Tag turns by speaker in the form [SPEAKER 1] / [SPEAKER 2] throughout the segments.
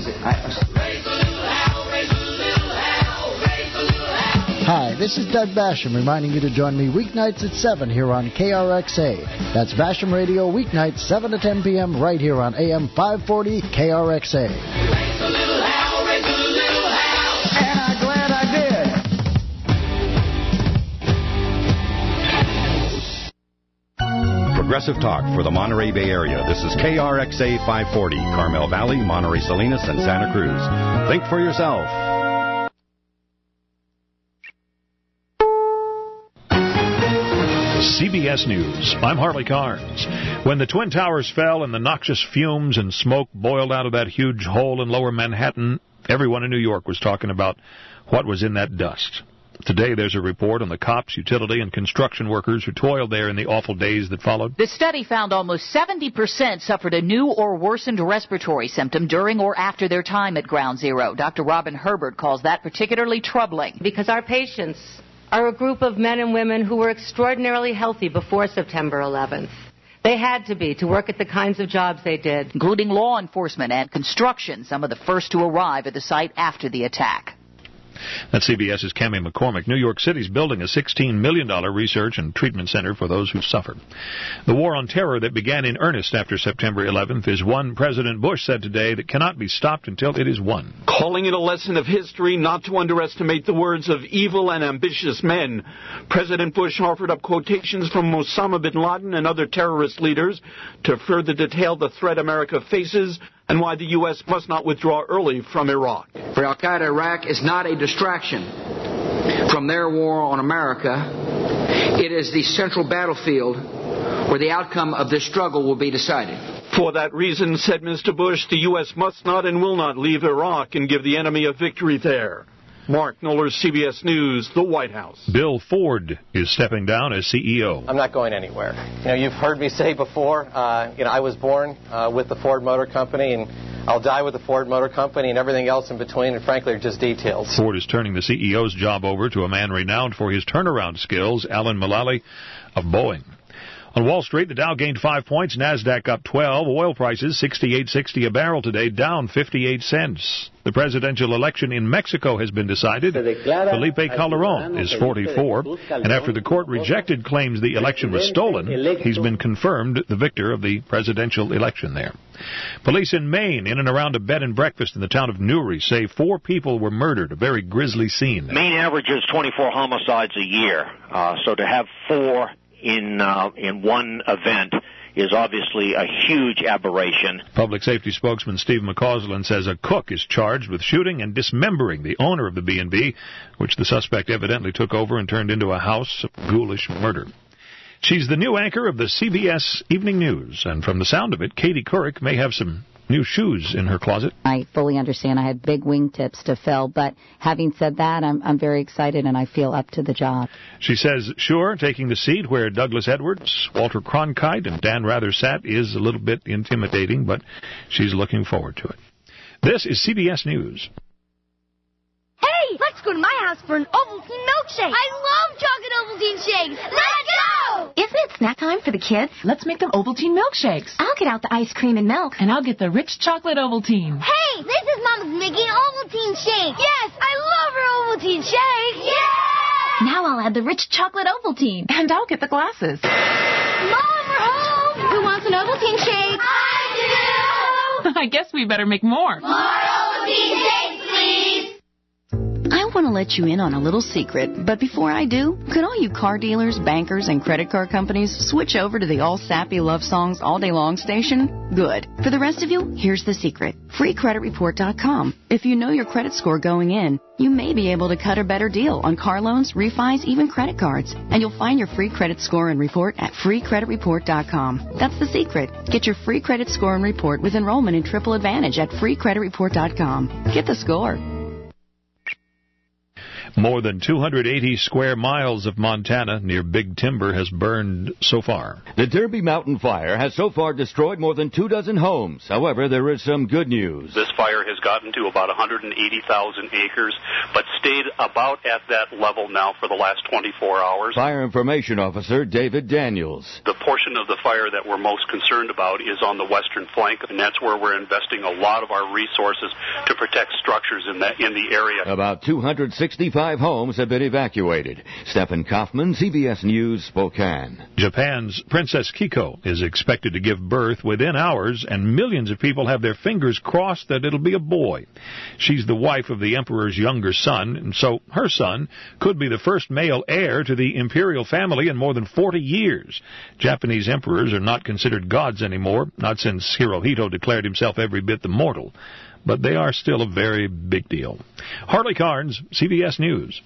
[SPEAKER 1] Hi, this is Doug Basham reminding you to join me weeknights at 7 here on KRXA. That's Basham Radio weeknights 7 to 10 p.m. right here on AM 540 KRXA. And I'm glad I
[SPEAKER 2] did. Progressive Talk for the Monterey Bay Area. This is KRXA 540, Carmel Valley, Monterey Salinas, and Santa Cruz. Think for yourself.
[SPEAKER 3] CBS News. I'm Harley Carnes. When the Twin Towers fell and the noxious fumes and smoke boiled out of that huge hole in lower Manhattan, everyone in New York was talking about what was in that dust. Today there's a report on the cops, utility, and construction workers who toiled there in the awful days that followed.
[SPEAKER 4] The study found almost 70% suffered a new or worsened respiratory symptom during or after their time at Ground Zero. Dr. Robin Herbert calls that particularly troubling.
[SPEAKER 5] Because our patients are a group of men and women who were extraordinarily healthy before September 11th. They had to be to work at the kinds of jobs they did.
[SPEAKER 4] Including law enforcement and construction, some of the first to arrive at the site after the attack.
[SPEAKER 3] That's CBS's Cammie McCormick. New York City's building a $16 million research and treatment center for those who suffered. The war on terror that began in earnest after September 11th is one President Bush said today that cannot be stopped until it is won.
[SPEAKER 6] Calling it a lesson of history not to underestimate the words of evil and ambitious men, President Bush offered up quotations from Osama bin Laden and other terrorist leaders to further detail the threat America faces and why the U.S. must not withdraw early from Iraq.
[SPEAKER 7] For al-Qaeda, Iraq is not a distraction from their war on America. It is the central battlefield where the outcome of this struggle will be decided.
[SPEAKER 6] For that reason, said Mr. Bush, the U.S. must not and will not leave Iraq and give the enemy a victory there. Mark Knoller, CBS News, the White House.
[SPEAKER 3] Bill Ford is stepping down as CEO.
[SPEAKER 8] I'm not going anywhere. You've heard me say before, I was born with the Ford Motor Company, and I'll die with the Ford Motor Company, and everything else in between, and frankly, are just details.
[SPEAKER 3] Ford is turning the CEO's job over to a man renowned for his turnaround skills, Alan Mulally of Boeing. On Wall Street, the Dow gained 5 points, NASDAQ up 12. Oil prices $68.60 a barrel today, down 58 cents. The presidential election in Mexico has been decided. Felipe Calderón is 44, and after the court rejected claims the election was stolen, he's been confirmed the victor of the presidential election there. Police in Maine, in and around a bed and breakfast in the town of Newry, say 4 people were murdered, a very grisly scene.
[SPEAKER 9] Maine averages 24 homicides a year, so to have 4 in one event is obviously a huge aberration.
[SPEAKER 3] Public safety spokesman Steve McCausland says a cook is charged with shooting and dismembering the owner of the B&B, which the suspect evidently took over and turned into a house of ghoulish murder. She's the new anchor of the CBS Evening News, and from the sound of it, Katie Couric may have some new shoes in her closet.
[SPEAKER 10] I fully understand I have big wingtips to fill, but having said that, I'm very excited and I feel up to the job.
[SPEAKER 3] She says, sure, taking the seat where Douglas Edwards, Walter Cronkite, and Dan Rather sat is a little bit intimidating, but she's looking forward to it. This is CBS News.
[SPEAKER 11] Hey, let's go to my house for an Ovaltine milkshake. I love chocolate Ovaltine shakes. Let's go!
[SPEAKER 12] Isn't it snack time for the kids?
[SPEAKER 13] Let's make them Ovaltine milkshakes.
[SPEAKER 12] I'll get out the ice cream and milk.
[SPEAKER 13] And I'll get the rich chocolate Ovaltine.
[SPEAKER 11] Hey, this is Mama's making Ovaltine shake. Yes, I love her Ovaltine shake. Yeah!
[SPEAKER 12] Now I'll add the rich chocolate Ovaltine.
[SPEAKER 13] And I'll get the glasses.
[SPEAKER 11] Mom, we're home.
[SPEAKER 12] Who wants an Ovaltine shake?
[SPEAKER 11] I do!
[SPEAKER 13] I guess we better make more.
[SPEAKER 11] More Ovaltine shakes, please.
[SPEAKER 14] I want to let you in on a little secret, but before I do, could all you car dealers, bankers, and credit card companies switch over to the all sappy love songs all day long station? Good. For the rest of you, here's the secret. FreeCreditReport.com. If you know your credit score going in, you may be able to cut a better deal on car loans, refis, even credit cards. And you'll find your free credit score and report at FreeCreditReport.com. That's the secret. Get your free credit score and report with enrollment in Triple Advantage at FreeCreditReport.com. Get the score.
[SPEAKER 3] More than 280 square miles of Montana near Big Timber has burned so far.
[SPEAKER 15] The Derby Mountain Fire has so far destroyed more than 24 homes. However, there is some good news.
[SPEAKER 16] This fire has gotten to about 180,000 acres, but stayed about at that level now for the last 24 hours.
[SPEAKER 15] Fire Information Officer David Daniels.
[SPEAKER 16] The portion of the fire that we're most concerned about is on the western flank, and that's where we're investing a lot of our resources to protect structures in the area.
[SPEAKER 15] About 265 homes have been evacuated. Stephen Kaufman, CBS News, Spokane.
[SPEAKER 3] Japan's Princess Kiko is expected to give birth within hours, and millions of people have their fingers crossed that it'll be a boy. She's the wife of the emperor's younger son, and so her son could be the first male heir to the imperial family in more than 40 years. Japanese emperors are not considered gods anymore, not since Hirohito declared himself every bit the mortal. But they are still a very big deal. Harley Carnes, CBS News.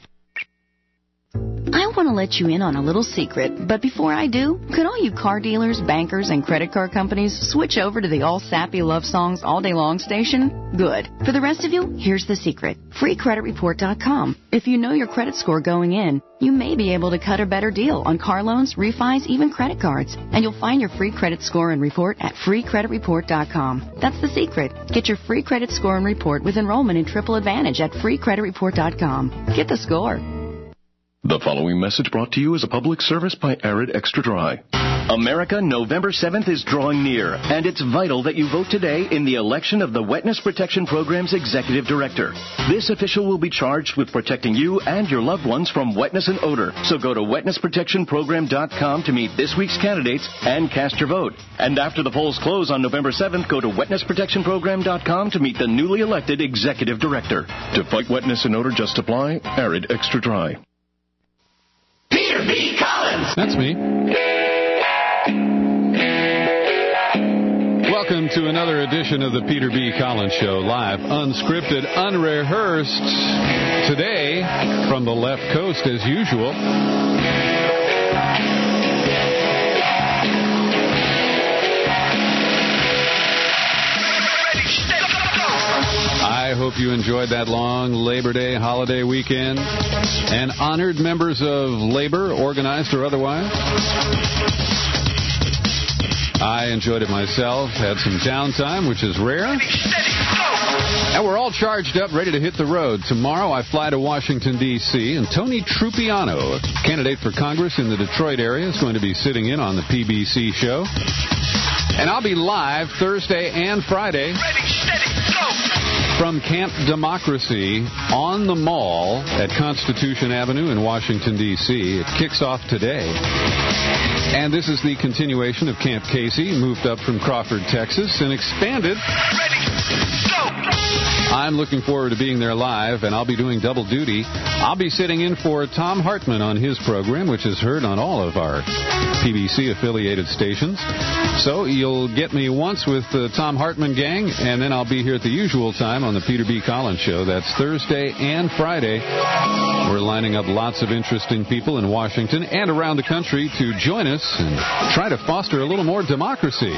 [SPEAKER 14] I want to let you in on a little secret, but before I do, could all you car dealers, bankers, and credit card companies switch over to the all sappy love songs all day long station? Good. For the rest of you, here's the secret. FreeCreditReport.com. If you know your credit score going in, you may be able to cut a better deal on car loans, refis, even credit cards. And you'll find your free credit score and report at FreeCreditReport.com. That's the secret. Get your free credit score and report with enrollment in Triple Advantage at FreeCreditReport.com. Get the score.
[SPEAKER 17] The following message brought to you as a public service by Arid Extra Dry. America, November 7th is drawing near, and it's vital that you vote today in the election of the Wetness Protection Program's Executive Director. This official will be charged with protecting you and your loved ones from wetness and odor. So go to wetnessprotectionprogram.com to meet this week's candidates and cast your vote. And after the polls close on November 7th, go to wetnessprotectionprogram.com to meet the newly elected Executive Director. To fight wetness and odor, just apply Arid Extra Dry.
[SPEAKER 18] Peter B. Collins.
[SPEAKER 19] That's me. Welcome to another edition of the Peter B. Collins Show, live, unscripted, unrehearsed. Today, from the left coast, as usual. I hope you enjoyed that long Labor Day holiday weekend and honored members of labor, organized or otherwise. I enjoyed it myself, had some downtime, which is rare. And we're all charged up, ready to hit the road. Tomorrow I fly to Washington, D.C., and Tony Trupiano, a candidate for Congress in the Detroit area, is going to be sitting in on the PBC show. And I'll be live Thursday and Friday from Camp Democracy on the Mall at Constitution Avenue in Washington, D.C. It kicks off today. And this is the continuation of Camp Casey, moved up from Crawford, Texas, and expanded. I'm looking forward to being there live, and I'll be doing double duty. I'll be sitting in for Tom Hartman on his program, which is heard on all of our PBC-affiliated stations. So you'll get me once with the Tom Hartman gang, and then I'll be here at the usual time on the Peter B. Collins Show. That's Thursday and Friday. We're lining up lots of interesting people in Washington and around the country to join us and try to foster a little more democracy.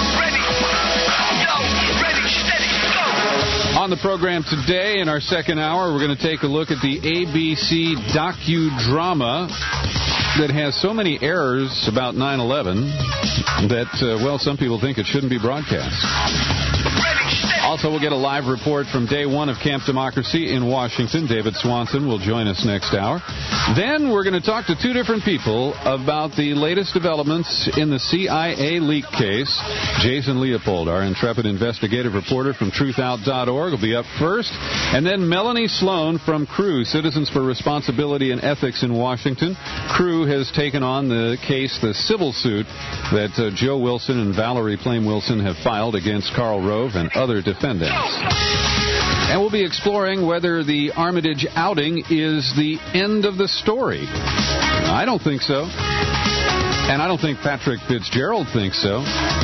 [SPEAKER 19] On the program today, in our second hour, we're going to take a look at the ABC docudrama that has so many errors about 9/11 that, some people think it shouldn't be broadcast. Also, we'll get a live report from day one of Camp Democracy in Washington. David Swanson will join us next hour. Then we're going to talk to two different people about the latest developments in the CIA leak case. Jason Leopold, our intrepid investigative reporter from truthout.org, will be up first. And then Melanie Sloan from CREW, Citizens for Responsibility and Ethics in Washington. CREW has taken on the case, the civil suit that Joe Wilson and Valerie Plame Wilson have filed against Karl Rove and other defendants. And we'll be exploring whether the Armitage outing is the end of the story. I don't think so. And I don't think Patrick Fitzgerald thinks so.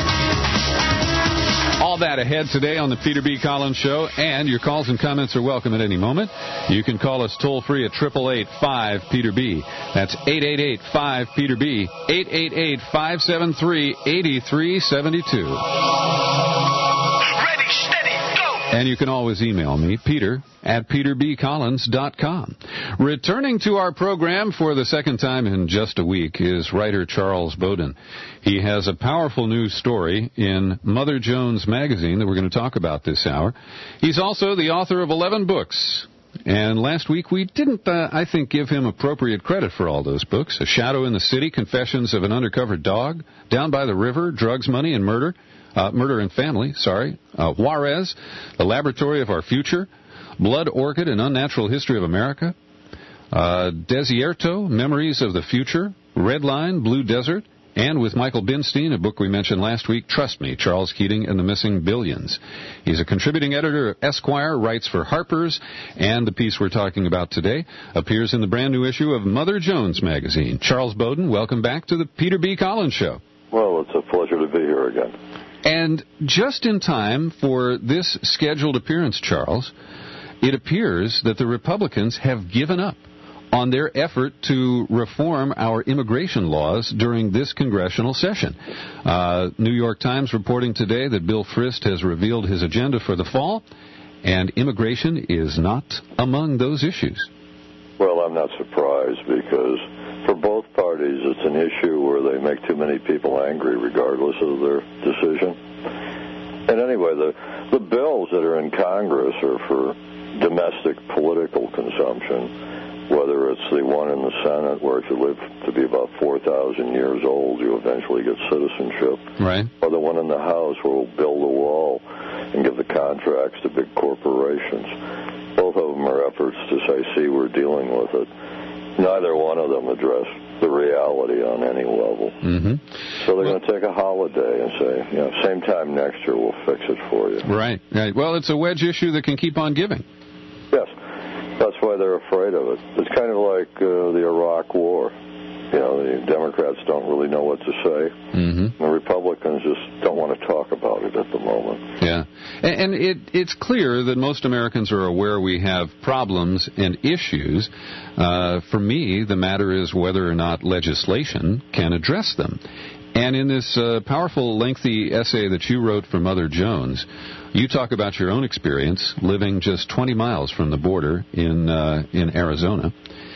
[SPEAKER 19] All that ahead today on the Peter B. Collins Show, and your calls and comments are welcome at any moment. You can call us toll-free at 888-5-PETER-B. That's 888-5-PETER-B, 888-573-8372. And you can always email me, peter@peterbcollins.com. Returning to our program for the second time in just a week is writer Charles Bowden. He has a powerful news story in Mother Jones magazine that we're going to talk about this hour. He's also the author of 11 books. And last week we didn't, I think, give him appropriate credit for all those books. A Shadow in the City, Confessions of an Undercover Dog, Down by the River, Drugs, Money, and Murder. Murder and Family, Juarez, The Laboratory of Our Future, Blood Orchid, An Unnatural History of America, Desierto, Memories of the Future, Red Line, Blue Desert, and with Michael Binstein, a book we mentioned last week, Trust Me, Charles Keating and the Missing Billions. He's a contributing editor of Esquire, writes for Harper's, and the piece we're talking about today appears in the brand new issue of Mother Jones magazine. Charles Bowden, welcome back to the Peter B. Collins Show.
[SPEAKER 20] Well, it's a pleasure to be here again.
[SPEAKER 19] And just in time for this scheduled appearance, Charles, it appears that the Republicans have given up on their effort to reform our immigration laws during this congressional session. New York Times reporting today that Bill Frist has revealed his agenda for the fall, and immigration is not among those issues.
[SPEAKER 20] Well, I'm not surprised because for both parties it's an issue where they make too many people angry regardless of their decision. And anyway, the bills that are in Congress are for domestic political consumption, whether it's the one in the Senate where if you live to be about 4,000 years old, you eventually get citizenship,
[SPEAKER 19] right?
[SPEAKER 20] Or the one in the House where we'll build a wall and give the contracts to big corporations. Both of them are efforts to say, see, we're dealing with it. Neither one of them address the reality on any level.
[SPEAKER 19] Mm-hmm.
[SPEAKER 20] So they're going to take a holiday and say, same time next year we'll fix it for you.
[SPEAKER 19] Right. Well, it's a wedge issue that can keep on giving.
[SPEAKER 20] Yes. That's why they're afraid of it. It's kind of like the Iraq War. The Democrats don't really know what to say.
[SPEAKER 19] Mm-hmm.
[SPEAKER 20] The Republicans just don't want to talk about it at the moment.
[SPEAKER 19] Yeah. And it's clear that most Americans are aware we have problems and issues. For me, the matter is whether or not legislation can address them. And in this powerful, lengthy essay that you wrote for Mother Jones, you talk about your own experience living just 20 miles from the border in Arizona.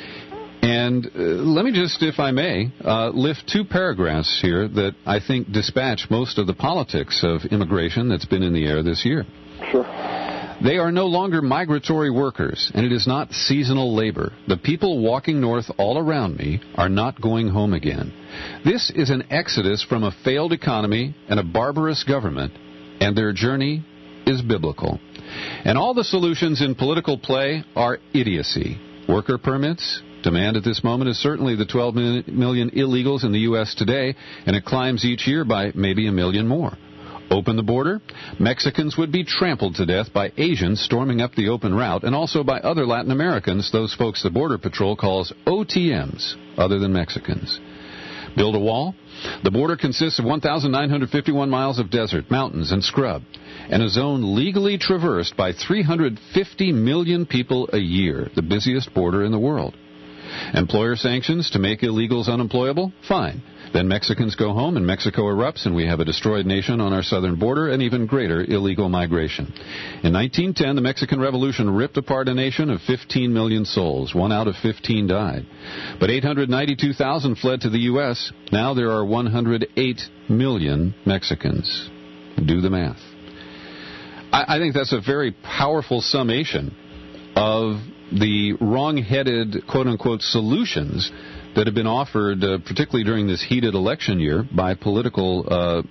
[SPEAKER 19] And let me just, if I may, lift two paragraphs here that I think dispatch most of the politics of immigration that's been in the air this year.
[SPEAKER 20] Sure.
[SPEAKER 19] They are no longer migratory workers, and it is not seasonal labor. The people walking north all around me are not going home again. This is an exodus from a failed economy and a barbarous government, and their journey is biblical. And all the solutions in political play are idiocy. Worker permits. Demand at this moment is certainly the 12 million illegals in the U.S. today, and it climbs each year by maybe 1 million more. Open the border, Mexicans would be trampled to death by Asians storming up the open route, and also by other Latin Americans, those folks the Border Patrol calls OTMs, other than Mexicans. Build a wall? The border consists of 1,951 miles of desert, mountains, and scrub, and a zone legally traversed by 350 million people a year, the busiest border in the world. Employer sanctions to make illegals unemployable? Fine. Then Mexicans go home and Mexico erupts and we have a destroyed nation on our southern border and even greater illegal migration. In 1910, the Mexican Revolution ripped apart a nation of 15 million souls. 1 out of 15 died. But 892,000 fled to the U.S. Now there are 108 million Mexicans. Do the math. I think that's a very powerful summation of the wrong-headed, quote-unquote, solutions that have been offered, particularly during this heated election year, by political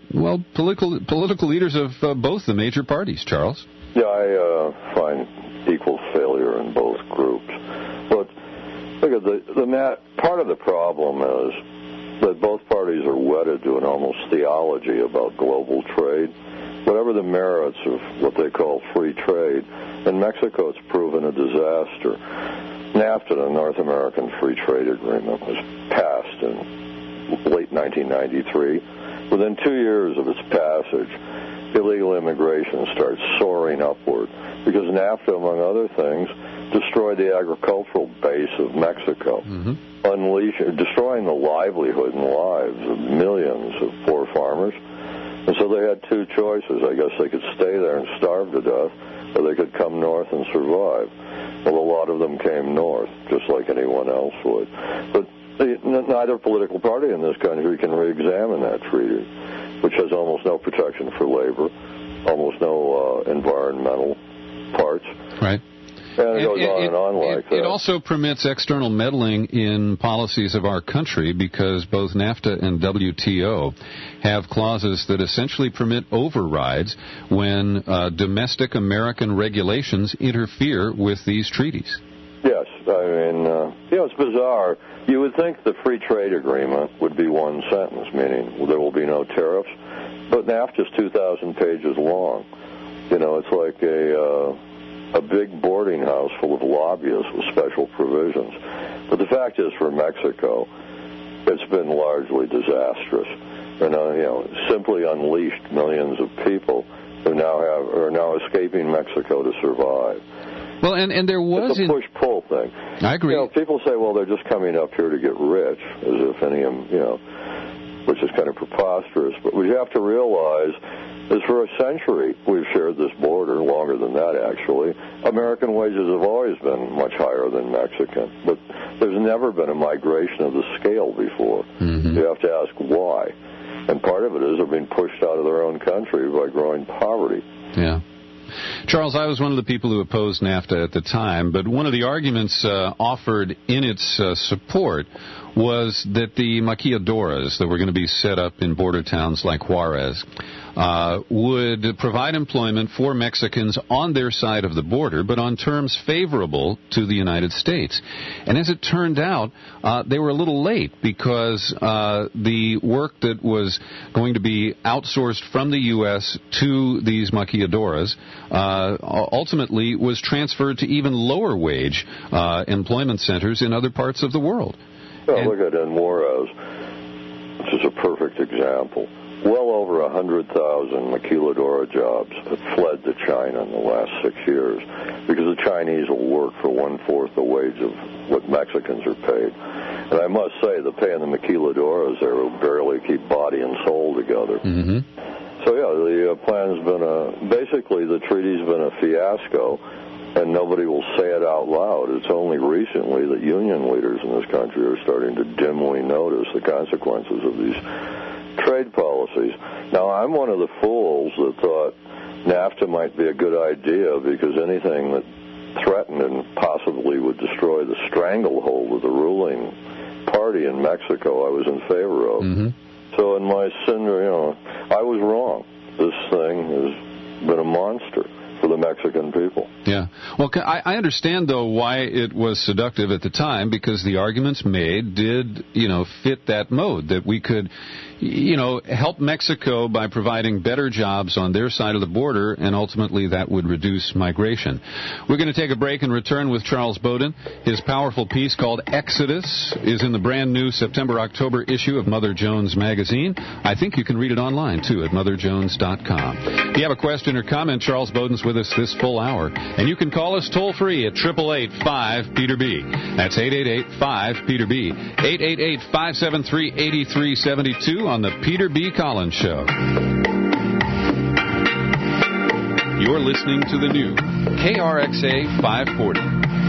[SPEAKER 19] leaders of both the major parties. Charles?
[SPEAKER 20] Yeah, I find equal failure in both groups. But look at part of the problem is that both parties are wedded to an almost theology about global trade. Whatever the merits of what they call free trade, in Mexico it's proven a disaster. NAFTA, the North American Free Trade Agreement, was passed in late 1993. Within 2 years of its passage, illegal immigration starts soaring upward because NAFTA, among other things, destroyed the agricultural base of Mexico, destroying the livelihood and lives of millions of poor farmers. And so they had two choices. I guess they could stay there and starve to death, so they could come north and survive. Well, a lot of them came north, just like anyone else would. But neither political party in this country can re-examine that treaty, which has almost no protection for labor, almost no environmental parts.
[SPEAKER 19] Right.
[SPEAKER 20] And it goes on and on like that.
[SPEAKER 19] It also permits external meddling in policies of our country because both NAFTA and WTO have clauses that essentially permit overrides when domestic American regulations interfere with these treaties.
[SPEAKER 20] Yes. I mean, it's bizarre. You would think the free trade agreement would be one sentence, meaning there will be no tariffs, but NAFTA's 2,000 pages long. It's like a big boarding house full of lobbyists with special provisions. But the fact is, for Mexico, it's been largely disastrous. Simply unleashed millions of people who are now escaping Mexico to survive.
[SPEAKER 19] Well, and there was
[SPEAKER 20] it's a push-pull thing.
[SPEAKER 19] I agree.
[SPEAKER 20] People say, well, they're just coming up here to get rich, as if any of them, which is kind of preposterous. But what you have to realize is for a century we've shared this border, longer than that actually. American wages have always been much higher than Mexican, but there's never been a migration of the scale before. Mm-hmm. You have to ask why. And part of it is they're being pushed out of their own country by growing poverty.
[SPEAKER 19] Yeah. Charles, I was one of the people who opposed NAFTA at the time, but one of the arguments offered in its support was that the maquiladoras that were going to be set up in border towns like Juarez would provide employment for Mexicans on their side of the border, but on terms favorable to the United States. And as it turned out, they were a little late because the work that was going to be outsourced from the U.S. to these maquiladoras ultimately was transferred to even lower wage employment centers in other parts of the world.
[SPEAKER 20] Well, look at in Juarez, which is a perfect example. Well over 100,000 maquiladora jobs have fled to China in the last 6 years because the Chinese will work for one-fourth the wage of what Mexicans are paid. And I must say, the pay in the maquiladoras there will barely keep body and soul together.
[SPEAKER 19] Mm-hmm.
[SPEAKER 20] So, the plan's been basically the treaty's been a fiasco, and nobody will say it out loud. It's only recently that union leaders in this country are starting to dimly notice the consequences of these trade policies. Now, I'm one of the fools that thought NAFTA might be a good idea because anything that threatened and possibly would destroy the stranglehold of the ruling party in Mexico, I was in favor of.
[SPEAKER 19] Mm-hmm.
[SPEAKER 20] So in my syndrome, I was wrong. This thing has been a monster for the Mexican people.
[SPEAKER 19] Yeah. Well, I understand, though, why it was seductive at the time, because the arguments made did, fit that mode, that we could, help Mexico by providing better jobs on their side of the border, and ultimately that would reduce migration. We're going to take a break and return with Charles Bowden. His powerful piece called Exodus is in the brand new September-October issue of Mother Jones magazine. I think you can read it online, too, at motherjones.com. If you have a question or comment, Charles Bowden's with us this full hour. And you can call us toll-free at 888-5-PETER-B. That's 888-5-PETER-B. 888-573-8372 on the Peter B. Collins Show. You're listening to the new KRXA 540.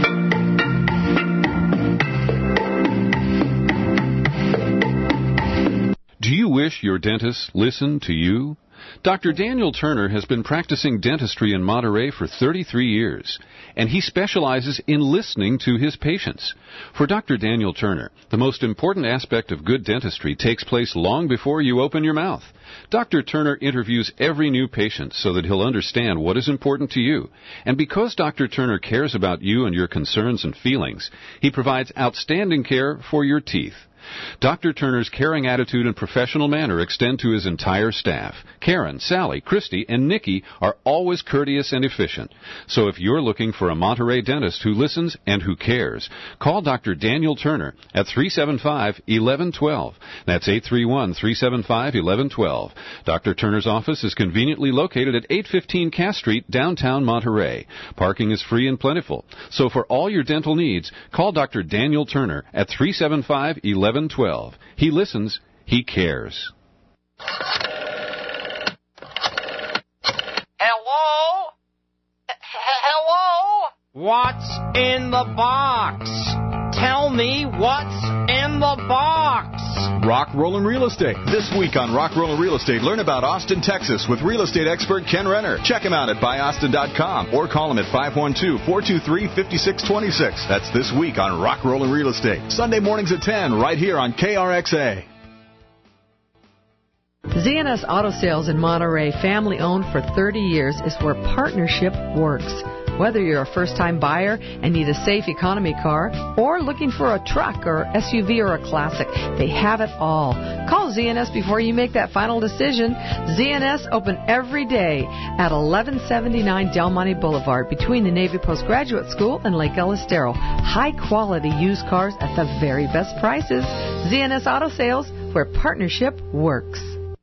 [SPEAKER 19] Do you wish your dentist listened to you? Dr. Daniel Turner has been practicing dentistry in Monterey for 33 years, and he specializes in listening to his patients. For Dr. Daniel Turner, the most important aspect of good dentistry takes place long before you open your mouth. Dr. Turner interviews every new patient so that he'll understand what is important to you. And because Dr. Turner cares about you and your concerns and feelings, he provides outstanding care for your teeth. Dr. Turner's caring attitude and professional manner extend to his entire staff. Karen, Sally, Christy, and Nikki are always courteous and efficient. So if you're looking for a Monterey dentist who listens and who cares, call Dr. Daniel Turner at 375-1112. That's 831-375-1112. Dr. Turner's office is conveniently located at 815 Cass Street, downtown Monterey. Parking is free and plentiful. So for all your dental needs, call Dr. Daniel Turner at 375-1112. He listens, he cares.
[SPEAKER 21] Hello? What's in the box? Tell me what's in the box.
[SPEAKER 22] Rock Rollin' Real Estate. This week on Rock Rollin' Real Estate, learn about Austin, Texas with real estate expert Ken Renner. Check him out at buyaustin.com or call him at 512-423-5626. That's this week on Rock Rollin' Real Estate. Sunday mornings at 10 right here on KRXA.
[SPEAKER 23] ZNS Auto Sales in Monterey, family-owned for 30 years, is where partnership works. Whether you're a first-time buyer and need a safe economy car, or looking for a truck or SUV or a classic, they have it all. Call ZNS before you make that final decision. ZNS open every day at 1179 Del Monte Boulevard between the Navy Postgraduate School and Lake El Estero. High-quality used cars at the very best prices. ZNS Auto Sales, where partnership works.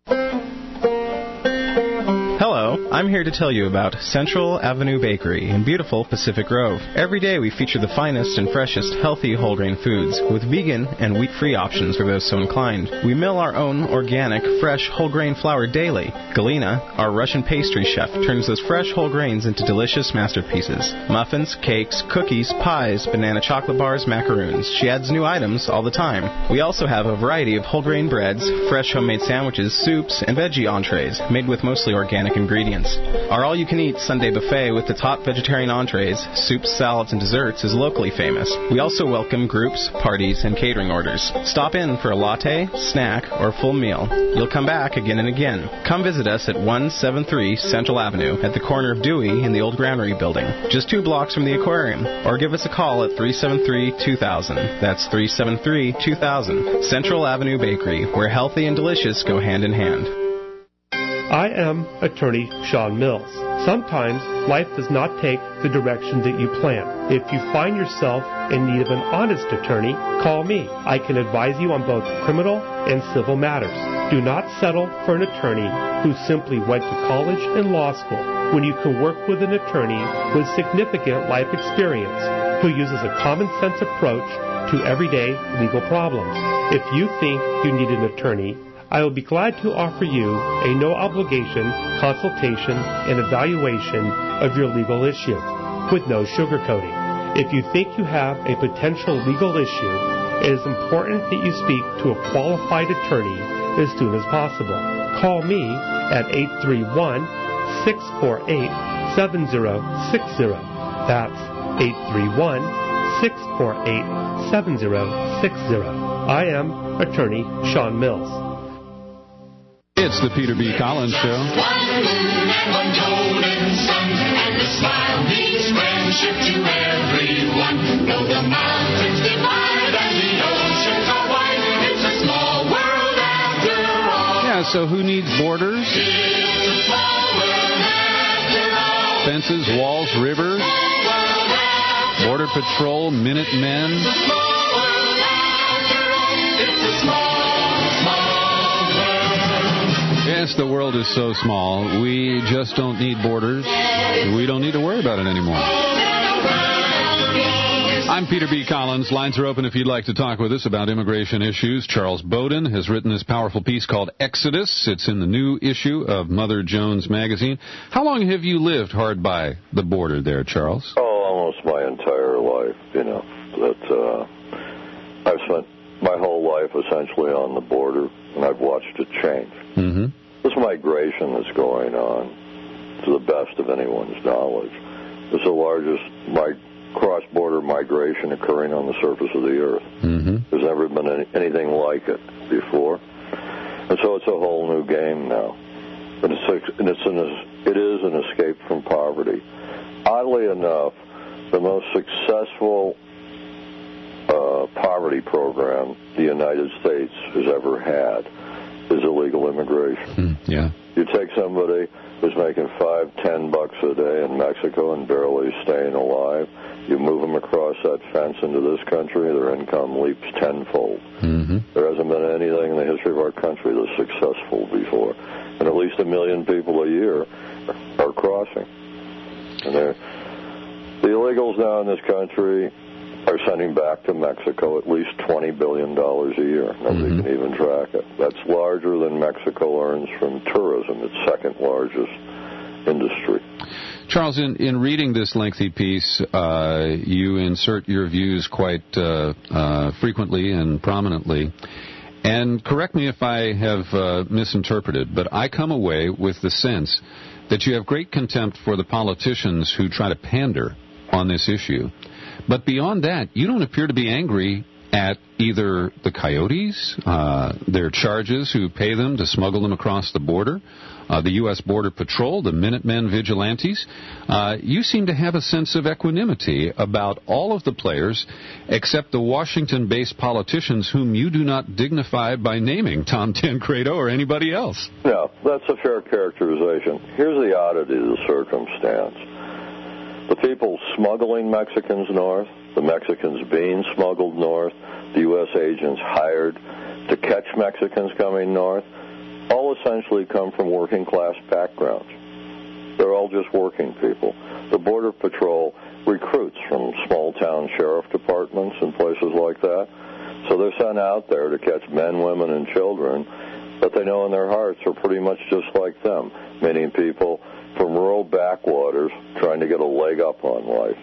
[SPEAKER 24] Hello, I'm here to tell you about Central Avenue Bakery in beautiful Pacific Grove. Every day we feature the finest and freshest healthy whole grain foods with vegan and wheat-free options for those so inclined. We mill our own organic, fresh whole grain flour daily. Galina, our Russian pastry chef, turns those fresh whole grains into delicious masterpieces. Muffins, cakes, cookies, pies, banana chocolate bars, macaroons. She adds new items all the time. We also have a variety of whole grain breads, fresh homemade sandwiches, soups, and veggie entrees made with mostly organic ingredients. Our all-you-can-eat Sunday buffet with its hot vegetarian entrees, soups, salads, and desserts is locally famous. We also welcome groups, parties, and catering orders. Stop in for a latte, snack, or full meal. You'll come back again and again. Come visit us at 173 Central Avenue at the corner of Dewey in the old Granary building, just 2 blocks from the aquarium. Or give us a call at 373-2000. That's 373-2000. Central Avenue Bakery, where healthy and delicious go hand in hand.
[SPEAKER 25] I am attorney Sean Mills. Sometimes life does not take the direction that you plan. If you find yourself in need of an honest attorney, call me. I can advise you on both criminal and civil matters. Do not settle for an attorney who simply went to college and law school when you can work with an attorney with significant life experience who uses a common sense approach to everyday legal problems. If you think you need an attorney, I will be glad to offer you a no-obligation consultation and evaluation of your legal issue with no sugarcoating. If you think you have a potential legal issue, it is important that you speak to a qualified attorney as soon as possible. Call me at 831-648-7060. That's 831-648-7060. I am attorney Sean Mills.
[SPEAKER 19] It's the Peter B. Collins Show.
[SPEAKER 18] One moon and one golden sun, and the smile means friendship to everyone. Though the mountains divide and the oceans are wide, it's a small world after all.
[SPEAKER 19] Yeah, so who needs borders?
[SPEAKER 18] It's a small world after all.
[SPEAKER 19] Fences, walls, rivers, Border Patrol, Minutemen.
[SPEAKER 18] It's a small world after all. It's a small
[SPEAKER 19] Yes, the world is so small. We just don't need borders. We don't need to worry about it anymore. I'm Peter B. Collins. Lines are open if you'd like to talk with us about immigration issues. Charles Bowden has written this powerful piece called Exodus. It's in the new issue of Mother Jones magazine. How long have you lived hard by the border there, Charles?
[SPEAKER 20] Oh, almost my entire life, I've spent my whole life essentially on the border, and I've watched it change.
[SPEAKER 19] Mm-hmm.
[SPEAKER 20] This migration that's going on, to the best of anyone's knowledge, is the largest cross-border migration occurring on the surface of the earth.
[SPEAKER 19] Mm-hmm.
[SPEAKER 20] There's never been anything like it before. And so it's a whole new game now. And it is an escape from poverty. Oddly enough, the most successful poverty program the United States has ever had is illegal immigration.
[SPEAKER 19] Yeah.
[SPEAKER 20] You take somebody who's making $5-10 a day in Mexico and barely staying alive, you move them across that fence into this country, their income leaps tenfold.
[SPEAKER 19] Mm-hmm.
[SPEAKER 20] There hasn't been anything in the history of our country that's successful before. And at least 1 million people a year are crossing. And the illegals now in this country are sending back to Mexico at least $20 billion a year. Nobody can even track it. That's larger than Mexico earns from tourism, its second largest industry.
[SPEAKER 19] Charles, in reading this lengthy piece, you insert your views quite frequently and prominently. And correct me if I have misinterpreted, but I come away with the sense that you have great contempt for the politicians who try to pander on this issue. But beyond that, you don't appear to be angry at either the coyotes, their charges who pay them to smuggle them across the border, the U.S. Border Patrol, the Minutemen vigilantes. You seem to have a sense of equanimity about all of the players except the Washington-based politicians whom you do not dignify by naming Tom Tancredo or anybody else.
[SPEAKER 20] Yeah, that's a fair characterization. Here's the oddity of the circumstance. The people smuggling Mexicans north, the Mexicans being smuggled north, the U.S. agents hired to catch Mexicans coming north, all essentially come from working-class backgrounds. They're all just working people. The Border Patrol recruits from small-town sheriff departments and places like that. So they're sent out there to catch men, women, and children that they know in their hearts are pretty much just like them, meaning people from rural backwaters trying to get a leg up on life.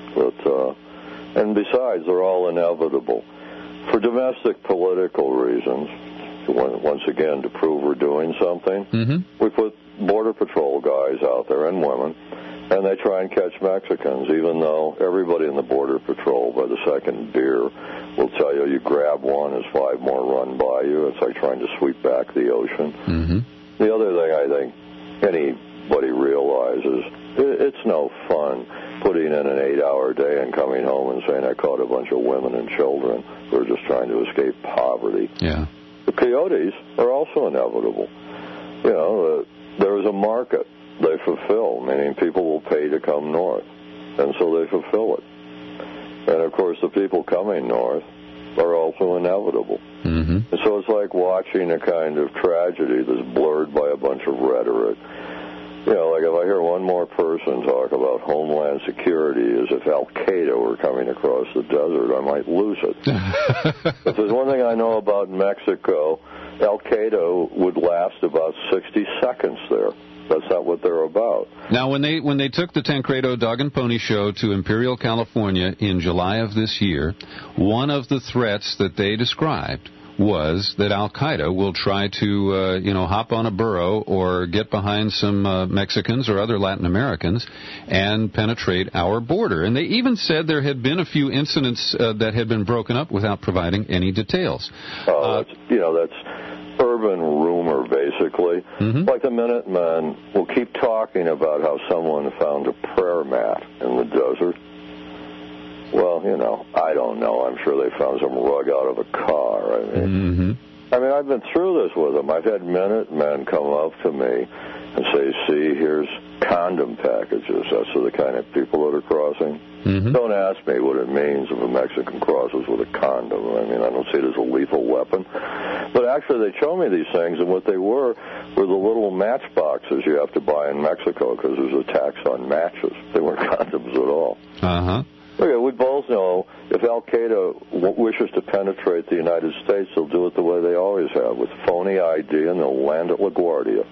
[SPEAKER 20] And besides, they're all inevitable. For domestic political reasons, once again, to prove we're doing something, we put Border Patrol guys out there and women, and they try and catch Mexicans, even though everybody in the Border Patrol, by the second beer, will tell you grab one as 5 more run by you. It's like trying to sweep back the ocean. The other thing I think anybody realizes, it's no fun putting in an 8-hour day and coming home and saying, I caught a bunch of women and children who are just trying to escape poverty.
[SPEAKER 19] Yeah.
[SPEAKER 20] The coyotes are also inevitable. You know, there is a market they fulfill, meaning people will pay to come north, and so they fulfill it. And, of course, the people coming north are also inevitable. And so it's like watching a kind of tragedy that's blurred by a bunch of rhetoric. You know, like if I hear one more person talk about Homeland Security as if Al-Qaeda were coming across the desert, I might lose it. If there's one thing I know about Mexico, Al-Qaeda would last about 60 seconds there. That's not what they're about.
[SPEAKER 19] Now, when they took the Tancredo Dog and Pony Show to Imperial, California in July of this year, one of the threats that they described was that Al-Qaeda will try to, hop on a burro or get behind some Mexicans or other Latin Americans and penetrate our border. And they even said there had been a few incidents that had been broken up without providing any details.
[SPEAKER 20] That's urban rumor, basically. Like the Minutemen will keep talking about how someone found a prayer mat in the desert. Well, I don't know. I'm sure they found some rug out of a car. I've been through this with them. I've had Minutemen come up to me and say, see, here's condom packages. That's the kind of people that are crossing. Don't ask me what it means if a Mexican crosses with a condom. I don't see it as a lethal weapon. But actually, they show me these things, and what they were the little matchboxes you have to buy in Mexico because there's a tax on matches. They weren't condoms at all. Okay, we both know if Al-Qaeda wishes to penetrate the United States, they'll do it the way they always have, with phony ID, and they'll land at LaGuardia.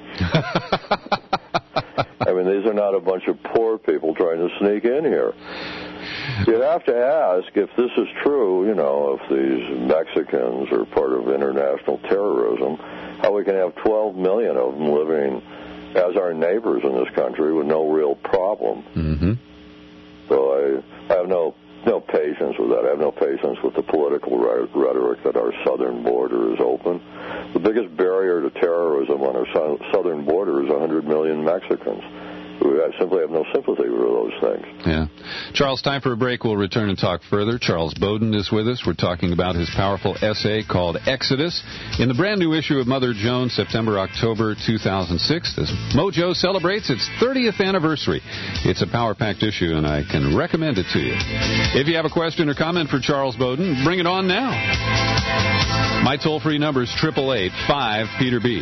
[SPEAKER 20] These are not a bunch of poor people trying to sneak in here. You have to ask if this is true, if these Mexicans are part of international terrorism, how we can have 12 million of them living as our neighbors in this country with no real problem. So I have no patience with that. I have no patience with the political rhetoric that our southern border is open. The biggest barrier to terrorism on our southern border is 100 million Mexicans. I simply have no sympathy for those things.
[SPEAKER 19] Yeah. Charles, time for a break. We'll return and talk further. Charles Bowden is with us. We're talking about his powerful essay called Exodus in the brand new issue of Mother Jones, September-October 2006, as Mojo celebrates its 30th anniversary. It's a power-packed issue, and I can recommend it to you. If you have a question or comment for Charles Bowden, bring it on now. My toll-free number is 888-5-PETER-B.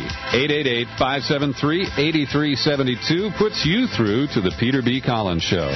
[SPEAKER 19] 888-573-8372 puts you through to the Peter B. Collins Show.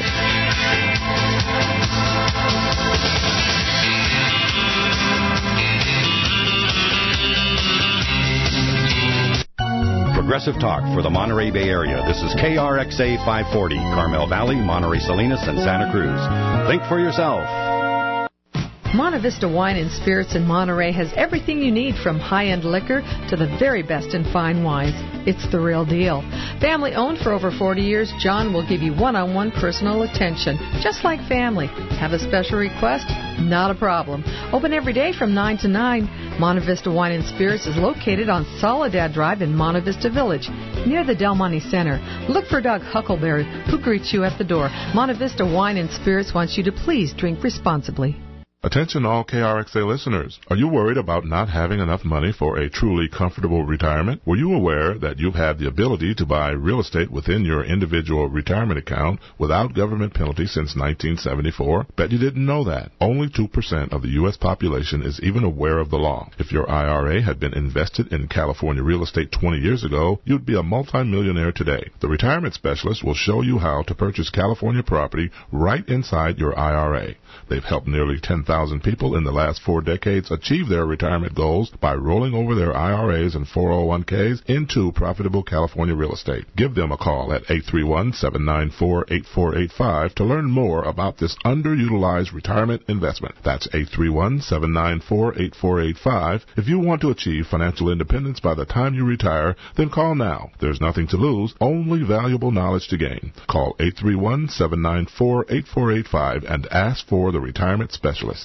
[SPEAKER 1] progressive talk for the Monterey Bay Area. This is KRXA 540, Carmel Valley, Monterey Salinas, and Santa Cruz. Think for yourself.
[SPEAKER 23] Monte Vista Wine and Spirits in Monterey has everything you need, from high-end liquor to the very best in fine wines. It's the real deal. Family owned for over 40 years, John will give you one-on-one personal attention, just like family. Have a special request? Not a problem. Open every day from 9 to 9. Monte Vista Wine and Spirits is located on Soledad Drive in Monte Vista Village, near the Del Monte Center. Look for Doug Huckleberry, who greets you at the door. Monte Vista Wine and Spirits wants you to please drink responsibly.
[SPEAKER 2] Attention all KRXA listeners. Are you worried about not having enough money for a truly comfortable retirement? Were you aware that you've had the ability to buy real estate within your individual retirement account without government penalty since 1974? Bet you didn't know that. Only 2% of the U.S. population is even aware of the law. If your IRA had been invested in California real estate 20 years ago, you'd be a multimillionaire today. The retirement specialist will show you how to purchase California property right inside your IRA. They've helped nearly 10,000 people in the last 4 decades achieve their retirement goals by rolling over their IRAs and 401ks into profitable California real estate. Give them a call at 831-794-8485 to learn more about this underutilized retirement investment. That's 831-794-8485. If you want to achieve financial independence by the time you retire, then call now. There's nothing to lose, only valuable knowledge to gain. Call 831-794-8485 and ask for the retirement specialist.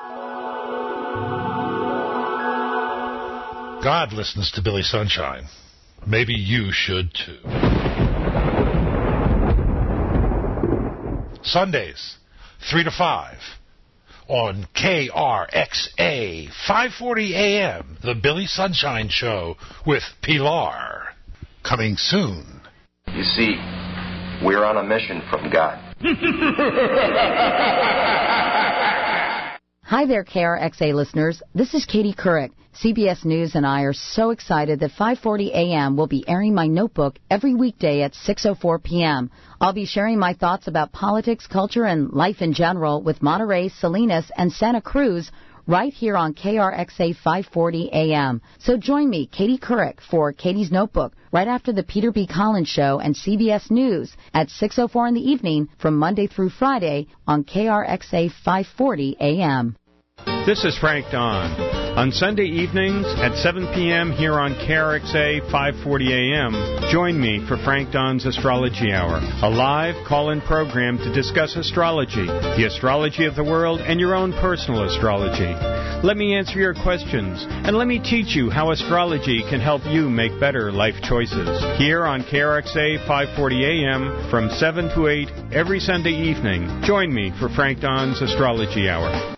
[SPEAKER 4] God listens to Billy Sunshine. Maybe you should too. Sundays, 3 to 5, on KRXA 540 AM, The Billy Sunshine Show with Pilar. Coming soon.
[SPEAKER 5] You see, we're on a mission from God.
[SPEAKER 10] Hi there, KRXA listeners. This is Katie Couric. CBS News and I are so excited that 540 AM will be airing my notebook every weekday at 6:04 p.m. I'll be sharing my thoughts about politics, culture, and life in general with Monterey, Salinas, and Santa Cruz right here on KRXA 540 AM. So join me, Katie Couric, for Katie's Notebook right after the Peter B. Collins Show and CBS News at 6:04 in the evening from Monday through Friday on KRXA 540 AM.
[SPEAKER 7] This is Frank Don. On Sunday evenings at 7 p.m. here on KRXA 540 AM, join me for Frank Don's Astrology Hour, a live call-in program to discuss astrology, the astrology of the world, and your own personal astrology. Let me answer your questions, and let me teach you how astrology can help you make better life choices. Here on KRXA 540 AM from 7 to 8 every Sunday evening, join me for Frank Don's Astrology Hour.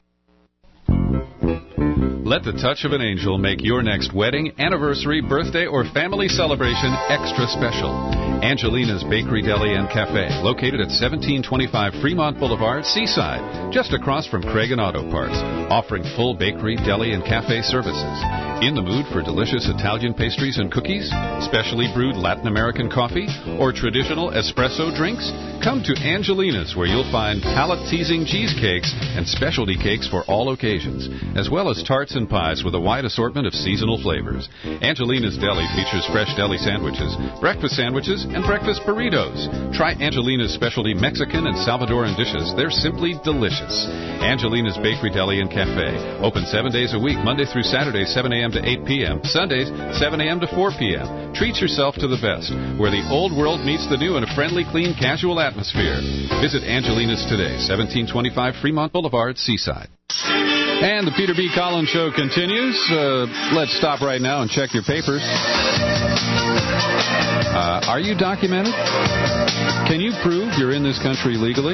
[SPEAKER 19] Let the touch of an angel make your next wedding, anniversary, birthday, or family celebration extra special. Angelina's Bakery, Deli, and Cafe, located at 1725 Fremont Boulevard, Seaside, just across from Craig and Auto Parts, offering full bakery, deli, and cafe services. In the mood for delicious Italian pastries and cookies, specially brewed Latin American coffee, or traditional espresso drinks? Come to Angelina's, where you'll find palate-teasing cheesecakes and specialty cakes for all occasions, as well as tarts and pies with a wide assortment of seasonal flavors. Angelina's Deli features fresh deli sandwiches, breakfast sandwiches, and breakfast burritos. Try Angelina's specialty Mexican and Salvadoran dishes. They're simply delicious. Angelina's Bakery, Deli, and Cafe. Open 7 days a week, Monday through Saturday, 7 a.m. to 8 p.m. Sundays, 7 a.m. to 4 p.m. Treat yourself to the best, where the old world meets the new in a friendly, clean, casual atmosphere. Visit Angelina's today, 1725 Fremont Boulevard, Seaside. And the Peter B. Collins Show continues. Let's stop right now and check your papers. Are you documented? Can you prove you're in this country legally?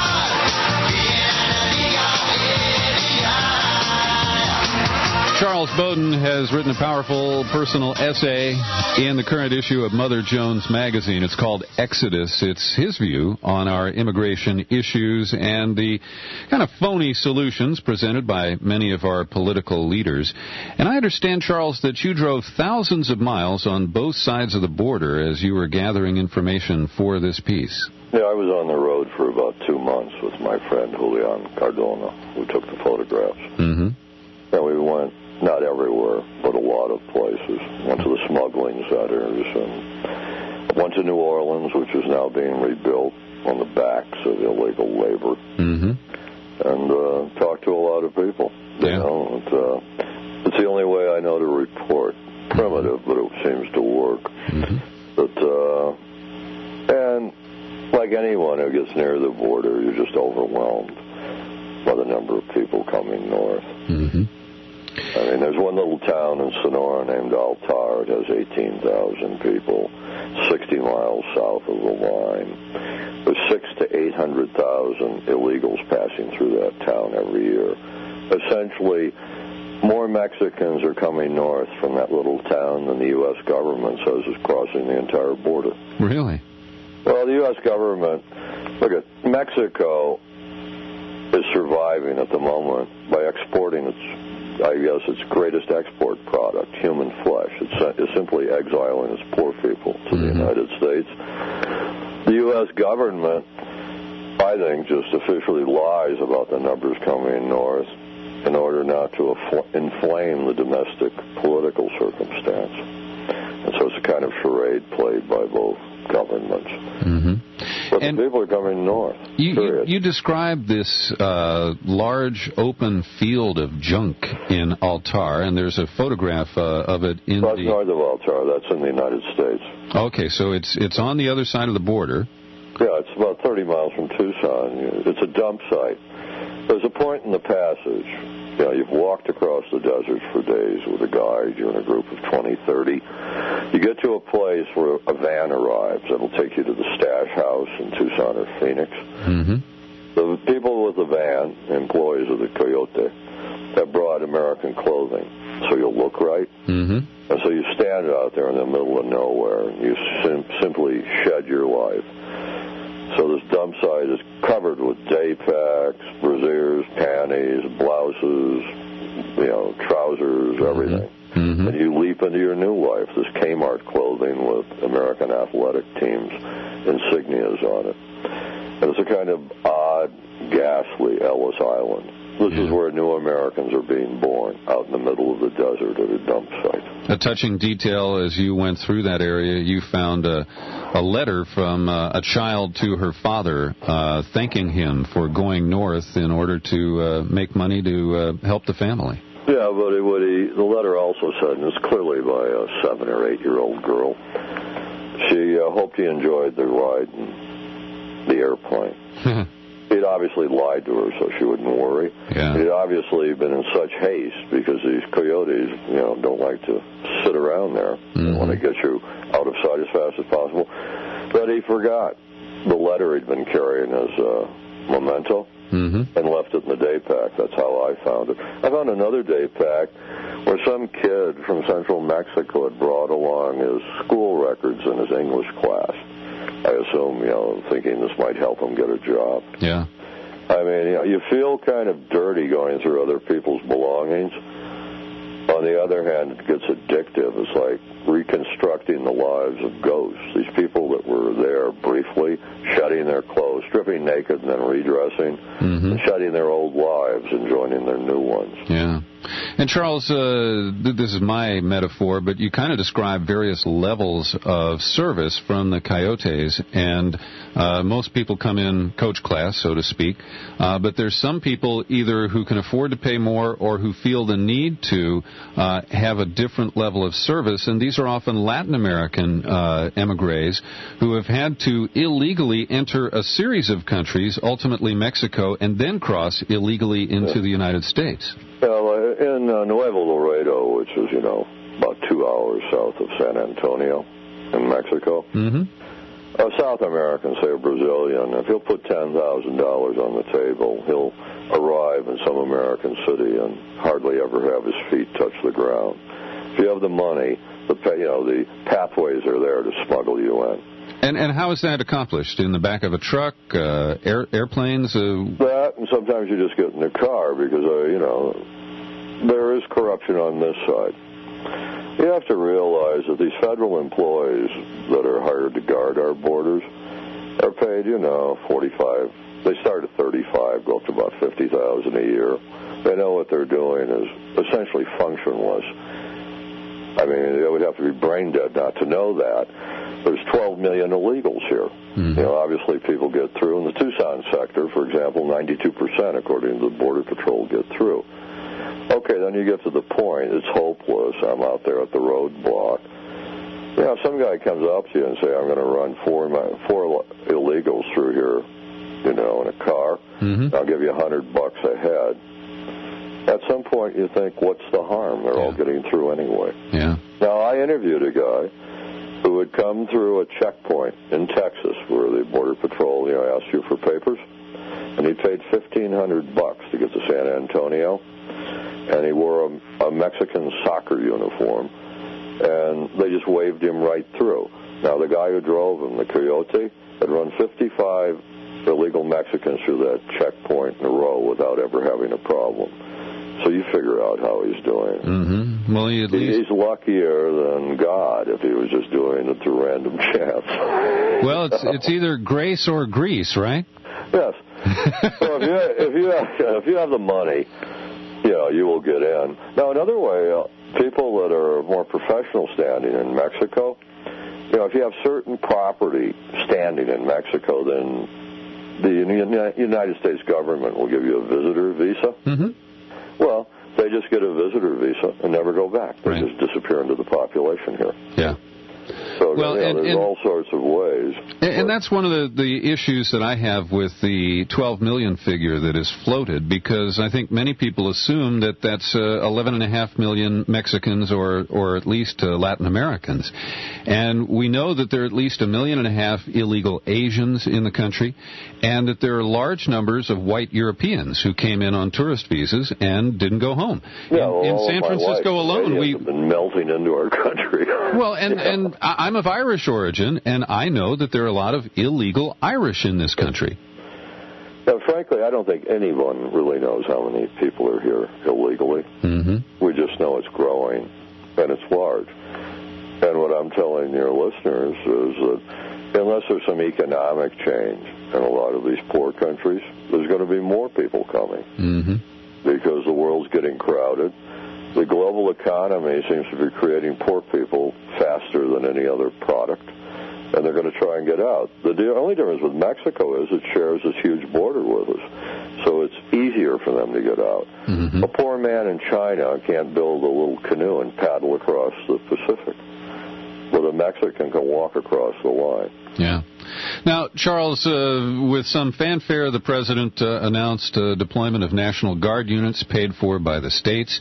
[SPEAKER 19] Charles Bowden has written a powerful personal essay in the current issue of Mother Jones magazine. It's called Exodus. It's his view on our immigration issues and the kind of phony solutions presented by many of our political leaders. And I understand, Charles, that you drove thousands of miles on both sides of the border as you were gathering information for this piece.
[SPEAKER 20] Yeah, I was on the road for about 2 months with my friend Julian Cardona, who took the photographs.
[SPEAKER 19] Mm-hmm.
[SPEAKER 20] And we went, not everywhere, but a lot of places. Went to the smuggling centers and went to New Orleans, which is now being rebuilt on the backs of illegal labor.
[SPEAKER 19] Mm-hmm.
[SPEAKER 20] And talked to a lot of people. You know, it's the only way I know to report. Primitive, but it seems to work.
[SPEAKER 19] Mm-hmm.
[SPEAKER 20] And like anyone who gets near the border, you're just overwhelmed by the number of people coming north.
[SPEAKER 19] Mm-hmm.
[SPEAKER 20] I mean, there's one little town in Sonora named Altar. It has 18,000 people, 60 miles south of the line. There's 600,000 to 800,000 illegals passing through that town every year. Essentially, more Mexicans are coming north from that little town than the U.S. government says is crossing the entire border.
[SPEAKER 19] Really?
[SPEAKER 20] Well, the U.S. government, look at Mexico is surviving at the moment by exporting its greatest export product, human flesh. It's simply exiling its poor people to the United States. The U.S. government, I think, just officially lies about the numbers coming north in order not to inflame the domestic political circumstance. And so it's a kind of charade played by both governments.
[SPEAKER 19] Mm-hmm.
[SPEAKER 20] But the people are coming north.
[SPEAKER 19] You described this large open field of junk in Altar, and there's a photograph of it in
[SPEAKER 20] That's north of Altar. That's in the United States.
[SPEAKER 19] Okay, so it's on the other side of the border.
[SPEAKER 20] Yeah, it's about 30 miles from Tucson. It's a dump site. There's a point in the passage. You know, you've walked across the desert for days with a guide. You're in a group of 20, 30. You get to a place where a van arrives. It'll take you to the stash house in Tucson or Phoenix.
[SPEAKER 19] Mm-hmm.
[SPEAKER 20] The people with the van, employees of the Coyote, have brought American clothing, so you'll look right.
[SPEAKER 19] Mm-hmm.
[SPEAKER 20] And so you stand out there in the middle of nowhere, and you simply shed your life. So this dump site is covered with day packs, brasiers, panties, blouses, trousers, everything.
[SPEAKER 19] Mm-hmm.
[SPEAKER 20] And you leap into your new life, this Kmart clothing with American athletic teams insignias on it. And it's a kind of odd, ghastly Ellis Island. This is where new Americans are being born, out in the middle of the desert at a dump site.
[SPEAKER 19] A touching detail, as you went through that area, you found a letter from a child to her father thanking him for going north in order to make money to help the family.
[SPEAKER 20] Yeah, but the letter also said, and it's clearly by a 7 or 8-year-old girl, she hoped he enjoyed the ride in the airplane. He'd obviously lied to her so she wouldn't worry.
[SPEAKER 19] Yeah.
[SPEAKER 20] He'd obviously been in such haste because these coyotes, don't like to sit around there. They want to get you out of sight as fast as possible. But he forgot the letter he'd been carrying as a memento and left it in the day pack. That's how I found it. I found another day pack where some kid from central Mexico had brought along his school records in his English class. I assume, thinking this might help him get a job.
[SPEAKER 19] Yeah.
[SPEAKER 20] I mean, you feel kind of dirty going through other people's belongings. On the other hand, it gets addictive. It's like reconstructing the lives of ghosts. These people that were there briefly, shedding their clothes, stripping naked and then redressing, and shedding their old lives and joining their new ones.
[SPEAKER 19] Yeah. And Charles, this is my metaphor, but you kind of describe various levels of service from the Coyotes, and most people come in coach class, so to speak, but there's some people either who can afford to pay more or who feel the need to have a different level of service, and these are often Latin American emigres who have had to illegally enter a series of countries, ultimately Mexico, and then cross illegally into the United States.
[SPEAKER 20] Well, in Nuevo Laredo, which is, about 2 hours south of San Antonio in Mexico, A South American, say a Brazilian, if he'll put $10,000 on the table, he'll arrive in some American city and hardly ever have his feet touch the ground. If you have the money, the pathways are there to smuggle you in.
[SPEAKER 19] And how is that accomplished? In the back of a truck, airplanes?
[SPEAKER 20] That, and sometimes you just get in a car because, there is corruption on this side. You have to realize that these federal employees that are hired to guard our borders are paid, $45. They start at $35, go up to about $50,000 a year. They know what they're doing is essentially functionless. I mean, they would have to be brain dead not to know that. There's 12 million illegals here. Mm-hmm. Obviously people get through. In the Tucson sector, for example, 92%, according to the Border Patrol, get through. Okay, then you get to the point, it's hopeless. I'm out there at the roadblock. Some guy comes up to you and say, I'm going to run four illegals through here, in a car. Mm-hmm. I'll give you $100 a head. At some point, you think, what's the harm? They're all getting through anyway.
[SPEAKER 19] Yeah.
[SPEAKER 20] Now, I interviewed a guy who had come through a checkpoint in Texas where the Border Patrol, asked you for papers, and he paid $1,500 to get to San Antonio, and he wore a Mexican soccer uniform, and they just waved him right through. Now, the guy who drove him, the Coyote, had run 55 illegal Mexicans through that checkpoint in a row without ever having a problem. So you figure out how he's doing.
[SPEAKER 19] Mm-hmm. Well,
[SPEAKER 20] he's luckier than God if he was just doing it through random chance.
[SPEAKER 19] Well, it's either grace or grease, right?
[SPEAKER 20] Yes. So if you have the money, you will get in. Now, another way, people that are more professional standing in Mexico, if you have certain property standing in Mexico, then the United States government will give you a visitor visa. Mm-hmm. Well, they just get a visitor visa and never go back. They just disappear into the population here.
[SPEAKER 19] Yeah.
[SPEAKER 20] So there's all sorts of ways.
[SPEAKER 19] And that's one of the issues that I have with the 12 million figure that is floated, because I think many people assume that that's 11.5 million Mexicans or at least Latin Americans. And we know that there are at least 1.5 million illegal Asians in the country, and that there are large numbers of white Europeans who came in on tourist visas and didn't go home.
[SPEAKER 20] Yeah,
[SPEAKER 19] in San Francisco alone,
[SPEAKER 20] we've been melting into our country.
[SPEAKER 19] Well, and I'm of Irish origin, and I know that there are a lot of illegal Irish in this country.
[SPEAKER 20] Now, frankly, I don't think anyone really knows how many people are here illegally. Mm-hmm. We just know it's growing, and it's large. And what I'm telling your listeners is that unless there's some economic change in a lot of these poor countries, there's going to be more people coming. Mm-hmm. Because the world's getting crowded. The global economy seems to be creating poor people faster than any other product, and they're going to try and get out. The only difference with Mexico is it shares this huge border with us, so it's easier for them to get out. Mm-hmm. A poor man in China can't build a little canoe and paddle across the Pacific, but a Mexican can walk across the line.
[SPEAKER 19] Yeah. Now, Charles, with some fanfare, the president announced deployment of National Guard units paid for by the states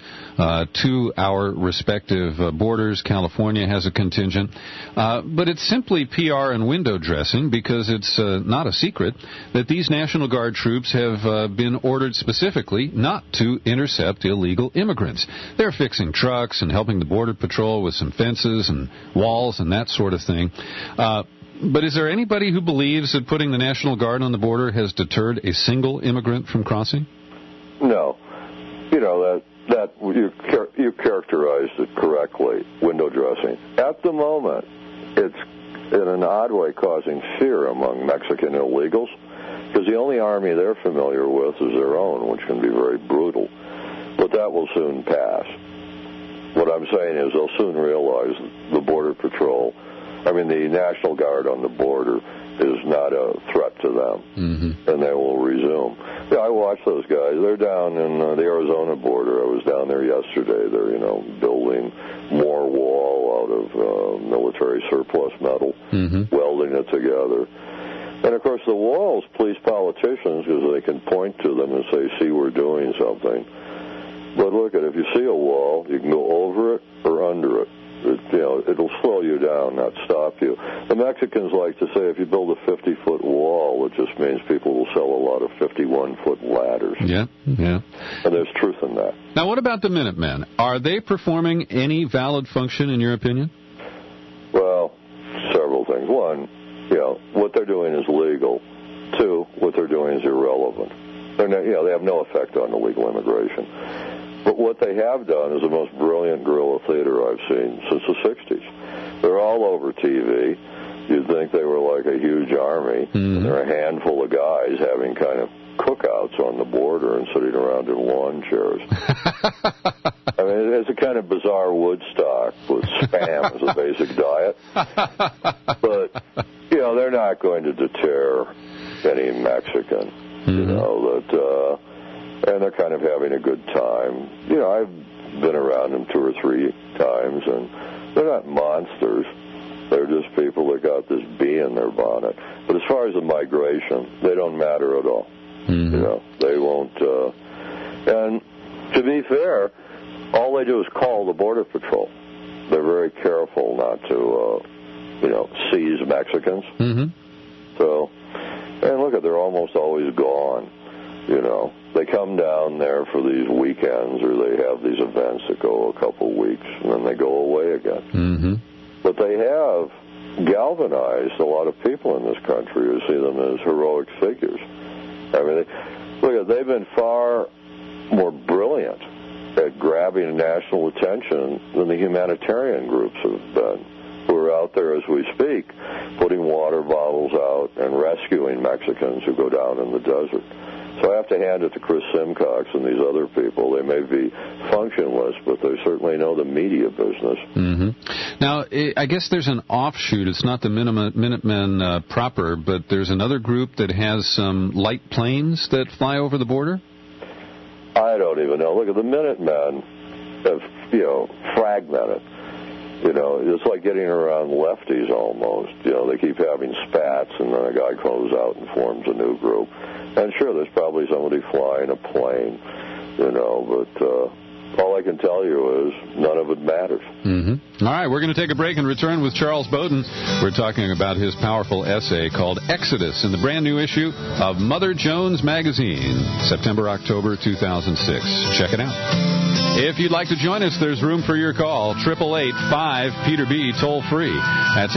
[SPEAKER 19] to our respective borders. California has a contingent. But it's simply PR and window dressing, because it's not a secret that these National Guard troops have been ordered specifically not to intercept illegal immigrants. They're fixing trucks and helping the Border Patrol with some fences and walls and that sort of thing. But is there anybody who believes that putting the National Guard on the border has deterred a single immigrant from crossing?
[SPEAKER 20] No. That you characterized it correctly, window dressing. At the moment, it's in an odd way causing fear among Mexican illegals, because the only army they're familiar with is their own, which can be very brutal. But that will soon pass. What I'm saying is they'll soon realize the Border Patrol, the National Guard on the border is not a threat to them, mm-hmm. and they will resume. Yeah, I watch those guys. They're down in the Arizona border. I was down there yesterday. They're, building more wall out of military surplus metal, mm-hmm. welding it together. And, of course, the walls please politicians because they can point to them and say, see, we're doing something. But look, if you see a wall, you can go over it or under it. It'll slow you down, not stop you. The Mexicans like to say if you build a 50-foot wall, it just means people will sell a lot of 51-foot ladders.
[SPEAKER 19] Yeah.
[SPEAKER 20] And there's truth in that.
[SPEAKER 19] Now, what about the Minutemen? Are they performing any valid function, in your opinion?
[SPEAKER 20] Well, several things. One, what they're doing is legal. Two, what they're doing is irrelevant. They have no effect on illegal immigration. But what they have done is the most brilliant guerrilla theater I've seen since the 60s. They're all over TV. You'd think they were like a huge army. And they're a handful of guys having kind of cookouts on the border and sitting around in lawn chairs. I mean, it's a kind of bizarre Woodstock with Spam as a basic diet. But, they're not going to deter any Mexican, and they're kind of having a good time. I've been around them 2 or 3 times, and they're not monsters. They're just people that got this bee in their bonnet. But as far as the migration, they don't matter at all. They won't. And to be fair, all they do is call the Border Patrol. They're very careful not to, seize Mexicans. So, and look, they're almost always gone. They come down there for these weekends, or they have these events that go a couple weeks, and then they go away again. But they have galvanized a lot of people in this country who see them as heroic figures. I mean, they've been far more brilliant at grabbing national attention than the humanitarian groups have been, who are out there as we speak, putting water bottles out and rescuing Mexicans who go down in the desert. So I have to hand it to Chris Simcox and these other people. They may be functionless, but they certainly know the media business.
[SPEAKER 19] Now, I guess there's an offshoot. It's not the Minutemen proper, but there's another group that has some light planes that fly over the border?
[SPEAKER 20] I don't even know. Look, the Minutemen have, fragmented. It's like getting around lefties almost. They keep having spats, and then a guy goes out and forms a new group. And sure, there's probably somebody flying a plane, but all I can tell you is none of it matters.
[SPEAKER 19] All right, we're going to take a break and return with Charles Bowden. We're talking about his powerful essay called Exodus in the brand new issue of Mother Jones Magazine, September-October 2006. Check it out. If you'd like to join us, there's room for your call. 888-5-PETER-B, toll free. That's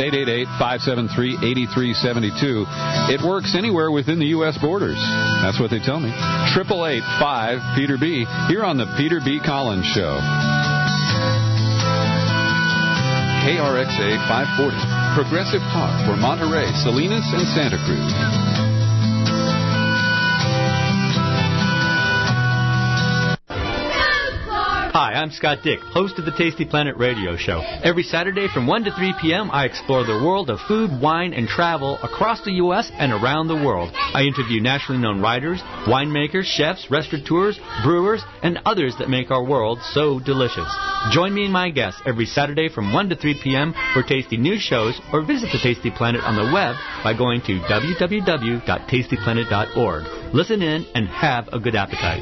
[SPEAKER 19] 888-573-8372. It works anywhere within the U.S. borders. That's what they tell me. 888-5-PETER-B, here on the Peter B. Collins Show. KRXA 540, Progressive Talk for Monterey, Salinas, and Santa Cruz.
[SPEAKER 6] Hi, I'm Scott Dick, host of the Tasty Planet radio show. Every Saturday from 1 to 3 p.m., I explore the world of food, wine, and travel across the U.S. and around the world. I interview nationally known writers, winemakers, chefs, restaurateurs, brewers, and others that make our world so delicious. Join me and my guests every Saturday from 1 to 3 p.m. for tasty news shows, or visit the Tasty Planet on the web by going to www.tastyplanet.org. Listen in and have a good appetite.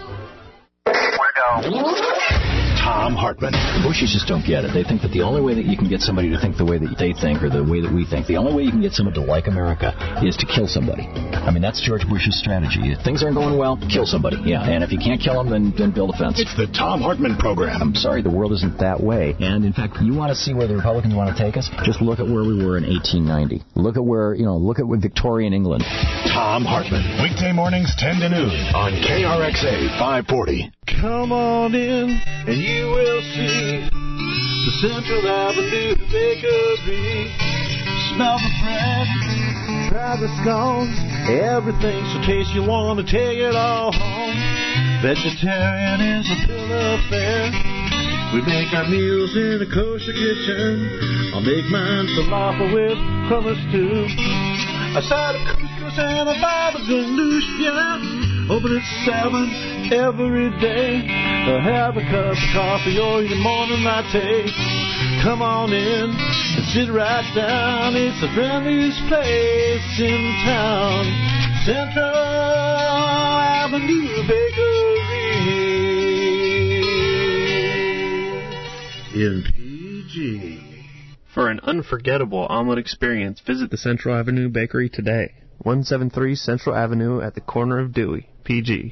[SPEAKER 8] Tom Hartman. Bushies just don't get it. They think that the only way that you can get somebody to think the way that they think, or the way that we think, the only way you can get someone to like America is to kill somebody. I mean, that's George Bush's strategy. If things aren't going well, kill somebody. Yeah, and if you can't kill them, then build a fence. It's the Tom Hartman program. I'm sorry, the world isn't that way. And, in fact, you want to see where the Republicans want to take us? Just look at where we were in 1890. Look at look at Victorian England. Tom Hartman. Weekday mornings 10 to noon on KRXA 540.
[SPEAKER 9] Come on in and you will see the Central Avenue Bakery. Smell the bread, try the scones, everything's so tasty you want to take it all home. Vegetarian is a bill of fare. We make our meals in a kosher kitchen. I'll make mine falafel with hummus too. A side of couscous and a baba ganoush, yeah. Open at 7 every day. Have a cup of coffee or your morning latte. Come on in and sit right down. It's the friendliest place in town. Central Avenue Bakery in PG. PG.
[SPEAKER 11] For an unforgettable omelet experience, visit the Central Avenue Bakery today. 173 Central Avenue at the corner of Dewey, PG.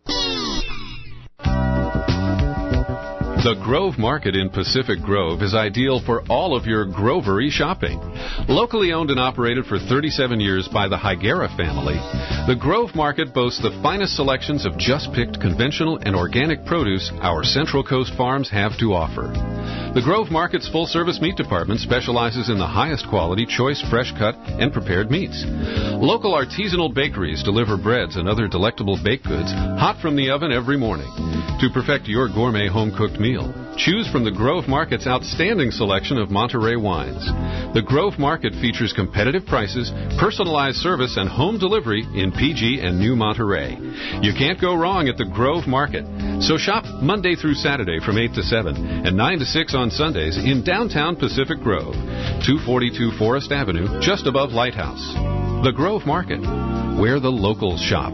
[SPEAKER 19] The Grove Market in Pacific Grove is ideal for all of your grovery shopping. Locally owned and operated for 37 years by the Higuera family, the Grove Market boasts the finest selections of just-picked conventional and organic produce our Central Coast farms have to offer. The Grove Market's full-service meat department specializes in the highest quality, choice, fresh-cut, and prepared meats. Local artisanal bakeries deliver breads and other delectable baked goods hot from the oven every morning. To perfect your gourmet home-cooked meal, choose from the Grove Market's outstanding selection of Monterey wines. The Grove Market features competitive prices, personalized service, and home delivery in PG and New Monterey. You can't go wrong at the Grove Market. So shop Monday through Saturday from 8 to 7 and 9 to 6 on Sundays in downtown Pacific Grove, 242 Forest Avenue, just above Lighthouse. The Grove Market, where the locals shop.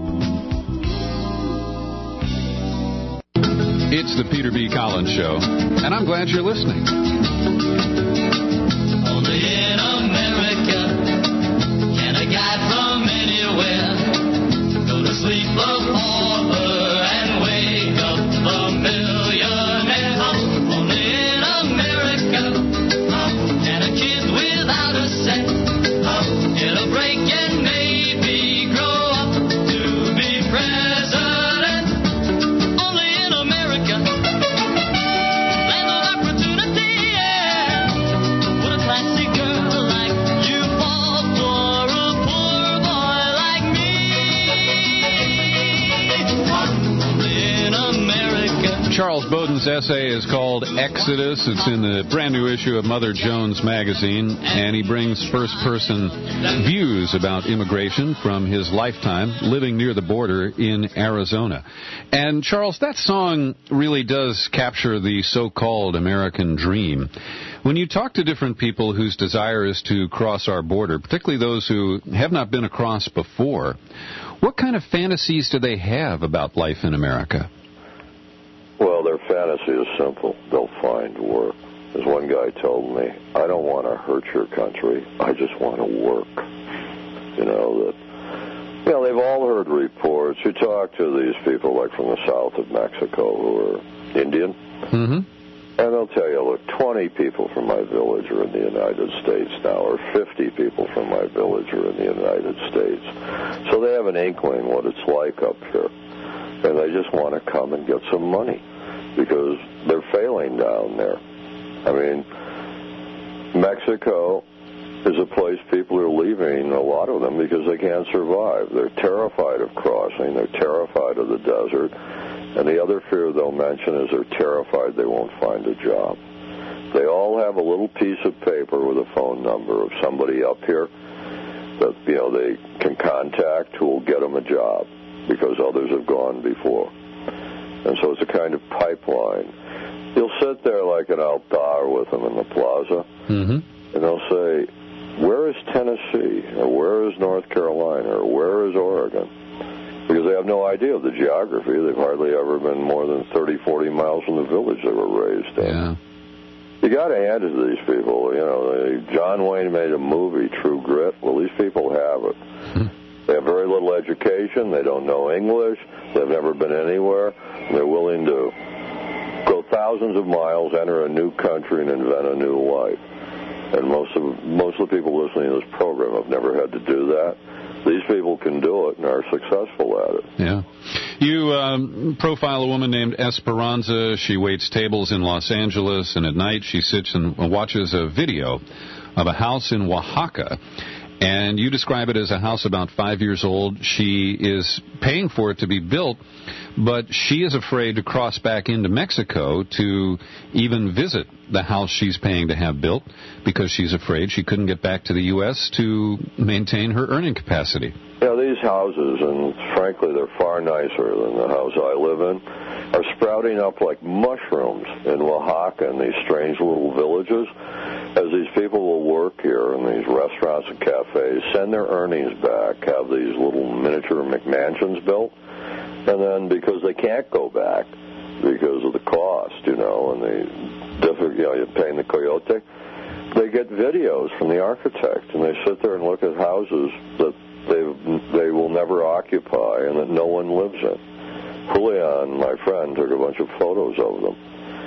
[SPEAKER 19] It's the Peter B. Collins Show, and I'm glad you're listening.
[SPEAKER 18] Only in America can a guy from anywhere go to sleep a pauper and wake up a millionaire. Only in America can a kid without a cent get a break and maybe grow up to be president.
[SPEAKER 19] Charles Bowden's essay is called Exodus. It's in the brand new issue of Mother Jones magazine, and he brings first-person views about immigration from his lifetime living near the border in Arizona. And, Charles, that song really does capture the so-called American dream. When you talk to different people whose desire is to cross our border, particularly those who have not been across before, what kind of fantasies do they have about life in America?
[SPEAKER 20] Well, their fantasy is simple. They'll find work. As one guy told me, I don't want to hurt your country. I just want to work. They've all heard reports. You talk to these people like from the south of Mexico who are Indian, and they'll tell you, look, 20 people from my village are in the United States now, or 50 people from my village are in the United States. So they have an inkling what it's like up here. And they just want to come and get some money because they're failing down there. I mean, Mexico is a place people are leaving, a lot of them, because they can't survive. They're terrified of crossing. They're terrified of the desert. And the other fear they'll mention is they're terrified they won't find a job. They all have a little piece of paper with a phone number of somebody up here that, they can contact who will get them a job, because others have gone before. And so it's a kind of pipeline. You'll sit there like an altar with them in the plaza, and they'll say, where is Tennessee, or where is North Carolina, or where is Oregon? Because they have no idea of the geography. They've hardly ever been more than 30, 40 miles from the village they were raised in.
[SPEAKER 19] Yeah.
[SPEAKER 20] You got to hand it to these people. John Wayne made a movie, True Grit. Well, these people have it. They have very little education. They don't know English. They've never been anywhere. They're willing to go thousands of miles, enter a new country, and invent a new life. And most of the people listening to this program have never had to do that. These people can do it and are successful at it.
[SPEAKER 19] Yeah. You profile a woman named Esperanza. She waits tables in Los Angeles, and at night she sits and watches a video of a house in Oaxaca. And you describe it as a house about 5 years old. She is paying for it to be built, but she is afraid to cross back into Mexico to even visit the house she's paying to have built because she's afraid she couldn't get back to the U.S. to maintain her earning capacity.
[SPEAKER 20] Yeah, these houses, and frankly they're far nicer than the house I live in, are sprouting up like mushrooms in Oaxaca in these strange little villages, as these people will work here in these restaurants and cafes, send their earnings back, have these little miniature McMansions built, and then because they can't go back because of the cost, and the you paint the coyote. They get videos from the architect, and they sit there and look at houses that they will never occupy and that no one lives in. Julian, my friend, took a bunch of photos of them.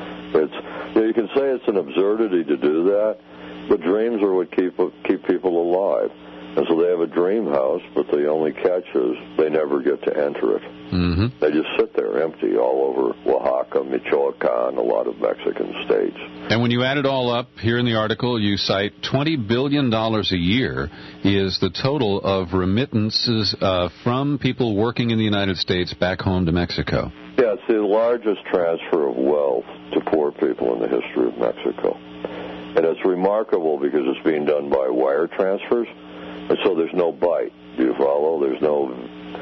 [SPEAKER 20] You can say it's an absurdity to do that, but dreams are what keep people alive. And so they have a dream house, but the only catch is they never get to enter it.
[SPEAKER 19] Mm-hmm.
[SPEAKER 20] They just sit there empty all over Oaxaca, Michoacan, a lot of Mexican states.
[SPEAKER 19] And when you add it all up, here in the article, you cite $20 billion a year is the total of remittances from people working in the United States back home to Mexico.
[SPEAKER 20] Yeah, it's the largest transfer of wealth to poor people in the history of Mexico. And it's remarkable because it's being done by wire transfers, and so there's no bite. Do you follow? There's no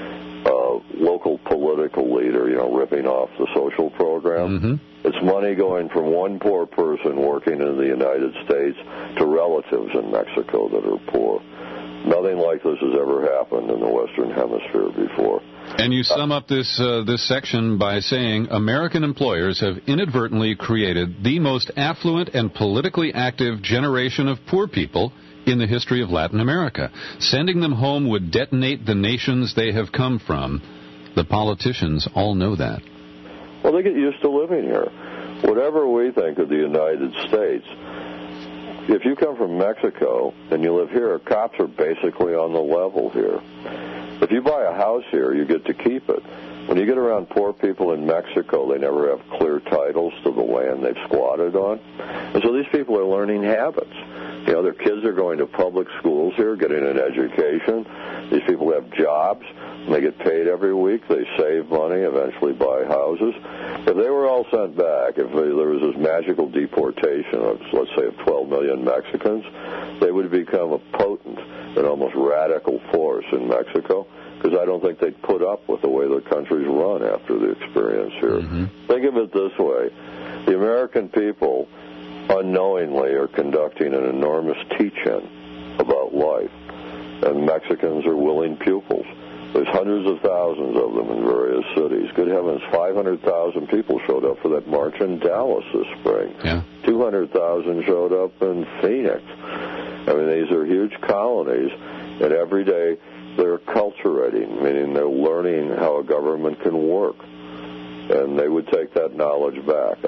[SPEAKER 20] local political leader, ripping off the social program.
[SPEAKER 19] Mm-hmm.
[SPEAKER 20] It's money going from one poor person working in the United States to relatives in Mexico that are poor. Nothing like this has ever happened in the Western Hemisphere before.
[SPEAKER 19] And you sum up this section by saying American employers have inadvertently created the most affluent and politically active generation of poor people in the history of Latin America. Sending them home would detonate the nations they have come from. The politicians all know that.
[SPEAKER 20] Well, they get used to living here. Whatever we think of the United States, if you come from Mexico and you live here, cops are basically on the level here. If you buy a house here, you get to keep it. When you get around poor people in Mexico, they never have clear titles to the land they've squatted on. And so these people are learning habits. Their kids are going to public schools here, getting an education. These people have jobs. And they get paid every week. They save money, eventually buy houses. If they were all sent back, if there was this magical deportation of, let's say, of 12 million Mexicans, they would become a potent and almost radical force in Mexico, because I don't think they'd put up with the way the country's run after the experience here.
[SPEAKER 19] Mm-hmm.
[SPEAKER 20] Think of it this way. The American people unknowingly are conducting an enormous teach-in about life, and Mexicans are willing pupils. There's hundreds of thousands of them in various cities. Good heavens, 500,000 people showed up for that march in Dallas this spring.
[SPEAKER 19] Yeah.
[SPEAKER 20] 200,000 showed up in Phoenix. I mean, these are huge colonies, and every day they're acculturating, meaning they're learning how a government can work. And they would take that knowledge back.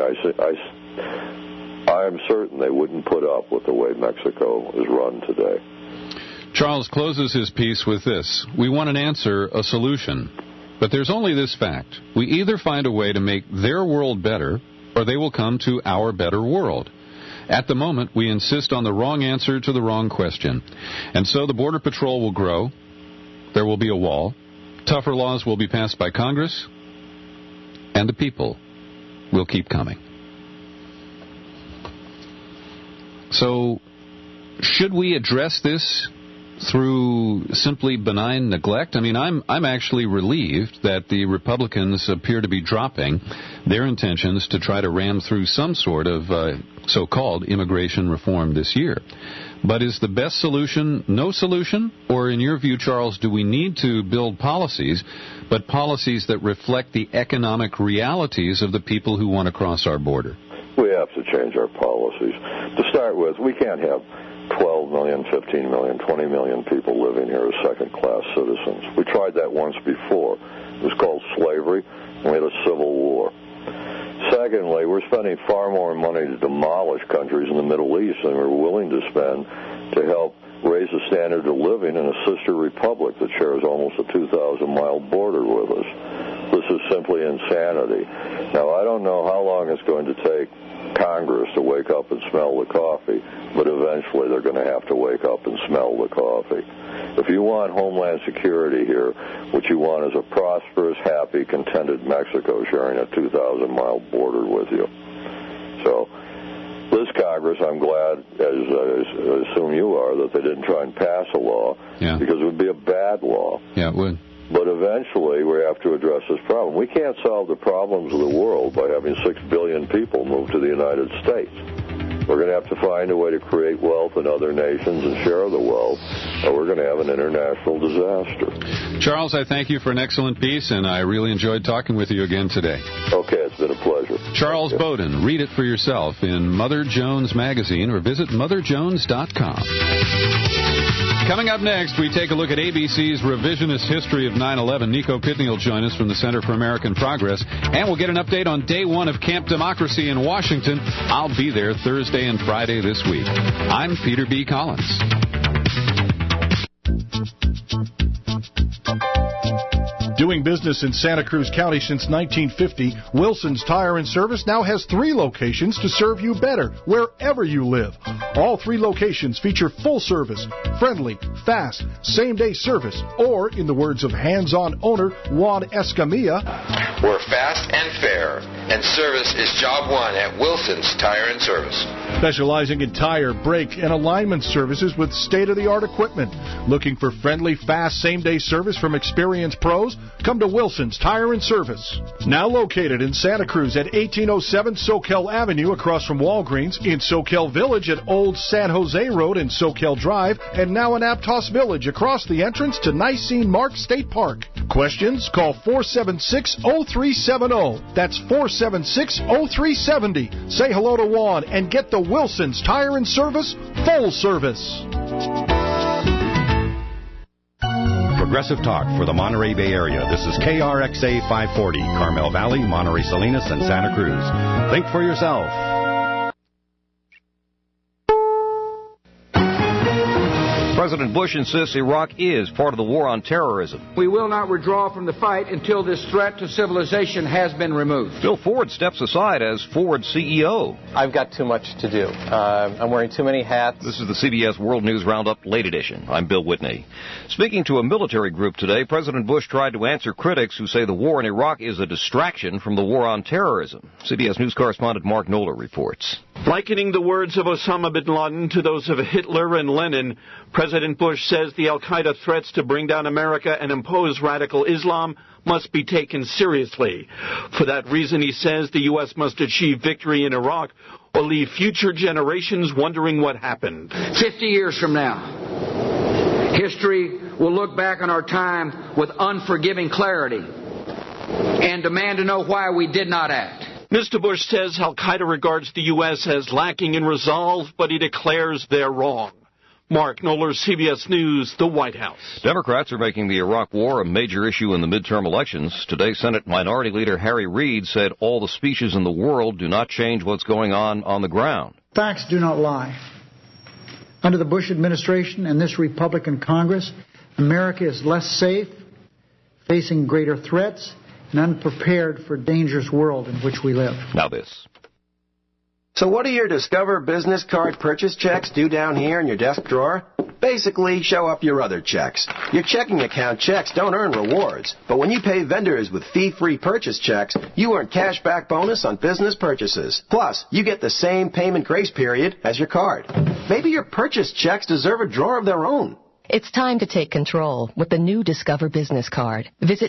[SPEAKER 20] I am certain they wouldn't put up with the way Mexico is run today.
[SPEAKER 19] Charles closes his piece with this. We want an answer, a solution. But there's only this fact. We either find a way to make their world better, or they will come to our better world. At the moment, we insist on the wrong answer to the wrong question. And so the Border Patrol will grow. There will be a wall. Tougher laws will be passed by Congress. And the people will keep coming. So, should we address this through simply benign neglect? I mean, I'm actually relieved that the Republicans appear to be dropping their intentions to try to ram through some sort of so-called immigration reform this year. But is the best solution no solution? Or in your view, Charles, do we need to build policies, but policies that reflect the economic realities of the people who want to cross our border?
[SPEAKER 20] We have to change our policies. To start with, we can't have 12 million, 15 million, 20 million people living here as second-class citizens. We tried that once before. It was called slavery, and we had a civil war. Secondly, we're spending far more money to demolish countries in the Middle East than we're willing to spend to help raise the standard of living in a sister republic that shares almost a 2,000-mile border with us. This is simply insanity. Now, I don't know how long it's going to take Congress to wake up and smell the coffee, but eventually they're going to have to wake up and smell the coffee. If you want Homeland Security here, what you want is a prosperous, happy, contented Mexico sharing a 2,000-mile border with you. So this Congress, I'm glad, as I assume you are, that they didn't try and pass a law, because it would be a bad law.
[SPEAKER 19] Yeah, it would.
[SPEAKER 20] But eventually we have to address this problem. We can't solve the problems of the world by having 6 billion people move to the United States. We're going to have to find a way to create wealth in other nations and share the wealth, or we're going to have an international disaster.
[SPEAKER 19] Charles, I thank you for an excellent piece, and I really enjoyed talking with you again today.
[SPEAKER 20] Okay, it's been a pleasure.
[SPEAKER 19] Charles Bowden, read it for yourself in Mother Jones Magazine or visit motherjones.com. Coming up next, we take a look at ABC's revisionist history of 9/11. Nico Pitney will join us from the Center for American Progress, and we'll get an update on day one of Camp Democracy in Washington. I'll be there Thursday and Friday this week. I'm Peter B. Collins.
[SPEAKER 3] Doing business in Santa Cruz County since 1950, Wilson's Tire and Service now has 3 locations to serve you better wherever you live. All 3 locations feature full service, friendly, fast, same-day service, or, in the words of hands-on owner Juan Escamilla,
[SPEAKER 5] we're fast and fair, and service is job one at Wilson's Tire and Service.
[SPEAKER 3] Specializing in tire, brake, and alignment services with state-of-the-art equipment. Looking for friendly, fast, same-day service from experienced pros? Come to Wilson's Tire and Service. Now located in Santa Cruz at 1807 Soquel Avenue across from Walgreens, in Soquel Village at Old San Jose Road and Soquel Drive, and now in Aptos Village across the entrance to Nicene Mark State Park. Questions? Call 476-0370. That's 476-0370. Say hello to Juan and get the Wilson's Tire and Service full service.
[SPEAKER 1] Progressive Talk for the Monterey Bay Area. This is KRXA 540, Carmel Valley, Monterey Salinas, and Santa Cruz. Think for yourself.
[SPEAKER 12] President Bush insists Iraq is part of the war on terrorism.
[SPEAKER 13] We will not withdraw from the fight until this threat to civilization has been removed.
[SPEAKER 12] Bill Ford steps aside as Ford CEO.
[SPEAKER 15] I've got too much to do. I'm wearing too many hats.
[SPEAKER 12] This is the CBS World News Roundup Late Edition. I'm Bill Whitney. Speaking to a military group today, President Bush tried to answer critics who say the war in Iraq is a distraction from the war on terrorism. CBS News correspondent Mark Knoller reports.
[SPEAKER 16] Likening the words of Osama bin Laden to those of Hitler and Lenin, President Bush says the al-Qaeda threats to bring down America and impose radical Islam must be taken seriously. For that reason, he says the U.S. must achieve victory in Iraq or leave future generations wondering what happened.
[SPEAKER 13] 50 years from now, history will look back on our time with unforgiving clarity and demand to know why we did not act.
[SPEAKER 16] Mr. Bush says al-Qaeda regards the U.S. as lacking in resolve, but he declares they're wrong. Mark Knoller, CBS News, the White House.
[SPEAKER 12] Democrats are making the Iraq War a major issue in the midterm elections. Today, Senate Minority Leader Harry Reid said all the speeches in the world do not change what's going on the ground.
[SPEAKER 26] Facts do not lie. Under the Bush administration and this Republican Congress, America is less safe, facing greater threats, and unprepared for a dangerous world in which we live.
[SPEAKER 12] Now this.
[SPEAKER 27] So what do your Discover business card purchase checks do down here in your desk drawer? Basically, show up your other checks. Your checking account checks don't earn rewards, but when you pay vendors with fee-free purchase checks, you earn cash back bonus on business purchases. Plus, you get the same payment grace period as your card. Maybe your purchase checks deserve a drawer of their own.
[SPEAKER 28] It's time to take control with the new Discover Business Card. Visit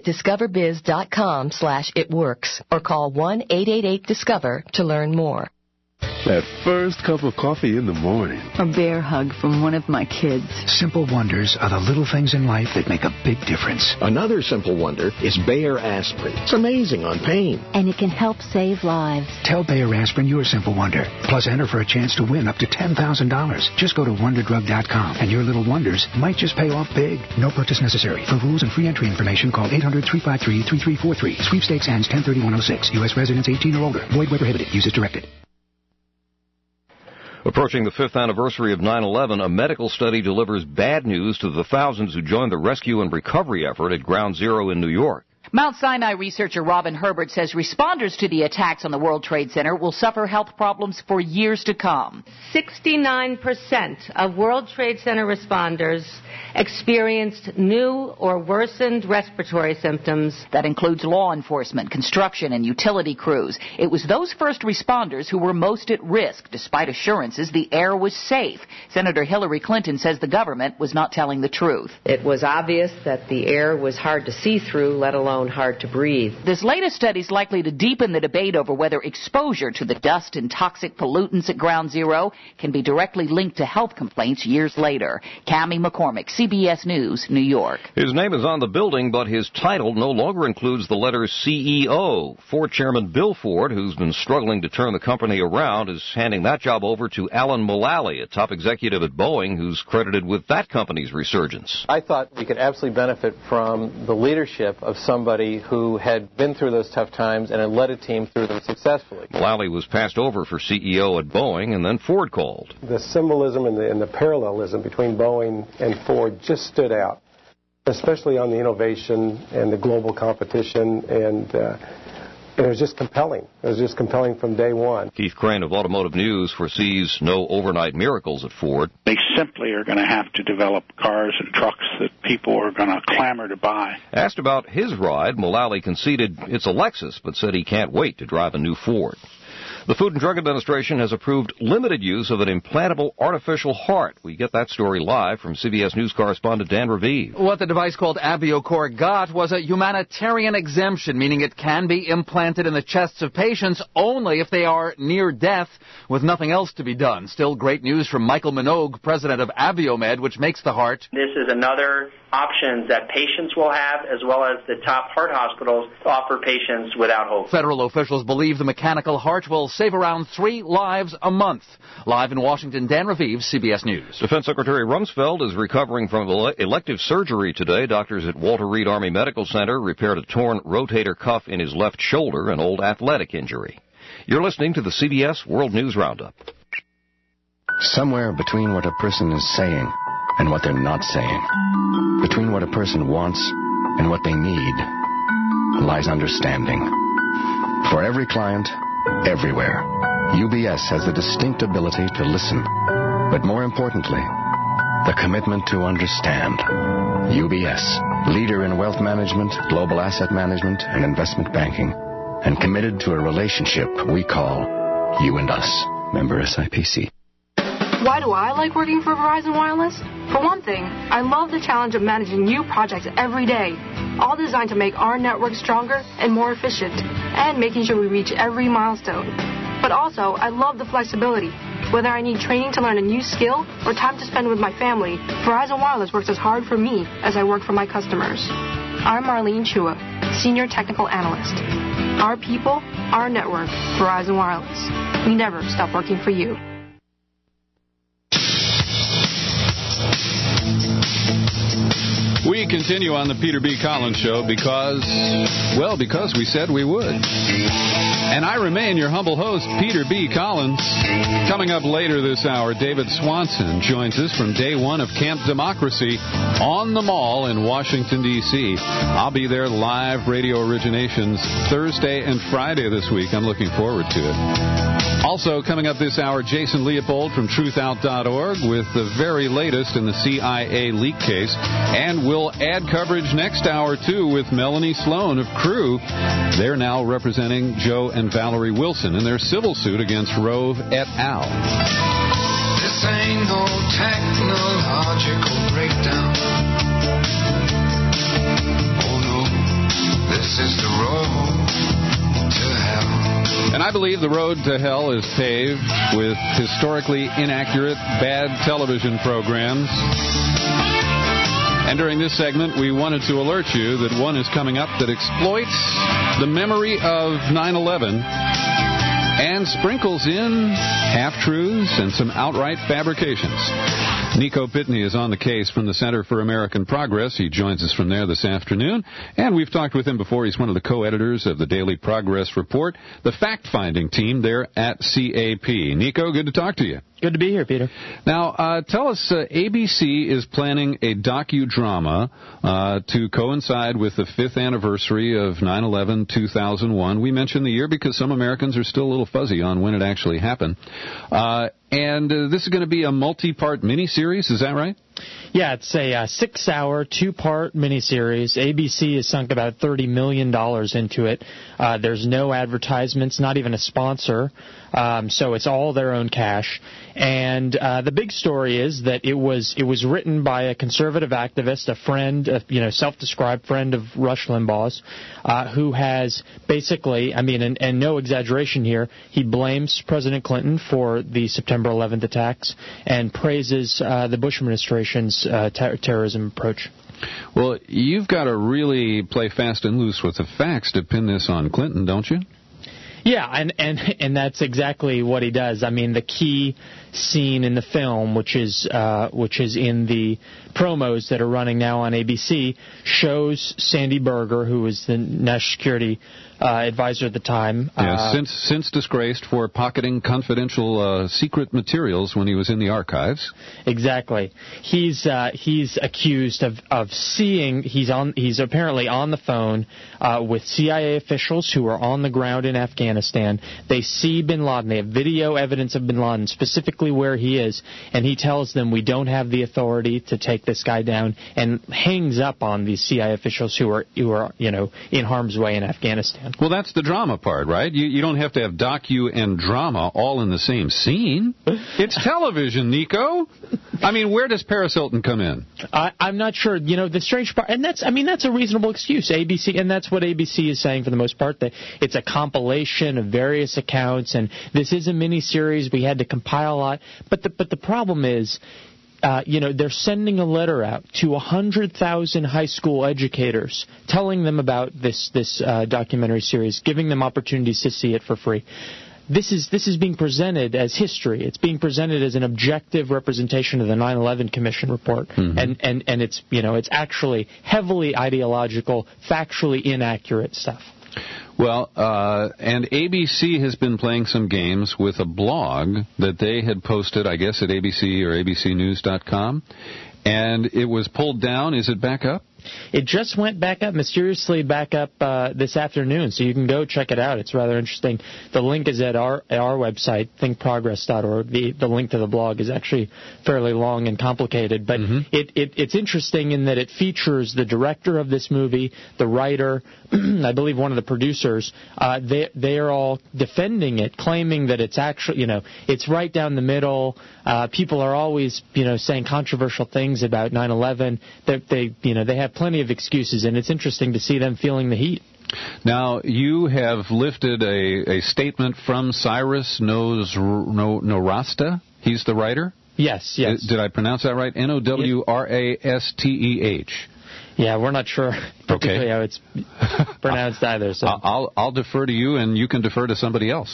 [SPEAKER 28] discoverbiz.com/itworks or call 1-888-DISCOVER to learn more.
[SPEAKER 29] That first cup of coffee in the morning.
[SPEAKER 30] A bear hug from one of my kids.
[SPEAKER 31] Simple wonders are the little things in life that make a big difference.
[SPEAKER 32] Another simple wonder is Bayer Aspirin. It's amazing on pain.
[SPEAKER 30] And it can help save lives.
[SPEAKER 31] Tell Bayer Aspirin your simple wonder. Plus enter for a chance to win up to $10,000. Just go to wonderdrug.com and your little wonders might just pay off big. No purchase necessary. For rules and free entry information, call 800-353-3343. Sweepstakes ends 10/31/06. U.S. residents 18 or older. Void where prohibited. Use as directed.
[SPEAKER 12] Approaching the 5th anniversary of 9/11, a medical study delivers bad news to the thousands who joined the rescue and recovery effort at Ground Zero in New York.
[SPEAKER 33] Mount Sinai researcher Robin Herbert says responders to the attacks on the World Trade Center will suffer health problems for years to come.
[SPEAKER 34] 69% of World Trade Center responders
[SPEAKER 2] experienced new or worsened respiratory symptoms.
[SPEAKER 33] That includes law enforcement, construction, and utility crews. It was those first responders who were most at risk, despite assurances the air was safe. Senator Hillary Clinton says the government was not telling the truth.
[SPEAKER 4] It was obvious that the air was hard to see through, let alone hard to breathe.
[SPEAKER 33] This latest study is likely to deepen the debate over whether exposure to the dust and toxic pollutants at Ground Zero can be directly linked to health complaints years later. Cammie McCormick, CBS News, New York.
[SPEAKER 12] His name is on the building, but his title no longer includes the letters CEO. Ford Chairman Bill Ford, who's been struggling to turn the company around, is handing that job over to Alan Mulally, a top executive at Boeing, who's credited with that company's resurgence.
[SPEAKER 15] I thought we could absolutely benefit from the leadership of somebody who had been through those tough times and had led a team through them successfully.
[SPEAKER 12] Mulally was passed over for CEO at Boeing, and then Ford called.
[SPEAKER 6] The symbolism and the parallelism between Boeing and Ford just stood out, especially on the innovation and the global competition, and it was just compelling. It was just compelling from day one.
[SPEAKER 12] Keith Crane of Automotive News foresees no overnight miracles at Ford.
[SPEAKER 7] They simply are going to have to develop cars and trucks that people are going to clamor to buy.
[SPEAKER 12] Asked about his ride, Mulally conceded it's a Lexus, but said he can't wait to drive a new Ford. The Food and Drug Administration has approved limited use of an implantable artificial heart. We get that story live from CBS News correspondent Dan Raviv.
[SPEAKER 8] What the device called AbioCor got was a humanitarian exemption, meaning it can be implanted in the chests of patients only if they are near death with nothing else to be done. Still great news from Michael Minogue, president of Abiomed, which makes the heart.
[SPEAKER 10] This is another option that patients will have, as well as the top heart hospitals to offer patients without hope.
[SPEAKER 8] Federal officials believe the mechanical heart will save around 3 lives a month. Live in Washington, Dan Raviv, CBS News.
[SPEAKER 12] Defense Secretary Rumsfeld is recovering from elective surgery today. Doctors at Walter Reed Army Medical Center repaired a torn rotator cuff in his left shoulder, an old athletic injury. You're listening to the CBS World News Roundup.
[SPEAKER 14] Somewhere between what a person is saying and what they're not saying, between what a person wants and what they need, lies understanding. For every client, everywhere, UBS has the distinct ability to listen, but more importantly, the commitment to understand. UBS, leader in wealth management, global asset management, and investment banking, and committed to a relationship we call you and us. Member SIPC.
[SPEAKER 17] Why do I like working for Verizon Wireless? For one thing, I love the challenge of managing new projects every day, all designed to make our network stronger and more efficient, and making sure we reach every milestone. But also, I love the flexibility. Whether I need training to learn a new skill or time to spend with my family, Verizon Wireless works as hard for me as I work for my customers. I'm Marlene Chua, Senior Technical Analyst. Our people, our network, Verizon Wireless. We never stop working for you.
[SPEAKER 19] We continue on the Peter B. Collins Show because we said we would. And I remain your humble host, Peter B. Collins. Coming up later this hour, David Swanson joins us from day one of Camp Democracy on the Mall in Washington, D.C. I'll be there live, Radio Originations, Thursday and Friday this week. I'm looking forward to it. Also, coming up this hour, Jason Leopold from truthout.org with the very latest in the CIA leak case. And we'll add coverage next hour, too, with Melanie Sloan of Crew. They're now representing Joe and Valerie Wilson in their civil suit against Rove et al.
[SPEAKER 18] This ain't no technological breakdown. Oh no, this is the road to hell.
[SPEAKER 19] And I believe the road to hell is paved with historically inaccurate, bad television programs. And during this segment, we wanted to alert you that one is coming up that exploits the memory of 9/11 and sprinkles in half-truths and some outright fabrications. Nico Pitney is on the case from the Center for American Progress. He joins us from there this afternoon. And we've talked with him before. He's one of the co-editors of the Daily Progress Report, the fact-finding team there at CAP. Nico, good to talk to you.
[SPEAKER 11] Good to be here, Peter.
[SPEAKER 19] Now, tell us, ABC is planning a docudrama to coincide with the 5th anniversary of 9/11-2001. We mentioned the year because some Americans are still a little fuzzy on when it actually happened. And this is going to be a multi-part miniseries, is that right?
[SPEAKER 1] Yeah, it's a 6-hour, 2-part miniseries. ABC has sunk about $30 million into it. There's no advertisements, not even a sponsor, so it's all their own cash. And the big story is that it was written by a conservative activist, a friend, self-described friend of Rush Limbaugh's, who has basically, and no exaggeration here, he blames President Clinton for the September 11th attacks and praises the Bush administration's terrorism approach.
[SPEAKER 19] Well, you've got to really play fast and loose with the facts to pin this on Clinton, don't you?
[SPEAKER 1] Yeah, and that's exactly what he does. I mean, the key scene in the film, which is in the promos that are running now on ABC, shows Sandy Berger, who was the national security advisor at the time.
[SPEAKER 19] Since disgraced for pocketing confidential secret materials when he was in the archives.
[SPEAKER 1] Exactly. He's accused of seeing. He's apparently on the phone with CIA officials who are on the ground in Afghanistan. They see Bin Laden. They have video evidence of Bin Laden, specifically where he is, and he tells them, "We don't have the authority to take this guy down," and hangs up on these CIA officials who are in harm's way in Afghanistan.
[SPEAKER 19] Well, that's the drama part, right? You don't have to have docu and drama all in the same scene. It's television, Nico. I mean, where does Paris Hilton come in?
[SPEAKER 1] I'm not sure. The strange part, and that's a reasonable excuse. ABC, and that's what ABC is saying for the most part, that it's a compilation of various accounts, and this is a mini-series. We had to compile a lot. But the problem is, they're sending a letter out to 100,000 high school educators telling them about this documentary series, giving them opportunities to see it for free. This is being presented as history. It's being presented as an objective representation of the 9/11 Commission report, and it's actually heavily ideological, factually inaccurate stuff.
[SPEAKER 19] Well, and ABC has been playing some games with a blog that they had posted, I guess, at ABC or abcnews.com, and it was pulled down. Is it back up?
[SPEAKER 1] It just went back up, mysteriously back up this afternoon, so you can go check it out. It's rather interesting. The link is at our website, thinkprogress.org. The link to the blog is actually fairly long and complicated, but it's interesting in that it features the director of this movie, the writer, I believe one of the producers. They are all defending it, claiming that it's actually, it's right down the middle. People are always, saying controversial things about 9/11. They have plenty of excuses, and it's interesting to see them feeling the heat.
[SPEAKER 19] Now, you have lifted a statement from Cyrus Nowrasteh. He's the writer?
[SPEAKER 1] Yes.
[SPEAKER 19] Did I pronounce that right? Nowrasteh.
[SPEAKER 1] Yeah, we're not sure particularly how it's pronounced either. So
[SPEAKER 19] I'll defer to you, and you can defer to somebody else.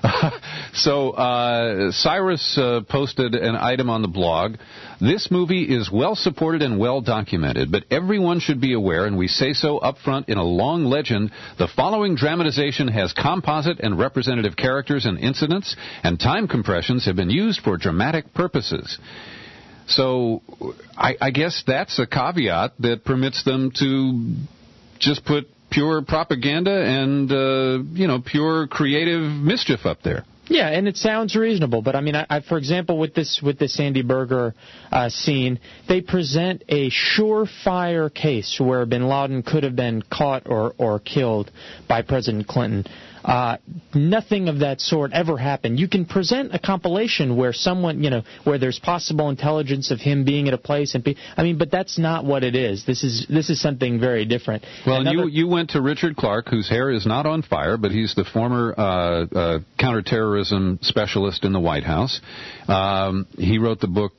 [SPEAKER 19] So Cyrus posted an item on the blog. This movie is well supported and well documented, but everyone should be aware, and we say so up front in a long legend, the following dramatization has composite and representative characters and incidents, and time compressions have been used for dramatic purposes. So I guess that's a caveat that permits them to just put pure propaganda and, pure creative mischief up there.
[SPEAKER 1] Yeah, and it sounds reasonable, but I for example, with this Sandy Berger scene, they present a surefire case where Bin Laden could have been caught or killed by President Clinton. Nothing of that sort ever happened. You can present a compilation where someone, where there's possible intelligence of him being at a place, but that's not what it is. This is something very different.
[SPEAKER 19] Well, you went to Richard Clarke, whose hair is not on fire, but he's the former counterterrorism specialist in the White House. He wrote the book.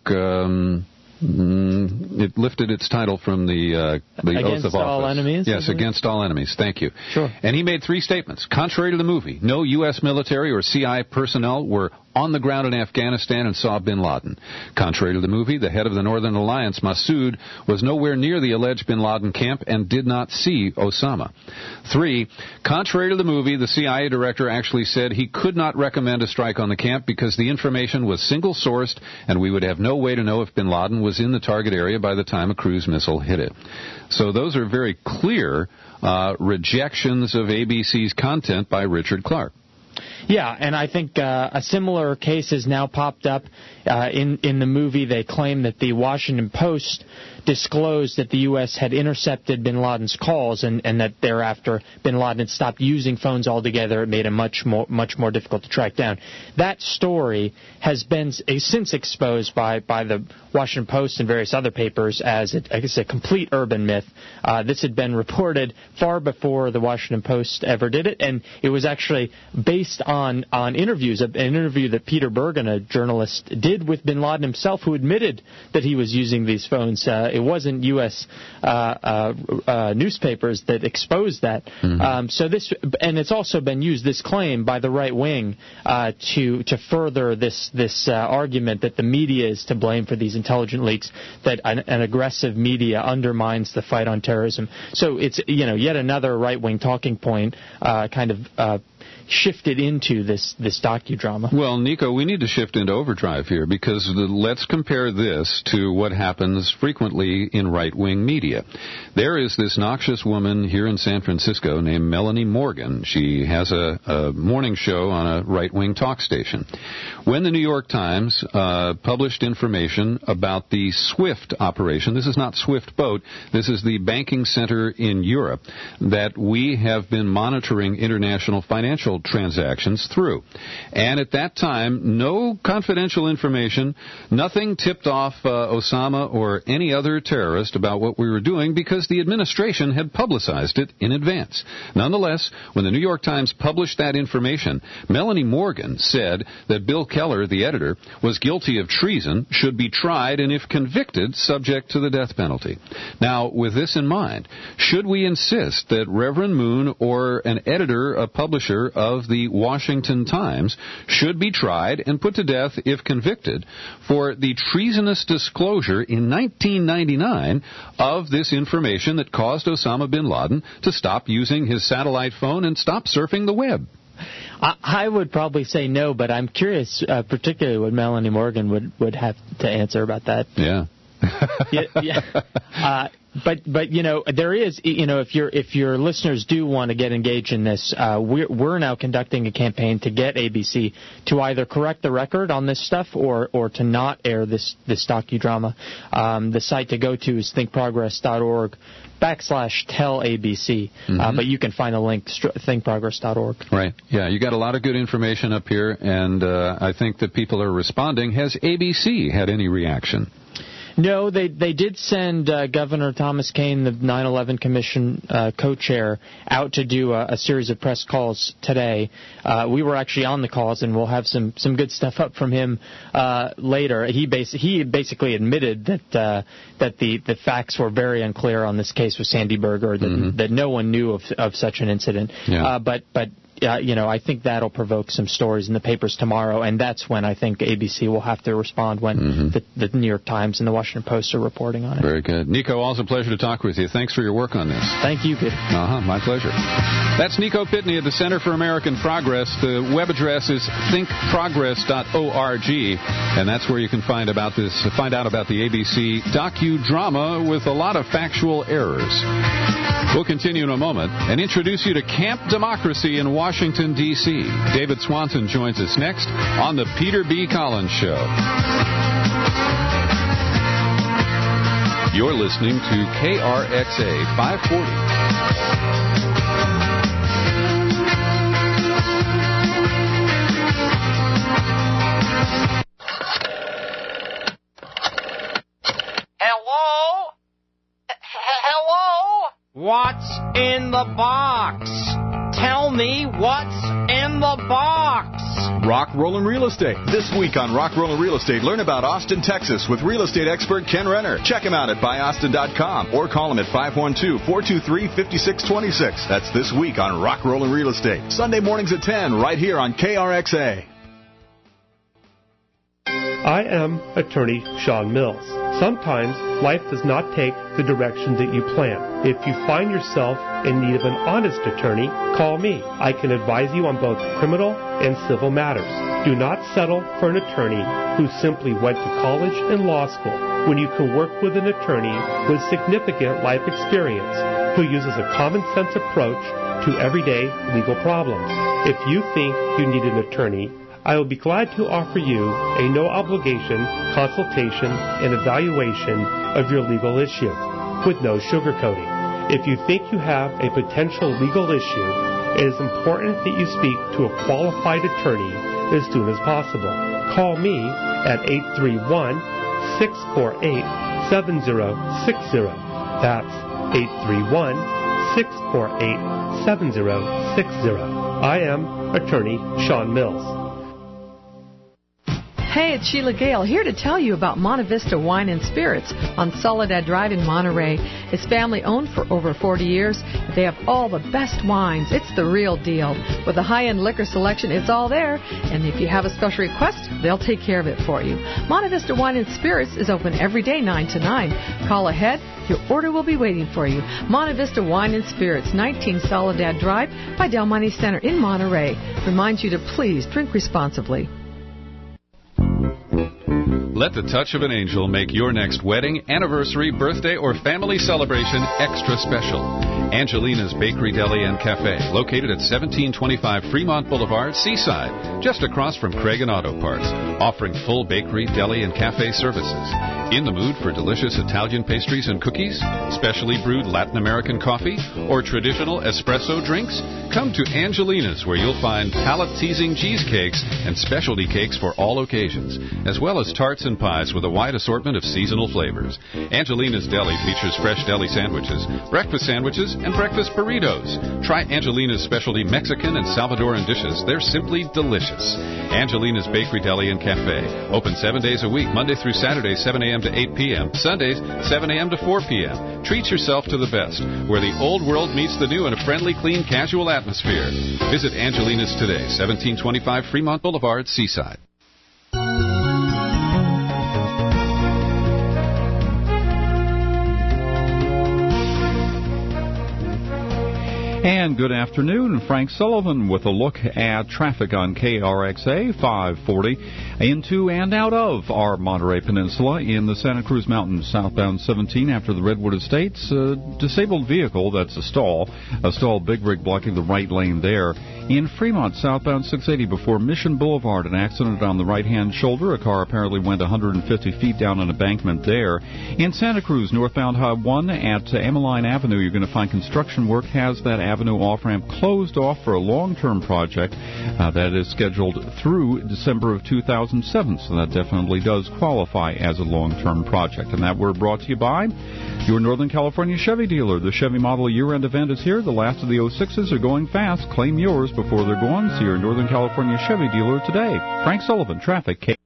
[SPEAKER 19] It lifted its title from the Oath of Office.
[SPEAKER 1] Against All Enemies?
[SPEAKER 19] Yes, Against All Enemies. Thank you.
[SPEAKER 1] Sure.
[SPEAKER 19] And he made 3 statements. Contrary to the movie, no U.S. military or CIA personnel were on the ground in Afghanistan and saw Bin Laden. Contrary to the movie, the head of the Northern Alliance, Massoud, was nowhere near the alleged Bin Laden camp and did not see Osama. 3, contrary to the movie, the CIA director actually said he could not recommend a strike on the camp because the information was single-sourced and we would have no way to know if Bin Laden was in the target area by the time a cruise missile hit it. So those are very clear rejections of ABC's content by Richard Clarke.
[SPEAKER 1] Yeah, and I think a similar case has now popped up in the movie. They claim that the Washington Post disclosed that the U.S. had intercepted bin Laden's calls, and that thereafter bin Laden had stopped using phones altogether. It made him much more difficult to track down. That story has been since exposed by the Washington Post and various other papers as a complete urban myth. This had been reported far before the Washington Post ever did it, and it was actually based on interviews, an interview that Peter Bergen, a journalist, did with bin Laden himself, who admitted that he was using these phones. It wasn't U.S. Newspapers that exposed that. Mm-hmm. And it's also been used, this claim, by the right wing to further this argument that the media is to blame for these intelligence leaks, that an aggressive media undermines the fight on terrorism. So it's yet another right wing talking point shifted into this docudrama.
[SPEAKER 19] Well, Nico, we need to shift into overdrive here, because let's compare this to what happens frequently in right-wing media. There is this noxious woman here in San Francisco named Melanie Morgan. She has a morning show on a right-wing talk station. When the New York Times published information about the SWIFT operation, this is not SWIFT boat, this is the banking center in Europe that we have been monitoring international financial transactions through. And at that time, no confidential information, nothing tipped off Osama or any other terrorist about what we were doing, because the administration had publicized it in advance. Nonetheless, when the New York Times published that information, Melanie Morgan said that Bill Keller, the editor, was guilty of treason, should be tried, and if convicted, subject to the death penalty. Now, with this in mind, should we insist that Reverend Moon or an editor, a publisher of the Washington Times, should be tried and put to death if convicted for the treasonous disclosure in 1999 of this information that caused Osama bin Laden to stop using his satellite phone and stop surfing the web?
[SPEAKER 1] I would probably say no, but I'm curious, particularly what Melanie Morgan would have to answer about that.
[SPEAKER 19] Yeah.
[SPEAKER 1] But there is, if your listeners do want to get engaged in this, we're now conducting a campaign to get ABC to either correct the record on this stuff or to not air this docudrama. The site to go to is thinkprogress.org/tellabc, but you can find a link, thinkprogress.org.
[SPEAKER 19] Right. Yeah, you got a lot of good information up here, and I think that people are responding. Has ABC had any reaction?
[SPEAKER 1] No, they did send Governor Thomas Kean, the 9/11 Commission co-chair, out to do a series of press calls today. We were actually on the calls, and we'll have some good stuff up from him later. He basically admitted that the facts were very unclear on this case with Sandy Berger, that no one knew of such an incident.
[SPEAKER 19] Yeah.
[SPEAKER 1] But I think that'll provoke some stories in the papers tomorrow, and that's when I think ABC will have to respond, when the New York Times and the Washington Post are reporting on it.
[SPEAKER 19] Very good. Nico, always a pleasure to talk with you. Thanks for your work on this.
[SPEAKER 1] Thank you, Peter.
[SPEAKER 19] My pleasure. That's Nico Pitney at the Center for American Progress. The web address is thinkprogress.org, and that's where you can find out about the ABC docudrama with a lot of factual errors. We'll continue in a moment and introduce you to Camp Democracy in Washington, D.C. David Swanson joins us next on The Peter B. Collins Show. You're listening to KRXA 540.
[SPEAKER 3] What's in the box? Tell me what's in the box.
[SPEAKER 5] Rock Rollin' Real Estate. This week on Rock Rollin' Real Estate, learn about Austin, Texas with real estate expert Ken Renner. Check him out at buyaustin.com or call him at 512-423-5626. That's this week on Rock Rollin' Real Estate. Sunday mornings at 10 right here on KRXA.
[SPEAKER 9] I am attorney Sean Mills. Sometimes life does not take the direction that you plan. If you find yourself in need of an honest attorney, call me. I can advise you on both criminal and civil matters. Do not settle for an attorney who simply went to college and law school when you can work with an attorney with significant life experience who uses a common sense approach to everyday legal problems. If you think you need an attorney, I will be glad to offer you a no-obligation consultation and evaluation of your legal issue with no sugarcoating. If you think you have a potential legal issue, it is important that you speak to a qualified attorney as soon as possible. Call me at 831-648-7060. That's 831-648-7060. I am Attorney Sean Mills.
[SPEAKER 13] Hey, it's Sheila Gale here to tell you about Monte Vista Wine and Spirits on Soledad Drive in Monterey. It's family-owned for over 40 years. They have all the best wines. It's the real deal. With a high-end liquor selection, it's all there. And if you have a special request, they'll take care of it for you. Monte Vista Wine and Spirits is open every day 9 to 9. Call ahead. Your order will be waiting for you. Monte Vista Wine and Spirits, 19 Soledad Drive by Del Monte Center in Monterey. Reminds you to please drink responsibly.
[SPEAKER 19] Let the touch of an angel make your next wedding, anniversary, birthday, or family celebration extra special. Angelina's Bakery, Deli, and Cafe, located at 1725 Fremont Boulevard, Seaside, just across from Craig and Auto Parts, offering full bakery, deli, and cafe services. In the mood for delicious Italian pastries and cookies, specially brewed Latin American coffee, or traditional espresso drinks? Come to Angelina's, where you'll find palate-teasing cheesecakes and specialty cakes for all occasions, as well as tarts and pies with a wide assortment of seasonal flavors. Angelina's Deli features fresh deli sandwiches, breakfast sandwiches, and breakfast burritos. Try Angelina's specialty Mexican and Salvadoran dishes. They're simply delicious. Angelina's Bakery, Deli, and Cafe. Open 7 days a week, Monday through Saturday, 7 a.m. to 8 p.m. Sundays, 7 a.m. to 4 p.m. Treat yourself to the best, where the old world meets the new in a friendly, clean, casual atmosphere. Visit Angelina's today, 1725 Fremont Boulevard, Seaside.
[SPEAKER 16] And good afternoon. Frank Sullivan with a look at traffic on KRXA 540 into and out of our Monterey Peninsula in the Santa Cruz Mountains, southbound 17 after the Redwood Estates. Disabled vehicle, that's a stall big rig blocking the right lane there. In Fremont, southbound 680 before Mission Boulevard, an accident on the right-hand shoulder. A car apparently went 150 feet down an embankment there. In Santa Cruz, northbound High 1 at Ameline Avenue, you're going to find construction work has that avenue off-ramp closed off for a long-term project that is scheduled through December of 2007, so that definitely does qualify as a long-term project. And that word brought to you by your Northern California Chevy dealer. The Chevy Model Year-End event is here. The last of the 06s are going fast. Claim yours before they're gone. See your Northern California Chevy dealer today. Frank Sullivan, Traffic.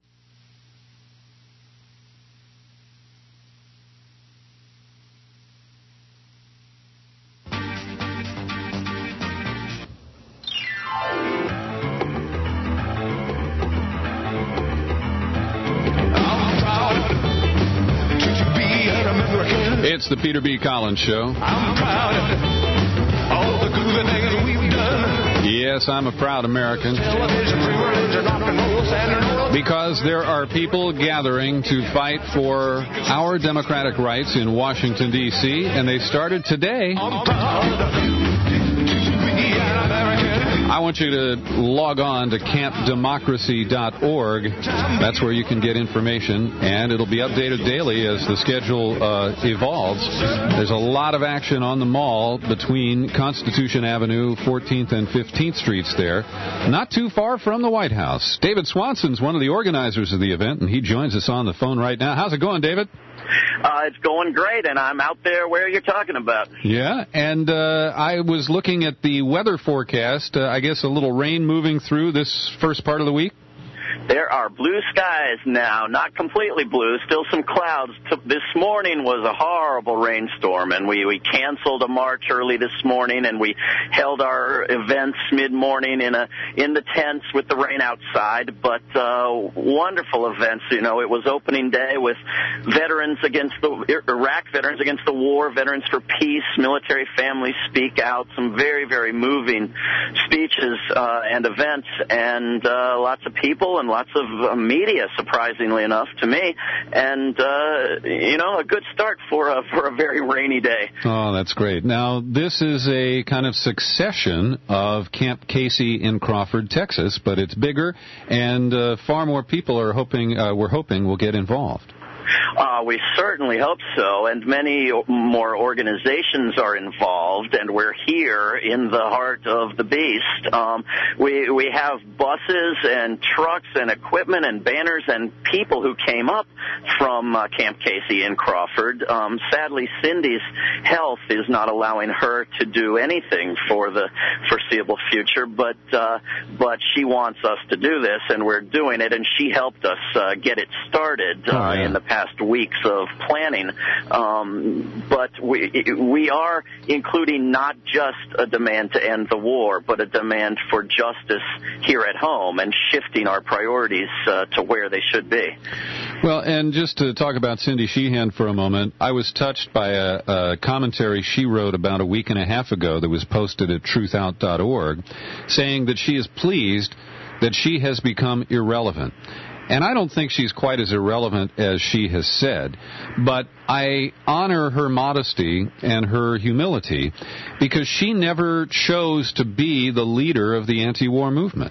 [SPEAKER 19] It's the Peter B. Collins Show.
[SPEAKER 18] I'm proud of all the good things we've done.
[SPEAKER 19] Yes, I'm a proud American. Because there are people gathering to fight for our democratic rights in Washington, D.C., and they started today. I want you to log on to campdemocracy.org. That's where you can get information, and it'll be updated daily as the schedule evolves. There's a lot of action on the mall between Constitution Avenue, 14th and 15th Streets there, not too far from the White House. David Swanson's one of the organizers of the event, and he joins us on the phone right now. How's it going, David?
[SPEAKER 20] It's going great, and I'm out there where you're talking about.
[SPEAKER 19] Yeah, and I was looking at the weather forecast. I guess a little rain moving through this first part of the week.
[SPEAKER 20] There are blue skies now, not completely blue, still some clouds. This morning was a horrible rainstorm, and we canceled a march early this morning, and we held our events mid-morning in the tents with the rain outside, but wonderful events. You know, it was opening day with veterans against the Iraq veterans against the war, veterans for peace, military families speak out, some very, very moving speeches and events, and lots of people and lots of media, surprisingly enough, to me, and a good start for a very rainy day.
[SPEAKER 19] Oh, that's great. Now, this is a kind of succession of Camp Casey in Crawford, Texas, but it's bigger, and far more people are we're hoping will get involved.
[SPEAKER 20] We certainly hope so, and many more organizations are involved, and we're here in the heart of the beast. We have buses and trucks and equipment and banners and people who came up from Camp Casey in Crawford. Sadly, Cindy's health is not allowing her to do anything for the foreseeable future, but she wants us to do this, and we're doing it, and she helped us get it started in the past weeks of planning. But we are including not just a demand to end the war, but a demand for justice here at home and shifting our priorities to where they should be.
[SPEAKER 19] Well, and just to talk about Cindy Sheehan for a moment, I was touched by a commentary she wrote about a week and a half ago that was posted at truthout.org, saying that she is pleased that she has become irrelevant. And I don't think she's quite as irrelevant as she has said, but I honor her modesty and her humility because she never chose to be the leader of the anti-war movement.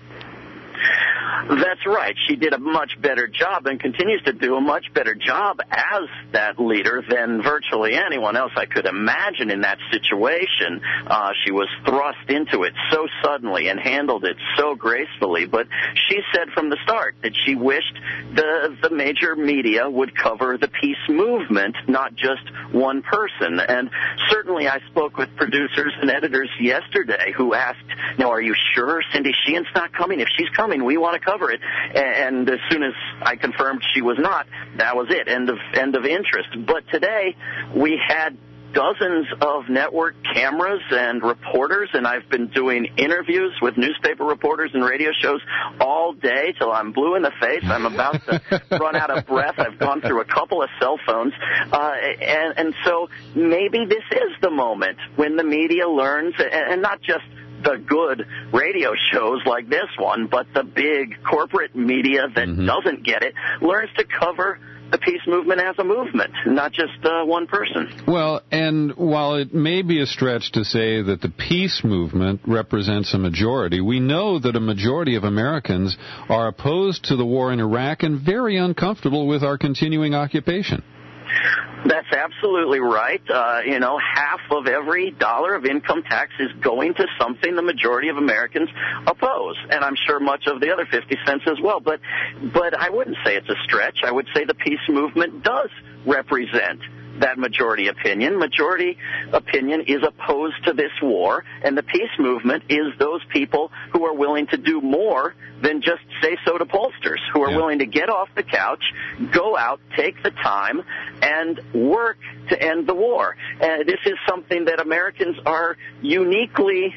[SPEAKER 20] That's right. She did a much better job and continues to do a much better job as that leader than virtually anyone else I could imagine in that situation. She was thrust into it so suddenly and handled it so gracefully. But she said from the start that she wished the major media would cover the peace movement, not just one person. And certainly I spoke with producers and editors yesterday who asked, now, are you sure Cindy Sheehan's not coming? If she's coming, we want to cover it. And as soon as I confirmed she was not, that was it, end of interest. But today we had dozens of network cameras and reporters, and I've been doing interviews with newspaper reporters and radio shows all day till I'm blue in the face. I'm about to run out of breath. I've gone through a couple of cell phones. And so maybe this is the moment when the media learns, and not just the good radio shows like this one, but the big corporate media that doesn't get it, learns to cover the peace movement as a movement, not just one person.
[SPEAKER 19] Well, and while it may be a stretch to say that the peace movement represents a majority, we know that a majority of Americans are opposed to the war in Iraq and very uncomfortable with our continuing occupation.
[SPEAKER 20] That's absolutely right. Half of every dollar of income tax is going to something the majority of Americans oppose, and I'm sure much of the other 50 cents as well. But I wouldn't say it's a stretch. I would say the peace movement does represent that majority opinion. Majority opinion is opposed to this war, and the peace movement is those people who are willing to do more than just say so to pollsters, who are willing to get off the couch, go out, take the time, and work to end the war. And this is something that Americans are uniquely,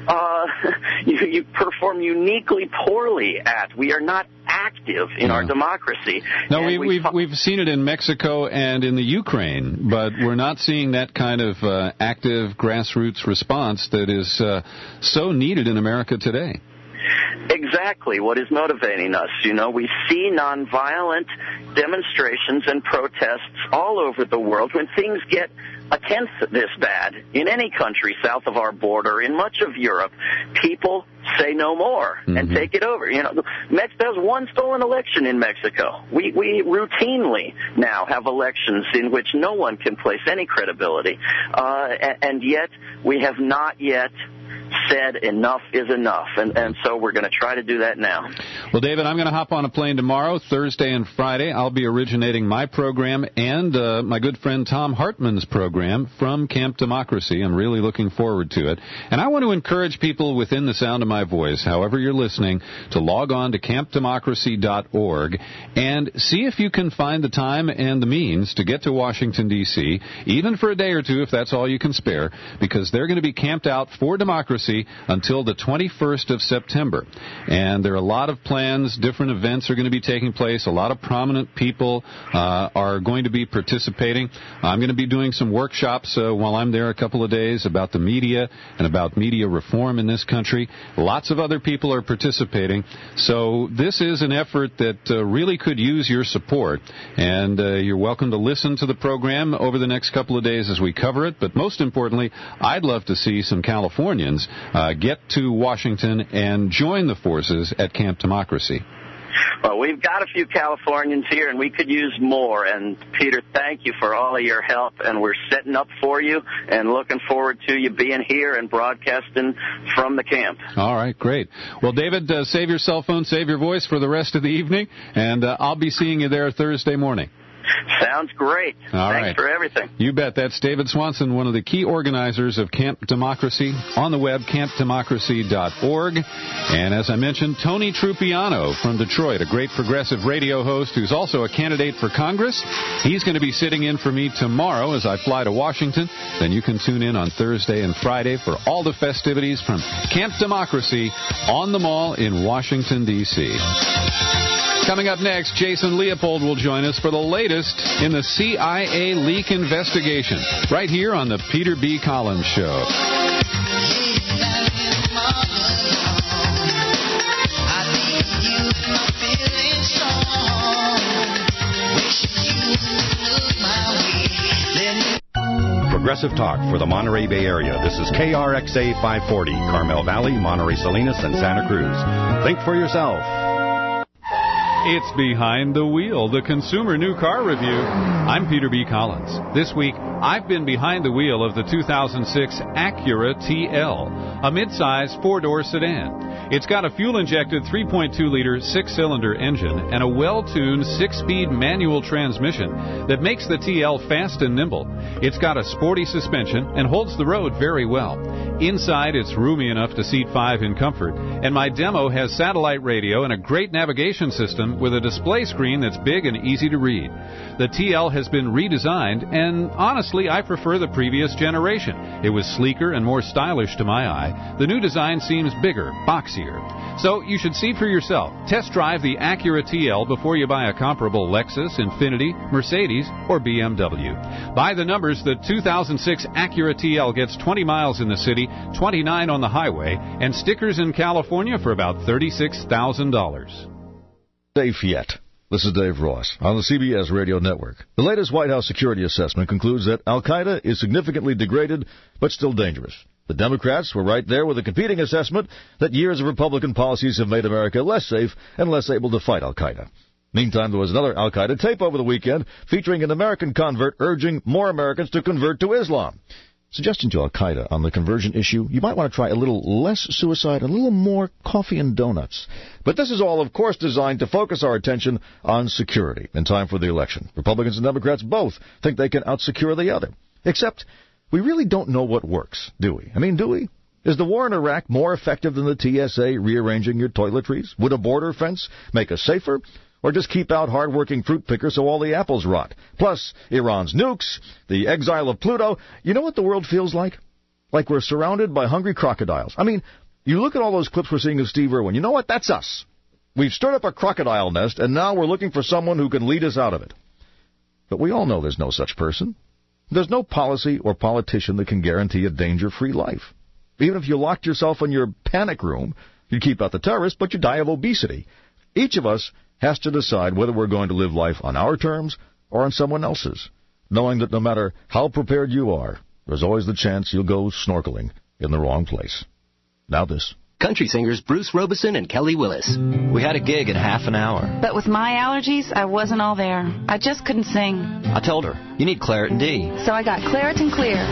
[SPEAKER 20] you perform uniquely poorly at. We are not active in our democracy.
[SPEAKER 19] No, we've seen it in Mexico and in the Ukraine, but we're not seeing that kind of active grassroots response that is so needed in America today.
[SPEAKER 20] Exactly what is motivating us. We see nonviolent demonstrations and protests all over the world. When things get a tenth this bad in any country south of our border, in much of Europe, people say no more and take it over. Mexico has one stolen election in Mexico. We routinely now have elections in which no one can place any credibility, and yet we have not yet said enough is enough, and so we're going to try to do that now.
[SPEAKER 19] Well, David, I'm going to hop on a plane tomorrow, Thursday and Friday. I'll be originating my program and my good friend Tom Hartman's program from Camp Democracy. I'm really looking forward to it. And I want to encourage people within the sound of my voice, however you're listening, to log on to campdemocracy.org and see if you can find the time and the means to get to Washington, D.C., even for a day or two if that's all you can spare, because they're going to be camped out for democracy Democracy until the 21st of September. And there are a lot of plans. Different events are going to be taking place. A lot of prominent people are going to be participating. I'm going to be doing some workshops while I'm there a couple of days about the media and about media reform in this country. Lots of other people are participating. So this is an effort that really could use your support. And you're welcome to listen to the program over the next couple of days as we cover it. But most importantly, I'd love to see some Californians get to Washington and join the forces at Camp Democracy.
[SPEAKER 20] Well, we've got a few Californians here, and we could use more. And, Peter, thank you for all of your help, and we're setting up for you and looking forward to you being here and broadcasting from the camp.
[SPEAKER 19] All right, great. Well, David, save your cell phone, save your voice for the rest of the evening, and I'll be seeing you there Thursday morning.
[SPEAKER 20] Sounds great. Thanks for everything.
[SPEAKER 19] You bet. That's David Swanson, one of the key organizers of Camp Democracy, on the web, campdemocracy.org. And as I mentioned, Tony Trupiano from Detroit, a great progressive radio host who's also a candidate for Congress. He's going to be sitting in for me tomorrow as I fly to Washington. Then you can tune in on Thursday and Friday for all the festivities from Camp Democracy on the Mall in Washington, D.C. Coming up next, Jason Leopold will join us for the latest in the CIA leak investigation, right here on the Peter B. Collins Show.
[SPEAKER 2] Progressive talk for the Monterey Bay Area. This is KRXA 540, Carmel Valley, Monterey Salinas, and Santa Cruz. Think for yourself.
[SPEAKER 19] It's Behind the Wheel, the Consumer New Car Review. I'm Peter B. Collins. This week, I've been behind the wheel of the 2006 Acura TL, a midsize four-door sedan. It's got a fuel-injected 3.2-liter six-cylinder engine and a well-tuned six-speed manual transmission that makes the TL fast and nimble. It's got a sporty suspension and holds the road very well. Inside, it's roomy enough to seat 5 in comfort, and my demo has satellite radio and a great navigation system with a display screen that's big and easy to read. The TL has been redesigned, and honestly, I prefer the previous generation. It was sleeker and more stylish to my eye. The new design seems bigger, boxier. So you should see for yourself. Test drive the Acura TL before you buy a comparable Lexus, Infiniti, Mercedes, or BMW. By the numbers, the 2006 Acura TL gets 20 miles in the city, 29 on the highway, and stickers in California for about $36,000.
[SPEAKER 21] Safe yet. This is Dave Ross on the CBS Radio Network. The latest White House security assessment concludes that al-Qaeda is significantly degraded, but still dangerous. The Democrats were right there with a competing assessment that years of Republican policies have made America less safe and less able to fight al-Qaeda. Meantime, there was another al-Qaeda tape over the weekend featuring an American convert urging more Americans to convert to Islam. Suggestion to al-Qaeda on the conversion issue, you might want to try a little less suicide, a little more coffee and donuts. But this is all, of course, designed to focus our attention on security in time for the election. Republicans and Democrats both think they can out-secure the other. Except, we really don't know what works, do we? I mean, do we? Is the war in Iraq more effective than the TSA rearranging your toiletries? Would a border fence make us safer? Or just keep out hard-working fruit pickers so all the apples rot? Plus, Iran's nukes, the exile of Pluto. You know what the world feels like? Like we're surrounded by hungry crocodiles. I mean, you look at all those clips we're seeing of Steve Irwin. You know what? That's us. We've stirred up a crocodile nest, and now we're looking for someone who can lead us out of it. But we all know there's no such person. There's no policy or politician that can guarantee a danger-free life. Even if you locked yourself in your panic room, you'd keep out the terrorists, but you'd die of obesity. Each of us has to decide whether we're going to live life on our terms or on someone else's, knowing that no matter how prepared you are, there's always the chance you'll go snorkeling in the wrong place. Now this.
[SPEAKER 22] Country singers Bruce Robeson and Kelly Willis. We had a gig in half an hour.
[SPEAKER 23] But with my allergies, I wasn't all there. I just couldn't sing.
[SPEAKER 22] I told her, you need Claritin D.
[SPEAKER 23] So I got Claritin Clear.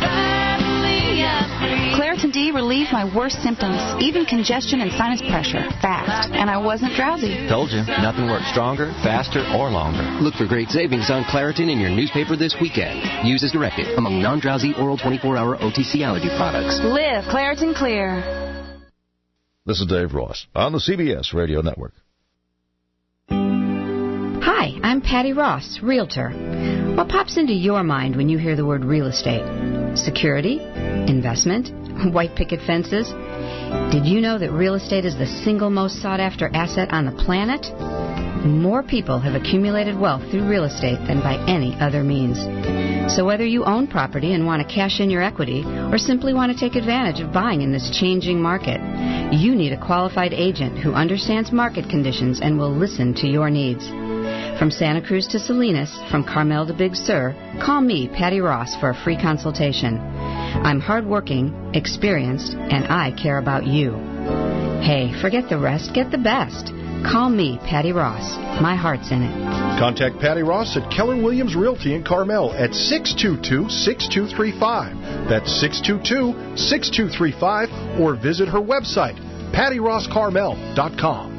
[SPEAKER 23] Claritin D relieved my worst symptoms, even congestion and sinus pressure, fast, and I wasn't drowsy.
[SPEAKER 22] Told you, nothing works stronger, faster, or longer. Look for great savings on Claritin in your newspaper this weekend. Use as directed among non-drowsy oral 24-hour OTC allergy products.
[SPEAKER 23] Live Claritin Clear.
[SPEAKER 21] This is Dave Ross on the CBS Radio Network.
[SPEAKER 24] Hi, I'm Patty Ross, Realtor.
[SPEAKER 4] What pops into your mind when you hear the word real estate? Security? Investment? White picket fences? Did you know that real estate is the single most sought-after asset on the planet? More people have accumulated wealth through real estate than by any other means. So whether you own property and want to cash in your equity or simply want to take advantage of buying in this changing market, you need a qualified agent who understands market conditions and will listen to your needs. From Santa Cruz to Salinas, from Carmel to Big Sur, call me, Patty Ross, for a free consultation. I'm hardworking, experienced, and I care about you. Hey, forget the rest, get the best. Call me, Patty Ross. My heart's in it.
[SPEAKER 6] Contact Patty Ross at Keller Williams Realty in Carmel at 622-6235. That's 622-6235, or visit her website, pattyrosscarmel.com.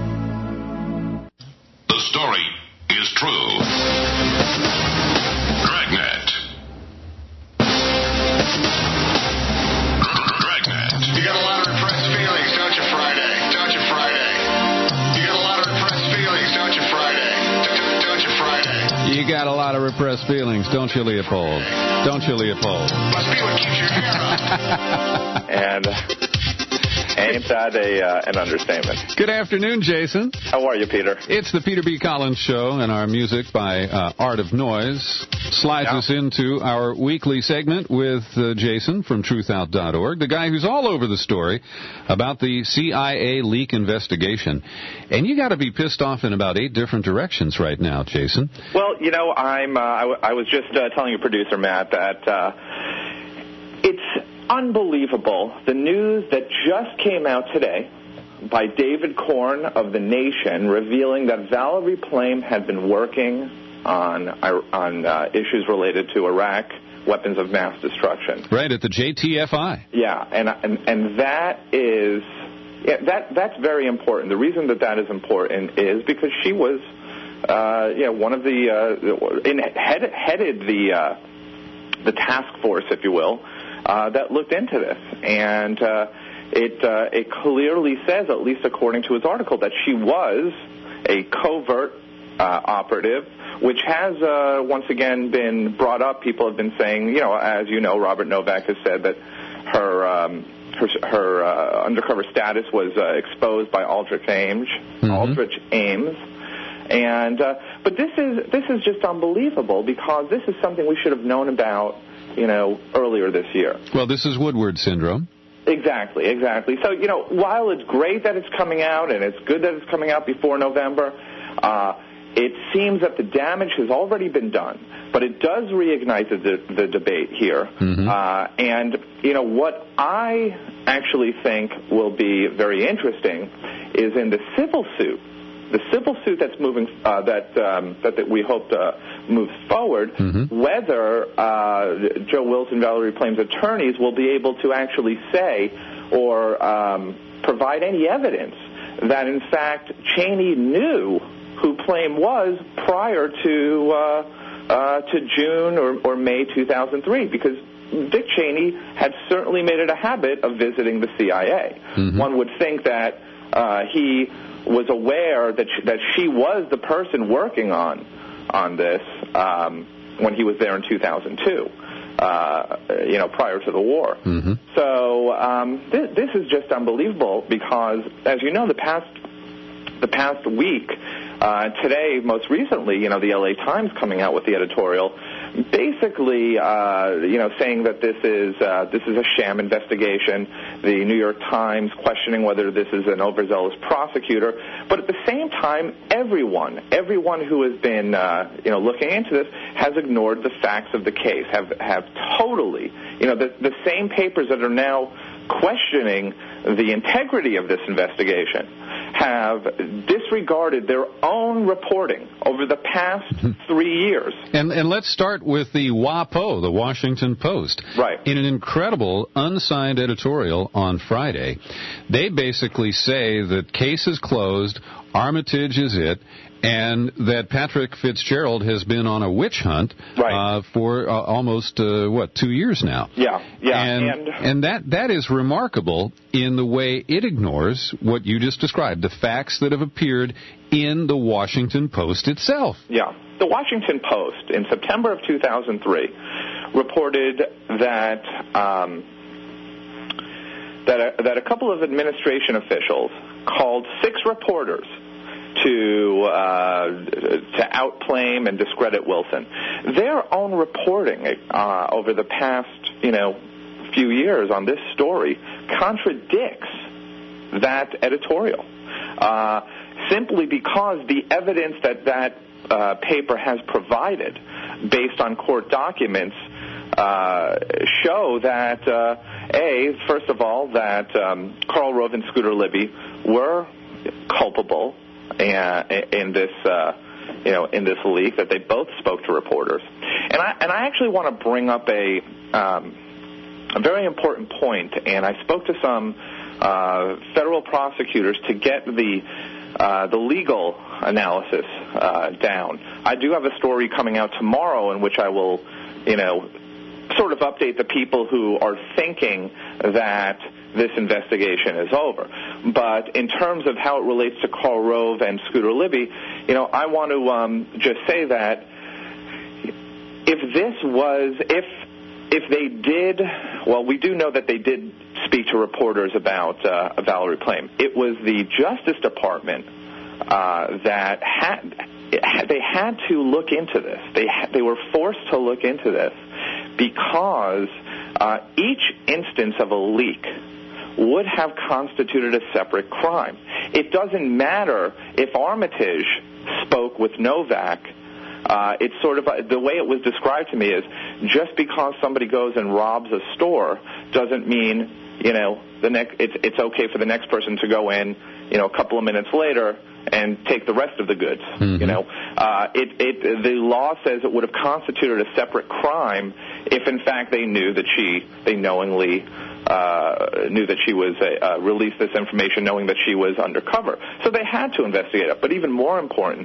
[SPEAKER 18] The story is true. Dragnet. You got a lot of repressed feelings, don't you, Friday? Don't you, Friday? You got a lot of repressed feelings, don't you, Friday? Don't you, Friday?
[SPEAKER 19] You got a lot of repressed feelings, don't you, Leopold? Don't you, Leopold?
[SPEAKER 18] Must be what keeps your hair up.
[SPEAKER 15] And ain't that an understatement?
[SPEAKER 19] Good afternoon, Jason.
[SPEAKER 15] How are you, Peter?
[SPEAKER 19] It's the Peter B. Collins Show, and our music by Art of Noise slides us into our weekly segment with Jason from truthout.org, the guy who's all over the story about the CIA leak investigation. And you got to be pissed off in about 8 different directions right now, Jason.
[SPEAKER 15] Well, you know, I was just telling your producer, Matt, that it's unbelievable. The news that just came out today by David Korn of The Nation revealing that Valerie Plame had been working on issues related to Iraq, weapons of mass destruction.
[SPEAKER 19] Right, at the JTFI.
[SPEAKER 15] Yeah, and that is that's very important. The reason that is important is because she was one of the headed the task force, if you will, that looked into this, and it clearly says, at least according to his article, that she was a covert operative, which has once again been brought up. People have been saying, as you know, Robert Novak has said that her undercover status was exposed by Aldrich Ames, and but this is just unbelievable, because this is something we should have known about, earlier this year.
[SPEAKER 19] Well, this is Woodward syndrome.
[SPEAKER 15] Exactly. So, while it's great that it's coming out, and it's good that it's coming out before November, it seems that the damage has already been done. But it does reignite the debate here. Mm-hmm. And, what I actually think will be very interesting is in the civil suit. The civil suit that's moving, that we hope moves forward, whether Joe Wilson, Valerie Plame's attorneys will be able to actually say or provide any evidence that, in fact, Cheney knew who Plame was prior to June or May 2003, because Dick Cheney had certainly made it a habit of visiting the CIA. Mm-hmm. One would think that he was aware that she was the person working on this when he was there in 2002, prior to the war. Mm-hmm. So this is just unbelievable, because, as you know, the past week, today, most recently, the LA Times coming out with the editorial, basically, saying that this is a sham investigation. The New York Times questioning whether this is an overzealous prosecutor. But at the same time, everyone who has been, looking into this has ignored the facts of the case. Have totally, the same papers that are now questioning the integrity of this investigation have disregarded their own reporting over the past 3 years.
[SPEAKER 19] And let's start with the WAPO, the Washington Post.
[SPEAKER 15] Right.
[SPEAKER 19] In an incredible unsigned editorial on Friday, they basically say that case is closed, Armitage is it, and that Patrick Fitzgerald has been on a witch hunt for almost 2 years now.
[SPEAKER 15] Yeah.
[SPEAKER 19] And that is remarkable in the way it ignores what you just described, the facts that have appeared in the Washington Post itself.
[SPEAKER 15] Yeah. the Washington Post in September of 2003 reported that that a couple of administration officials called 6 reporters to outclaim and discredit Wilson. Their own reporting over the past, few years on this story contradicts that editorial, simply because the evidence that paper has provided, based on court documents, show that first of all, that Karl Rove and Scooter Libby were culpable in this leak, that they both spoke to reporters. And I actually want to bring up a very important point, and I spoke to some federal prosecutors to get the legal analysis down. I do have a story coming out tomorrow in which I will, sort of update the people who are thinking that this investigation is over. But in terms of how it relates to Karl Rove and Scooter Libby, I want to just say that if they did, well, we do know that they did speak to reporters about Valerie Plame. It was the Justice Department that they had to look into this. They were forced to look into this because each instance of a leak would have constituted a separate crime. It doesn't matter if Armitage spoke with Novak. It's sort of the way it was described to me is just because somebody goes and robs a store doesn't mean it's okay for the next person to go in a couple of minutes later and take the rest of the goods. Mm-hmm. The law says it would have constituted a separate crime if in fact they knowingly knew that she was released this information knowing that she was undercover. So they had to investigate it. But even more important,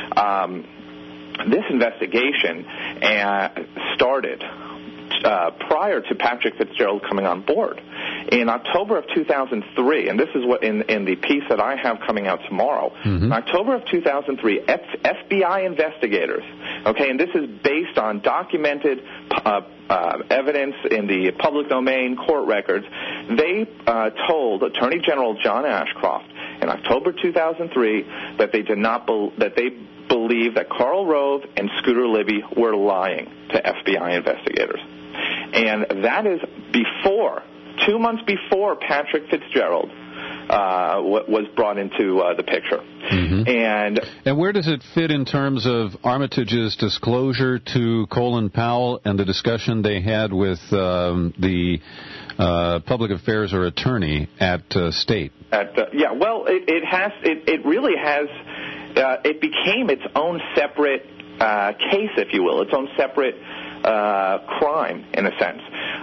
[SPEAKER 15] this investigation started prior to Patrick Fitzgerald coming on board. In October of 2003, and this is what in the piece that I have coming out tomorrow, in October of 2003, FBI investigators, and this is based on documented evidence in the public domain court records, they told Attorney General John Ashcroft in October 2003 that they believed that Karl Rove and Scooter Libby were lying to FBI investigators. And that is 2 months before Patrick Fitzgerald was brought into the picture. Mm-hmm.
[SPEAKER 19] And where does it fit in terms of Armitage's disclosure to Colin Powell and the discussion they had with the public affairs or attorney at State?
[SPEAKER 15] It really has. It became its own separate case, if you will, its own separate crime, in a sense.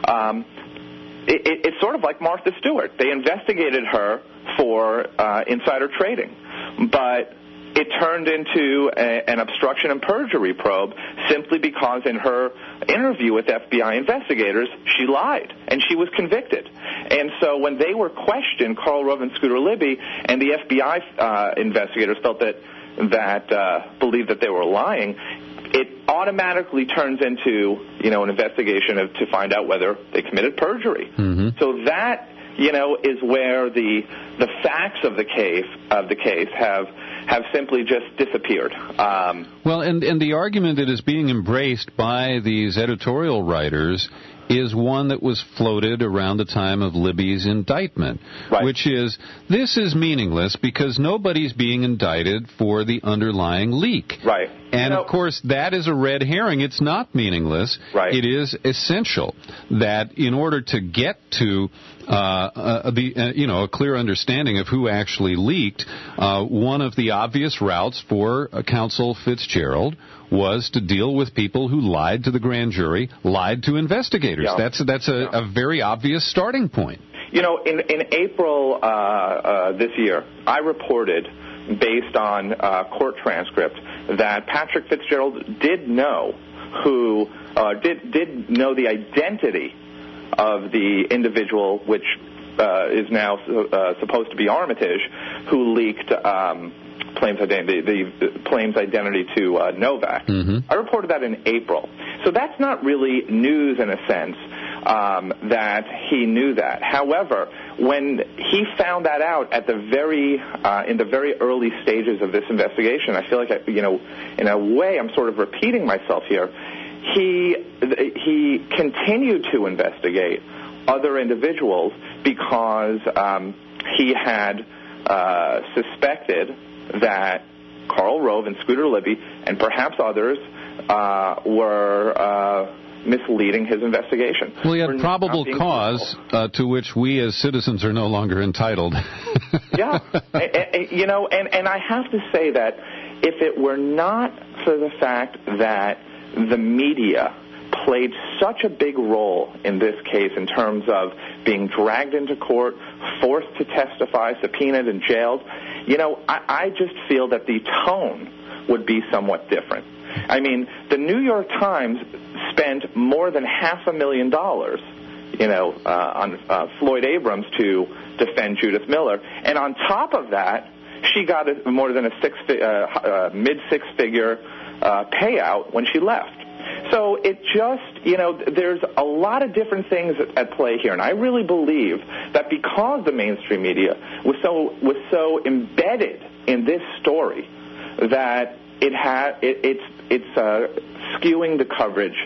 [SPEAKER 15] It's sort of like Martha Stewart. They investigated her for insider trading, but it turned into an obstruction and perjury probe simply because in her interview with FBI investigators, she lied, and she was convicted. And so when they were questioned, Karl Rove and Scooter Libby, and the FBI investigators felt that believed that they were lying, it automatically turns into, an investigation to find out whether they committed perjury. Mm-hmm. So that, is where the facts of the case have simply just disappeared.
[SPEAKER 19] Well, and the argument that is being embraced by these editorial writers is one that was floated around the time of Libby's indictment, right, which is, this is meaningless because nobody's being indicted for the underlying leak.
[SPEAKER 15] Right.
[SPEAKER 19] And, of course, that is a red herring. It's not meaningless. Right. It is essential that in order to get to a clear understanding of who actually leaked, one of the obvious routes for Counsel Fitzgerald was to deal with people who lied to the grand jury, lied to investigators. Yeah. That's a very obvious starting point.
[SPEAKER 15] In April this year, I reported, based on court transcript, that Patrick Fitzgerald did know did know the identity of the individual, which is now supposed to be Armitage, who leaked Plains identity to Novak. I reported that in April. So that's not really news in a sense that he knew that. However, when he found that out at the in the very early stages of this investigation, I feel like in a way I'm sort of repeating myself here. He continued to investigate other individuals because he had suspected that Karl Rove and Scooter Libby and perhaps others were misleading his investigation.
[SPEAKER 19] Well, he had probable cause to which we as citizens are no longer entitled.
[SPEAKER 15] Yeah. And I have to say that if it were not for the fact that the media played such a big role in this case in terms of being dragged into court, forced to testify, subpoenaed and jailed, I just feel that the tone would be somewhat different. I mean, the New York Times spent more than $500,000, on Floyd Abrams to defend Judith Miller, and on top of that, she got more than a mid-six-figure payout when she left. So it just, there's a lot of different things at play here, and I really believe that because the mainstream media was so embedded in this story that it's skewing the coverage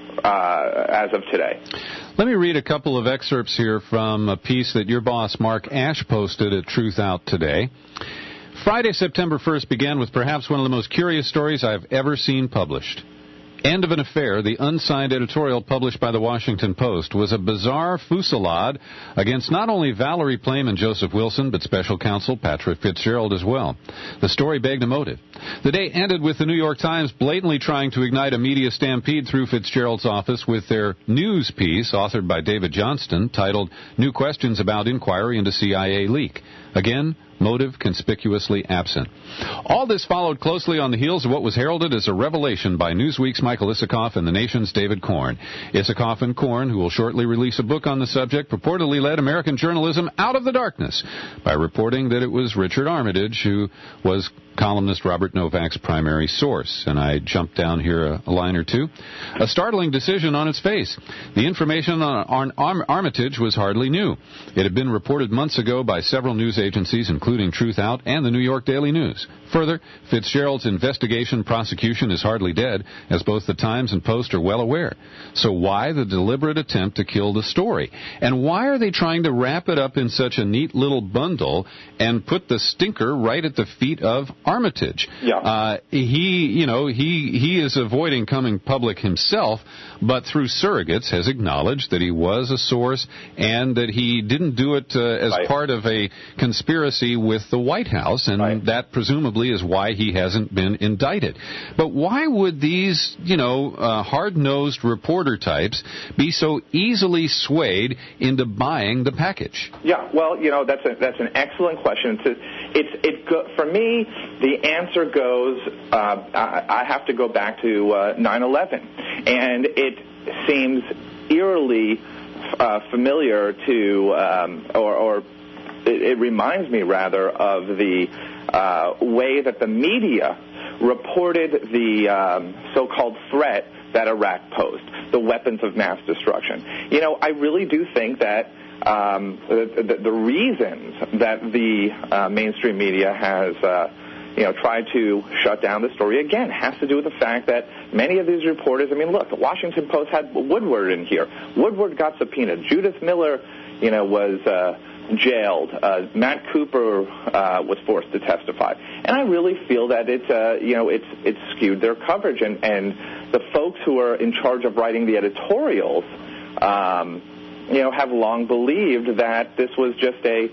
[SPEAKER 15] as of today.
[SPEAKER 19] Let me read a couple of excerpts here from a piece that your boss, Mark Ash, posted at Truth Out today. Friday, September 1st began with perhaps one of the most curious stories I've ever seen published. End of an Affair, the unsigned editorial published by the Washington Post, was a bizarre fusillade against not only Valerie Plame and Joseph Wilson, but special counsel Patrick Fitzgerald as well. The story begged a motive. The day ended with the New York Times blatantly trying to ignite a media stampede through Fitzgerald's office with their news piece, authored by David Johnston, titled New Questions About Inquiry into CIA Leak. Again, motive conspicuously absent. All this followed closely on the heels of what was heralded as a revelation by Newsweek's Michael Isikoff and The Nation's David Korn. Isikoff and Korn, who will shortly release a book on the subject, purportedly led American journalism out of the darkness by reporting that it was Richard Armitage who was columnist Robert Novak's primary source. And I jumped down here a line or two. A startling decision on its face. The information on Armitage was hardly new. It had been reported months ago by several news agencies, including Truth Out and the New York Daily News. Further, Fitzgerald's investigation prosecution is hardly dead, as both the Times and Post are well aware. So why the deliberate attempt to kill the story? And why are they trying to wrap it up in such a neat little bundle and put the stinker right at the feet of Armitage?
[SPEAKER 15] Yeah.
[SPEAKER 19] He is avoiding coming public himself, but through surrogates has acknowledged that he was a source and that he didn't do it as part of a conspiracy with the White House, and that presumably is why he hasn't been indicted. But why would these, hard-nosed reporter types be so easily swayed into buying the package?
[SPEAKER 15] Yeah, well, that's an excellent question. For me, the answer goes, I have to go back to 9/11, and it seems eerily familiar to, or it reminds me rather of the way that the media reported the so-called threat that Iraq posed, the weapons of mass destruction. I really do think that the reasons that the mainstream media has tried to shut down the story again has to do with the fact that many of these reporters, look, the Washington Post had Woodward in here. Woodward got subpoenaed. Judith Miller, was jailed. Matt Cooper was forced to testify. And I really feel that it's skewed their coverage. And the folks who are in charge of writing the editorials, have long believed that this was just a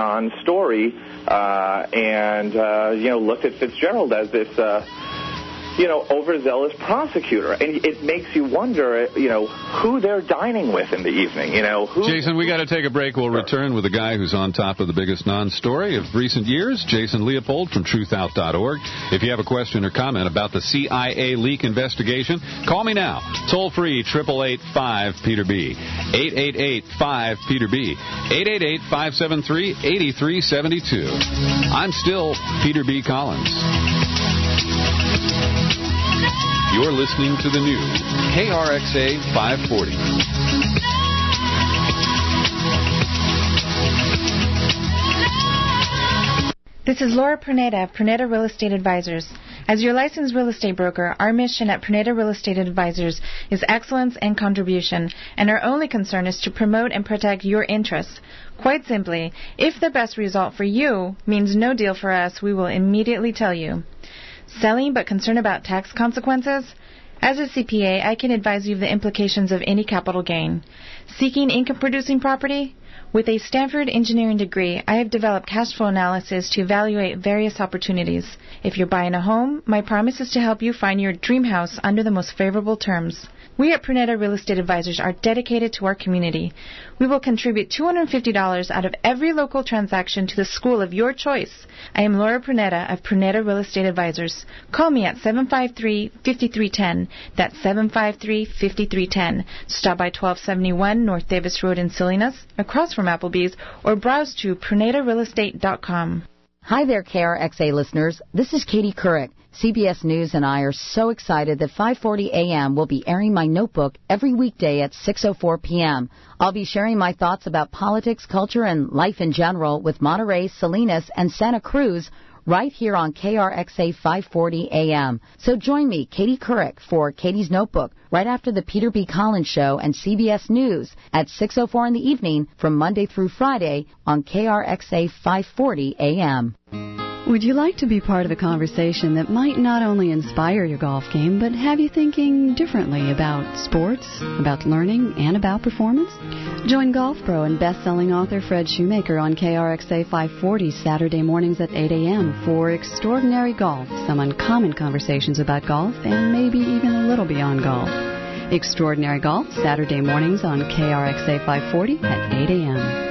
[SPEAKER 15] non-story and looked at Fitzgerald as this overzealous prosecutor. And it makes you wonder, who they're dining with in the evening.
[SPEAKER 19] Jason, we got to take a break. We'll return with the guy who's on top of the biggest non-story of recent years, Jason Leopold from TruthOut.org. If you have a question or comment about the CIA leak investigation, call me now. Toll free, 888-5-PETER-B. 888-5-PETER-B. 888-573-8372. I'm still Peter B. Collins. You're listening to the new KRXA 540.
[SPEAKER 7] This is Laura Perneda of Perneda Real Estate Advisors. As your licensed real estate broker, our mission at Perneda Real Estate Advisors is excellence and contribution, and our only concern is to promote and protect your interests. Quite simply, if the best result for you means no deal for us, we will immediately tell you. Selling but concerned about tax consequences? As a CPA, I can advise you of the implications of any capital gain. Seeking income-producing property? With a Stanford engineering degree, I have developed cash flow analysis to evaluate various opportunities. If you're buying a home, my promise is to help you find your dream house under the most favorable terms. We at Perneda Real Estate Advisors are dedicated to our community. We will contribute $250 out of every local transaction to the school of your choice. I am Laura Perneda of Perneda Real Estate Advisors. Call me at 753-5310. That's 753-5310. Stop by 1271 North Davis Road in Salinas, across from Applebee's, or browse to PernedaRealEstate.com.
[SPEAKER 8] Hi there, KRXA listeners. This is Katie Couric. CBS News and I are so excited that 540 AM will be airing my notebook every weekday at 6:04 p.m. I'll be sharing my thoughts about politics, culture, and life in general with Monterey, Salinas, and Santa Cruz right here on KRXA 540 AM. So join me, Katie Couric, for Katie's Notebook right after the Peter B. Collins Show and CBS News at 6:04 in the evening from Monday through Friday on KRXA 540 AM.
[SPEAKER 10] Would you like to be part of a conversation that might not only inspire your golf game, but have you thinking differently about sports, about learning, and about performance? Join Golf Pro and best-selling author Fred Shoemaker on KRXA 540 Saturday mornings at 8 a.m. for Extraordinary Golf, some uncommon conversations about golf, and maybe even a little beyond golf. Extraordinary Golf, Saturday mornings on KRXA 540 at 8 a.m.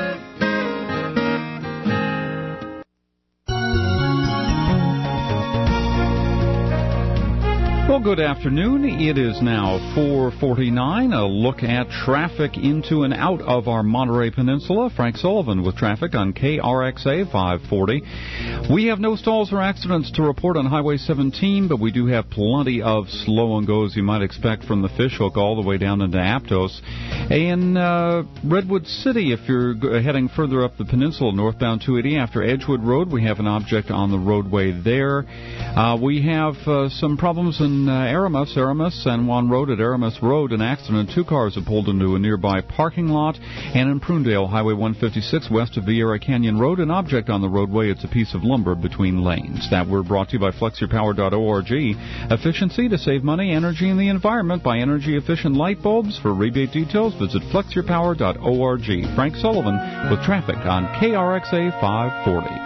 [SPEAKER 16] Well, good afternoon. It is now 4:49. A look at traffic into and out of our Monterey Peninsula. Frank Sullivan with traffic on KRXA 540. We have no stalls or accidents to report on Highway 17, but we do have plenty of slow and goes you might expect from the Fishhook all the way down into Aptos. In Redwood City, if you're heading further up the peninsula, northbound 280 after Edgewood Road, we have an object on the roadway there. We have some problems in Aramis, San Juan Road at Aramis Road. An accident. Two cars have pulled into a nearby parking lot. And in Prunedale, Highway 156 west of Vieira Canyon Road, an object on the roadway. It's a piece of lumber between lanes. That were brought to you by FlexYourPower.org. Efficiency to save money, energy, and the environment by energy-efficient light bulbs. For rebate details, visit FlexYourPower.org. Frank Sullivan with traffic on KRXA 540.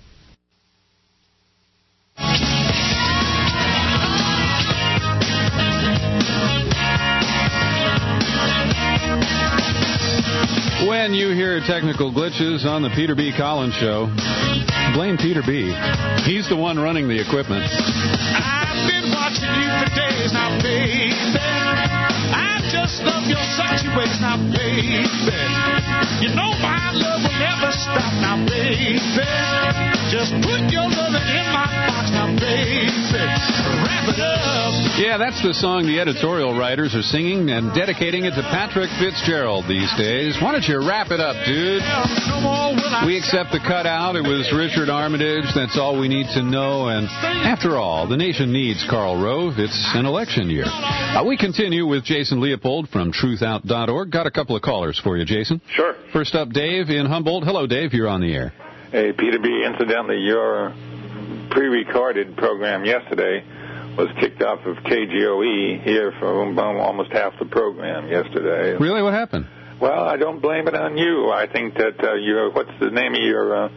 [SPEAKER 16] When you hear technical glitches on the Peter B. Collins Show, blame Peter B. He's the one running the equipment.
[SPEAKER 18] I've been watching you for days now, baby. I just love your sexy ways now, baby. You know my love will never stop now, baby. Just put your loving in my box now, baby. Wrap it up.
[SPEAKER 19] Yeah, that's the song the editorial writers are singing and dedicating it to Patrick Fitzgerald these days. Why don't you wrap it up, dude? We accept the cutout. It was Richard Armitage. That's all we need to know. And after all, the nation needs Karl Rove. It's an election year. We continue with Jason Leopold from TruthOut.org. Got a couple of callers for you, Jason.
[SPEAKER 24] Sure.
[SPEAKER 19] First up, Dave in Humboldt. Hello, Dave. You're on the air.
[SPEAKER 24] Hey, Peter B. Incidentally, your pre-recorded program yesterday was kicked off of KGOE here for almost half the program yesterday.
[SPEAKER 19] Really? What happened?
[SPEAKER 24] Well, I don't blame it on you. I think that what's the name of your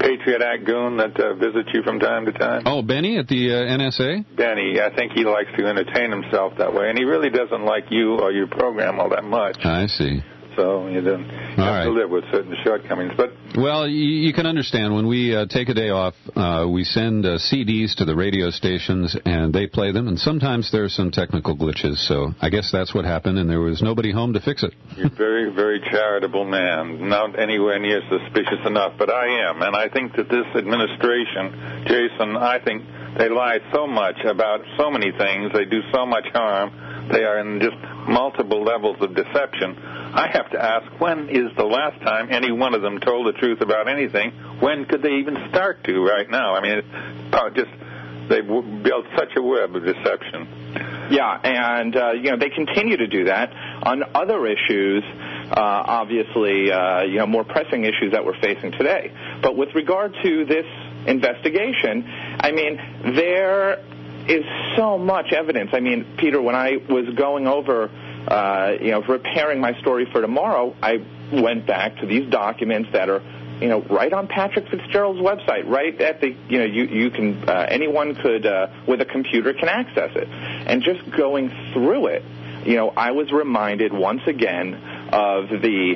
[SPEAKER 24] Patriot Act goon that visits you from time to time?
[SPEAKER 19] Oh, Benny at the NSA?
[SPEAKER 24] Benny, I think he likes to entertain himself that way, and he really doesn't like you or your program all that much.
[SPEAKER 19] I see.
[SPEAKER 24] So you don't have to live with certain shortcomings. But
[SPEAKER 19] well, you can understand when we take a day off, we send CDs to the radio stations, and they play them, and sometimes there's some technical glitches. So I guess that's what happened, and there was nobody home to fix it.
[SPEAKER 24] You're a very, very charitable man, not anywhere near suspicious enough, but I am. And I think that this administration, Jason, I think they lie so much about so many things. They do so much harm. They are in just multiple levels of deception. I have to ask, when is the last time any one of them told the truth about anything? When could they even start to right now? I mean, they've built such a web of deception.
[SPEAKER 15] Yeah, and they continue to do that on other issues, obviously, more pressing issues that we're facing today. But with regard to this investigation, I mean, there is so much evidence. I mean, Peter, when I was going over, preparing my story for tomorrow, I went back to these documents that are, right on Patrick Fitzgerald's website, right at the, you can, anyone could, with a computer can access it. And just going through it, I was reminded once again of the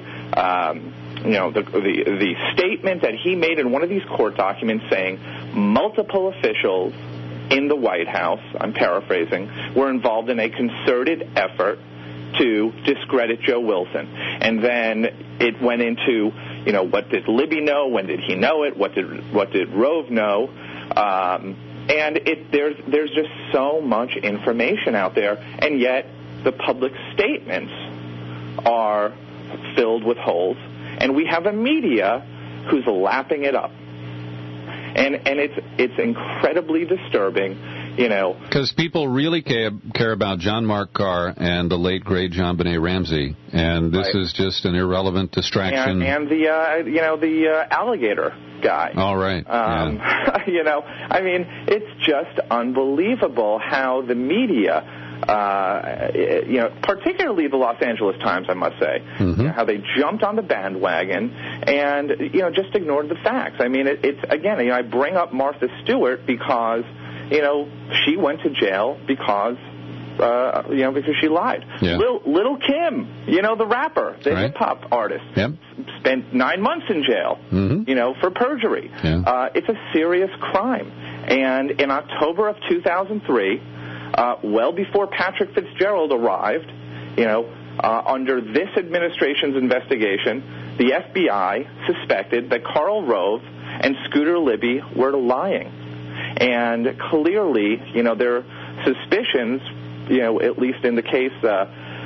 [SPEAKER 15] statement that he made in one of these court documents saying multiple officials in the White House, I'm paraphrasing, were involved in a concerted effort to discredit Joe Wilson. And then it went into, what did Libby know? When did he know it? What did Rove know? And there's just so much information out there, and yet the public statements are filled with holes, and we have a media who's lapping it up. And it's incredibly disturbing,
[SPEAKER 19] Because people really care about John Mark Carr and the late, great John Benet Ramsey, and this is just an irrelevant distraction.
[SPEAKER 15] And the alligator guy.
[SPEAKER 19] All right.
[SPEAKER 15] I mean, it's just unbelievable how the media, particularly the Los Angeles Times, I must say, how they jumped on the bandwagon and, just ignored the facts. I mean, it's again, I bring up Martha Stewart because, she went to jail because she lied.
[SPEAKER 19] Yeah.
[SPEAKER 15] Little Kim, the rapper, the hip-hop artist, spent 9 months in jail, for perjury.
[SPEAKER 19] Yeah.
[SPEAKER 15] It's a serious crime. And in October of 2003, well before Patrick Fitzgerald arrived, under this administration's investigation, the FBI suspected that Karl Rove and Scooter Libby were lying. And clearly, their suspicions, at least in the case, the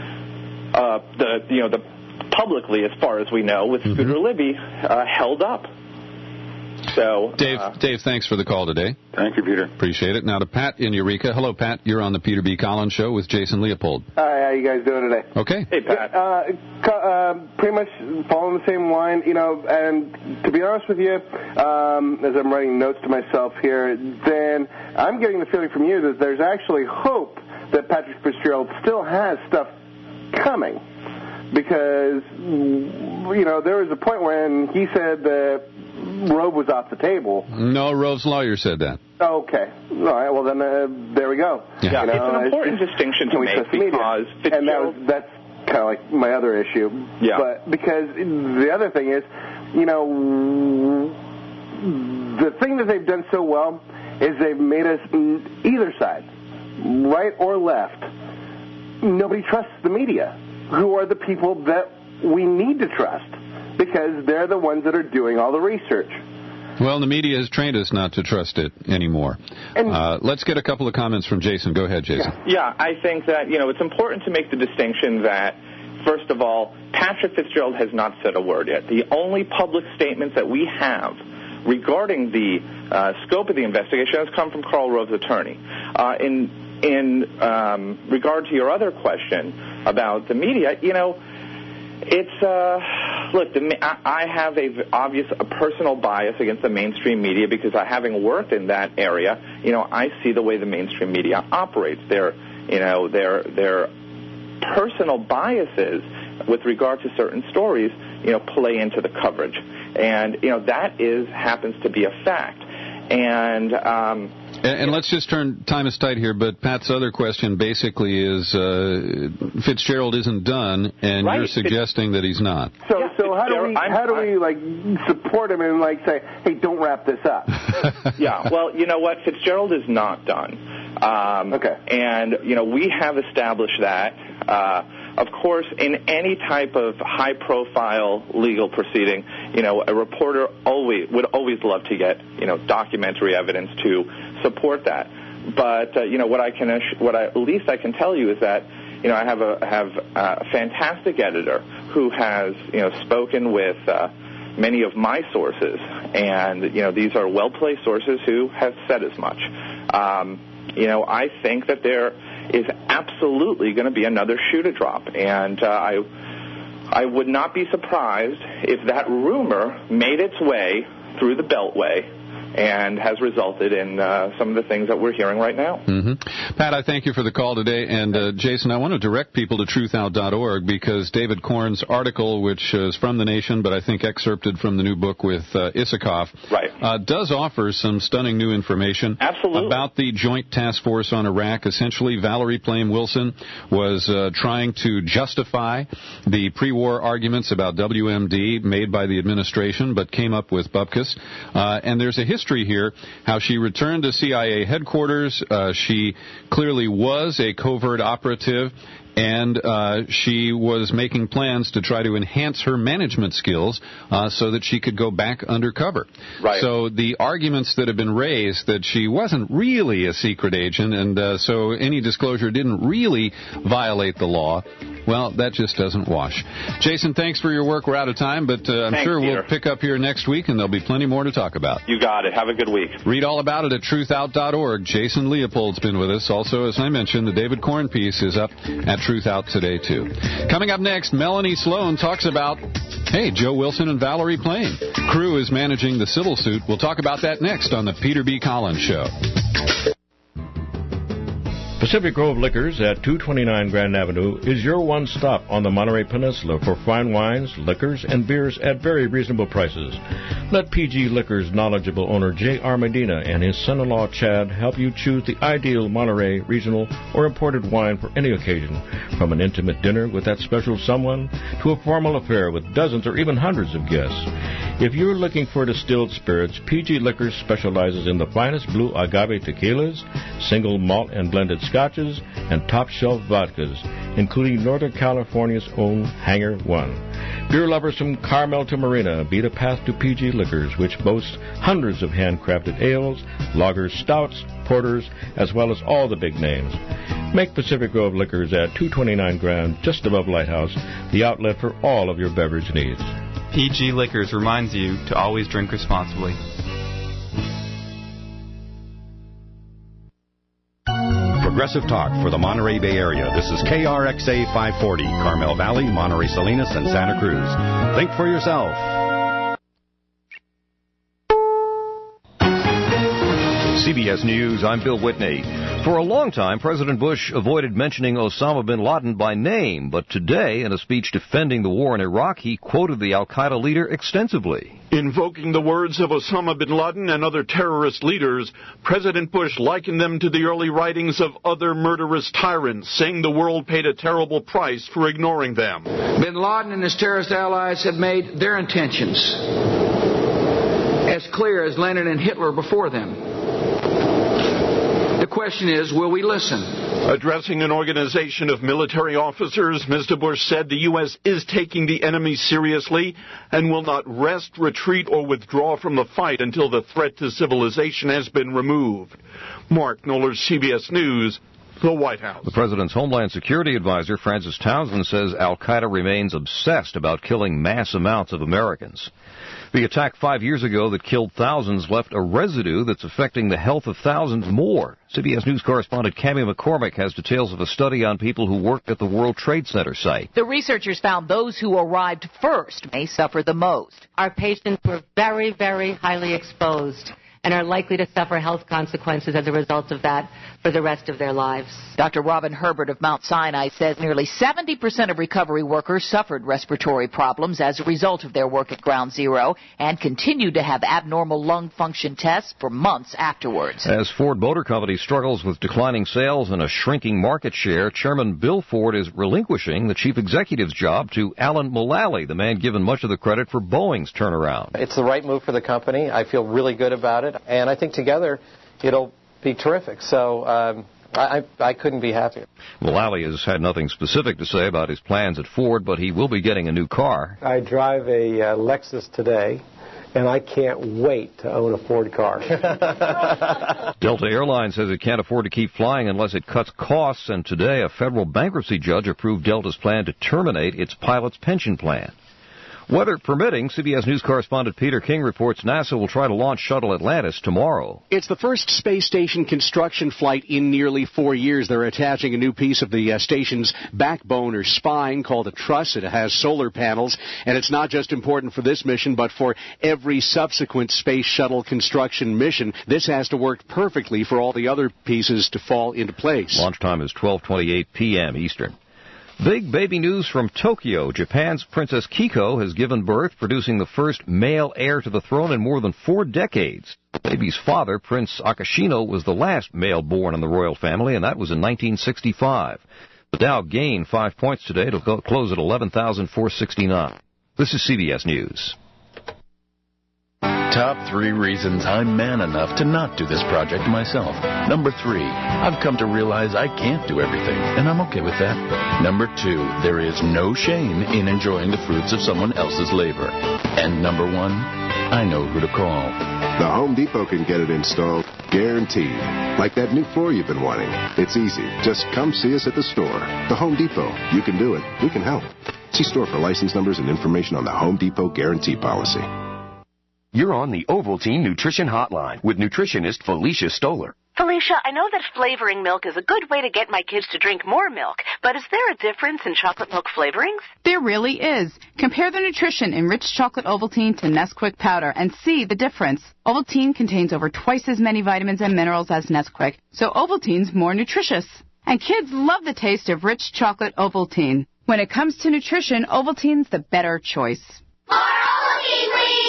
[SPEAKER 15] publicly, as far as we know, with Scooter Libby, held up. So,
[SPEAKER 19] Dave, thanks for the call today.
[SPEAKER 24] Thank you, Peter.
[SPEAKER 19] Appreciate it. Now to Pat in Eureka. Hello, Pat. You're on the Peter B. Collins Show with Jason Leopold.
[SPEAKER 11] Hi, how you guys doing today?
[SPEAKER 19] Okay.
[SPEAKER 15] Hey, Pat.
[SPEAKER 11] Pretty much following the same line, and to be honest with you, as I'm writing notes to myself here, then I'm getting the feeling from you that there's actually hope that Patrick Fitzgerald still has stuff coming. Because, there was a point when he said that Rove was off the table.
[SPEAKER 19] No, Rove's lawyer said that.
[SPEAKER 11] Okay. All right. Well, then there we go.
[SPEAKER 15] Yeah. It's an important distinction to make because Fitzgerald...
[SPEAKER 11] And that's kind of like my other issue.
[SPEAKER 15] Yeah.
[SPEAKER 11] But because the other thing is, the thing that they've done so well is they've made us either side, right or left. Nobody trusts the media, who are the people that we need to trust, because they're the ones that are doing all the research.
[SPEAKER 19] Well, the media has trained us not to trust it anymore. Let's get a couple of comments from Jason. Go ahead, Jason.
[SPEAKER 15] Yeah, I think that, it's important to make the distinction that, first of all, Patrick Fitzgerald has not said a word yet. The only public statements that we have regarding the scope of the investigation has come from Karl Rove's attorney. In regard to your other question about the media, it's look. I have a personal bias against the mainstream media because having worked in that area, I see the way the mainstream media operates. Their personal biases with regard to certain stories, play into the coverage. And, that happens to be a fact. And
[SPEAKER 19] let's just time is tight here, but Pat's other question basically is Fitzgerald isn't done, and
[SPEAKER 15] right.
[SPEAKER 19] You're suggesting that he's not.
[SPEAKER 11] So how do we support him and say, hey, don't wrap this up?
[SPEAKER 15] Yeah, well, you know what? Fitzgerald is not done.
[SPEAKER 11] Okay.
[SPEAKER 15] And, we have established that. Of course, in any type of high-profile legal proceeding, a reporter would always love to get, documentary evidence to support that. But what at least I can tell you is that I have a fantastic editor who has spoken with many of my sources, and these are well-placed sources who have said as much. I think that there is absolutely going to be another shoe to drop, and I would not be surprised if that rumor made its way through the Beltway and has resulted in some of the things that we're hearing right now.
[SPEAKER 19] Mm-hmm. Pat, I thank you for the call today. And, Jason, I want to direct people to truthout.org because David Korn's article, which is from The Nation, but I think excerpted from the new book with Isikoff, does offer some stunning new information about the Joint Task Force on Iraq. Essentially, Valerie Plame Wilson was trying to justify the pre-war arguments about WMD made by the administration, but came up with bupkis. And there's a history here, how she returned to CIA headquarters. She clearly was a covert operative, and she was making plans to try to enhance her management skills so that she could go back undercover.
[SPEAKER 15] Right.
[SPEAKER 19] So the arguments that have been raised that she wasn't really a secret agent, and so any disclosure didn't really violate the law, well, that just doesn't wash. Jason, thanks for your work. We're out of time, but I'm sure we'll pick up here next week, and there'll be plenty more to talk about.
[SPEAKER 15] You got it. Have a good week.
[SPEAKER 19] Read all about it at truthout.org. Jason Leopold's been with us. Also, as I mentioned, the David Korn piece is up at Truth Out today, too. Coming up next, Melanie Sloan talks about, Joe Wilson and Valerie Plame. Crew is managing the civil suit. We'll talk about that next on the Peter B. Collins Show.
[SPEAKER 1] Pacific Grove Liquors at 229 Grand Avenue is your one stop on the Monterey Peninsula for fine wines, liquors, and beers at very reasonable prices. Let PG Liquors' knowledgeable owner J.R. Medina and his son-in-law Chad help you choose the ideal Monterey regional or imported wine for any occasion, from an intimate dinner with that special someone to a formal affair with dozens or even hundreds of guests. If you're looking for distilled spirits, PG Liquors specializes in the finest blue agave tequilas, single malt and blended scotches, and top-shelf vodkas, including Northern California's own Hangar One. Beer lovers from Carmel to Marina beat a path to PG Liquors, which boasts hundreds of handcrafted ales, lagers, stouts, porters, as well as all the big names. Make Pacific Grove Liquors at 229 Grand, just above Lighthouse, the outlet for all of your beverage needs.
[SPEAKER 12] PG Liquors reminds you to always drink responsibly.
[SPEAKER 2] Progressive Talk for the Monterey Bay Area. This is KRXA 540, Carmel Valley, Monterey Salinas, and Santa Cruz. Think for yourself.
[SPEAKER 14] CBS News, I'm Bill Whitney. For a long time, President Bush avoided mentioning Osama bin Laden by name, but today, in a speech defending the war in Iraq, he quoted the al-Qaeda leader extensively.
[SPEAKER 17] Invoking the words of Osama bin Laden and other terrorist leaders, President Bush likened them to the early writings of other murderous tyrants, saying the world paid a terrible price for ignoring them.
[SPEAKER 25] Bin Laden and his terrorist allies have made their intentions as clear as Lenin and Hitler before them. The question is, will we listen?
[SPEAKER 17] Addressing an organization of military officers, Mr. Bush said the U.S. is taking the enemy seriously and will not rest, retreat, or withdraw from the fight until the threat to civilization has been removed. Mark Knoller, CBS News, the White House.
[SPEAKER 14] The president's Homeland Security Advisor, Francis Townsend, says al-Qaeda remains obsessed about killing mass amounts of Americans. The attack 5 years ago that killed thousands left a residue that's affecting the health of thousands more. CBS News correspondent Cammie McCormick has details of a study on people who worked at the World Trade Center site.
[SPEAKER 26] The researchers found those who arrived first may suffer the most.
[SPEAKER 27] Our patients were very, very highly exposed.
[SPEAKER 3] and are likely to suffer health consequences as a result of that for the rest of their lives.
[SPEAKER 26] Dr. Robin Herbert of Mount Sinai says nearly 70% of recovery workers suffered respiratory problems as a result of their work at Ground Zero and continued to have abnormal lung function tests for months afterwards.
[SPEAKER 14] As Ford Motor Company struggles with declining sales and a shrinking market share, Chairman Bill Ford is relinquishing the chief executive's job to Alan Mulally, the man given much of the credit for Boeing's turnaround.
[SPEAKER 5] It's the right move for the company. I feel really good about it, and I think together it'll be terrific. So I couldn't be happier.
[SPEAKER 14] Mulally has had nothing specific to say about his plans at Ford, but he will be getting a new car.
[SPEAKER 9] I drive a Lexus today, and I can't wait to own a Ford car.
[SPEAKER 14] Delta Airlines says it can't afford to keep flying unless it cuts costs, and today a federal bankruptcy judge approved Delta's plan to terminate its pilot's pension plan. Weather permitting, CBS News correspondent Peter King reports NASA will try to launch Shuttle Atlantis tomorrow.
[SPEAKER 13] It's the first space station construction flight in nearly 4 years. They're attaching a new piece of the station's backbone or spine called a truss. It has solar panels, and it's not just important for this mission, but for every subsequent space shuttle construction mission. This has to work perfectly for all the other pieces to fall into place.
[SPEAKER 14] Launch time is 12:28 p.m. Eastern. Big baby news from Tokyo. Japan's Princess Kiko has given birth, producing the first male heir to the throne in more than 4 decades. The baby's father, Prince Akashino, was the last male born in the royal family, and that was in 1965. The Dow gained 5 points today to close at 11,469. This is CBS News.
[SPEAKER 20] Top 3 reasons I'm man enough to not do this project myself. Number 3, I've come to realize I can't do everything, and I'm okay with that. Number 2, there is no shame in enjoying the fruits of someone else's labor. And number 1, I know who to call.
[SPEAKER 22] The Home Depot can get it installed, guaranteed. Like that new floor you've been wanting. It's easy. Just come see us at the store. The Home Depot. You can do it. We can help. See store for license numbers and information on the Home Depot Guarantee Policy.
[SPEAKER 27] You're on the Ovaltine Nutrition Hotline with nutritionist Felicia Stoller.
[SPEAKER 28] Felicia, I know that flavoring milk is a good way to get my kids to drink more milk, but is there a difference in chocolate milk flavorings?
[SPEAKER 29] There really is. Compare the nutrition in rich chocolate Ovaltine to Nesquik powder and see the difference. Ovaltine contains over twice as many vitamins and minerals as Nesquik, so Ovaltine's more nutritious. And kids love the taste of rich chocolate Ovaltine. When it comes to nutrition, Ovaltine's the better choice.
[SPEAKER 18] More Ovaltine, please!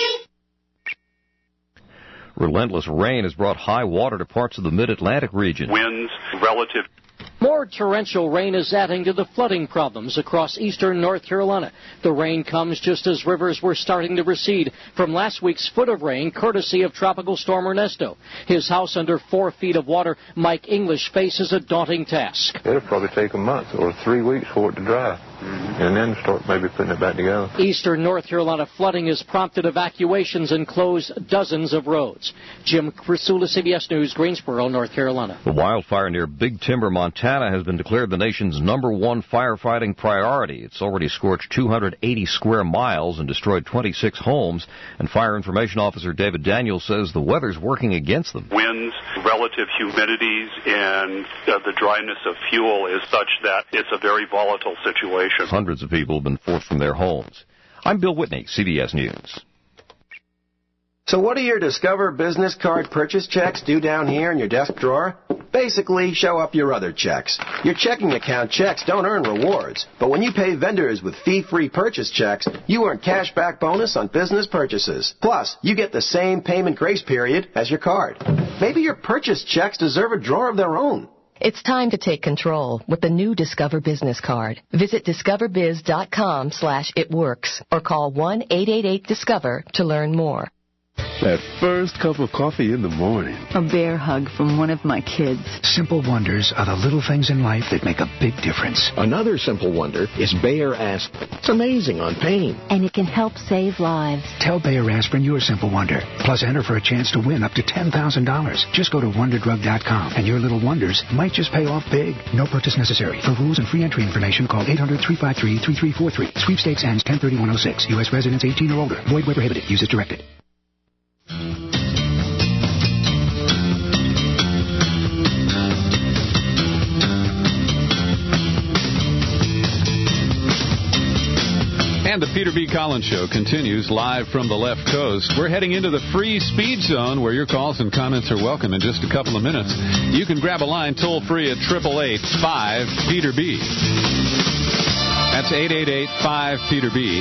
[SPEAKER 14] Relentless rain has brought high water to parts of the mid-Atlantic region.
[SPEAKER 30] Winds relative.
[SPEAKER 31] More torrential rain is adding to the flooding problems across eastern North Carolina. The rain comes just as rivers were starting to recede from last week's foot of rain, courtesy of Tropical Storm Ernesto. His house under 4 feet of water, Mike English faces a daunting task.
[SPEAKER 32] It'll probably take a month or 3 weeks for it to dry, and then start maybe putting it back together.
[SPEAKER 31] Eastern North Carolina flooding has prompted evacuations and closed dozens of roads. Jim Crisula, CBS News, Greensboro, North Carolina.
[SPEAKER 14] The wildfire near Big Timber, Montana has been declared the nation's #1 firefighting priority. It's already scorched 280 square miles and destroyed 26 homes. And Fire Information Officer David Daniels says the weather's working against them.
[SPEAKER 30] Winds, relative humidities, and the dryness of fuel is such that it's a very volatile situation.
[SPEAKER 14] Hundreds of people have been forced from their homes. I'm Bill Whitney, CBS News.
[SPEAKER 33] So what do your Discover business card purchase checks do down here in your desk drawer? Basically, show up your other checks. Your checking account checks don't earn rewards, but when you pay vendors with fee-free purchase checks, you earn cashback bonus on business purchases. Plus, you get the same payment grace period as your card. Maybe your purchase checks deserve a drawer of their own.
[SPEAKER 34] It's time to take control with the new Discover Business Card. Visit discoverbiz.com/itworks or call 1-888-DISCOVER to learn more.
[SPEAKER 35] That first cup of coffee in the morning.
[SPEAKER 36] A bear hug from one of my kids.
[SPEAKER 37] Simple wonders are the little things in life that make a big difference.
[SPEAKER 38] Another simple wonder is Bayer Aspirin. It's amazing on pain.
[SPEAKER 39] And it can help save lives.
[SPEAKER 37] Tell Bayer Aspirin your simple wonder. Plus enter for a chance to win up to $10,000. Just go to wonderdrug.com and your little wonders might just pay off big. No purchase necessary. For rules and free entry information, call 800-353-3343. Sweepstakes ends 10/31/06. U.S. residents 18 or older. Void where prohibited. Use as directed.
[SPEAKER 1] And the Peter B. Collins Show continues live from the left coast. We're heading into the free speed zone where your calls and comments are welcome in just a couple of minutes. You can grab a line toll-free at 888-5-PETER-B. That's 888-5-PETER-B,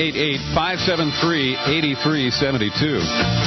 [SPEAKER 1] 888-573-8372.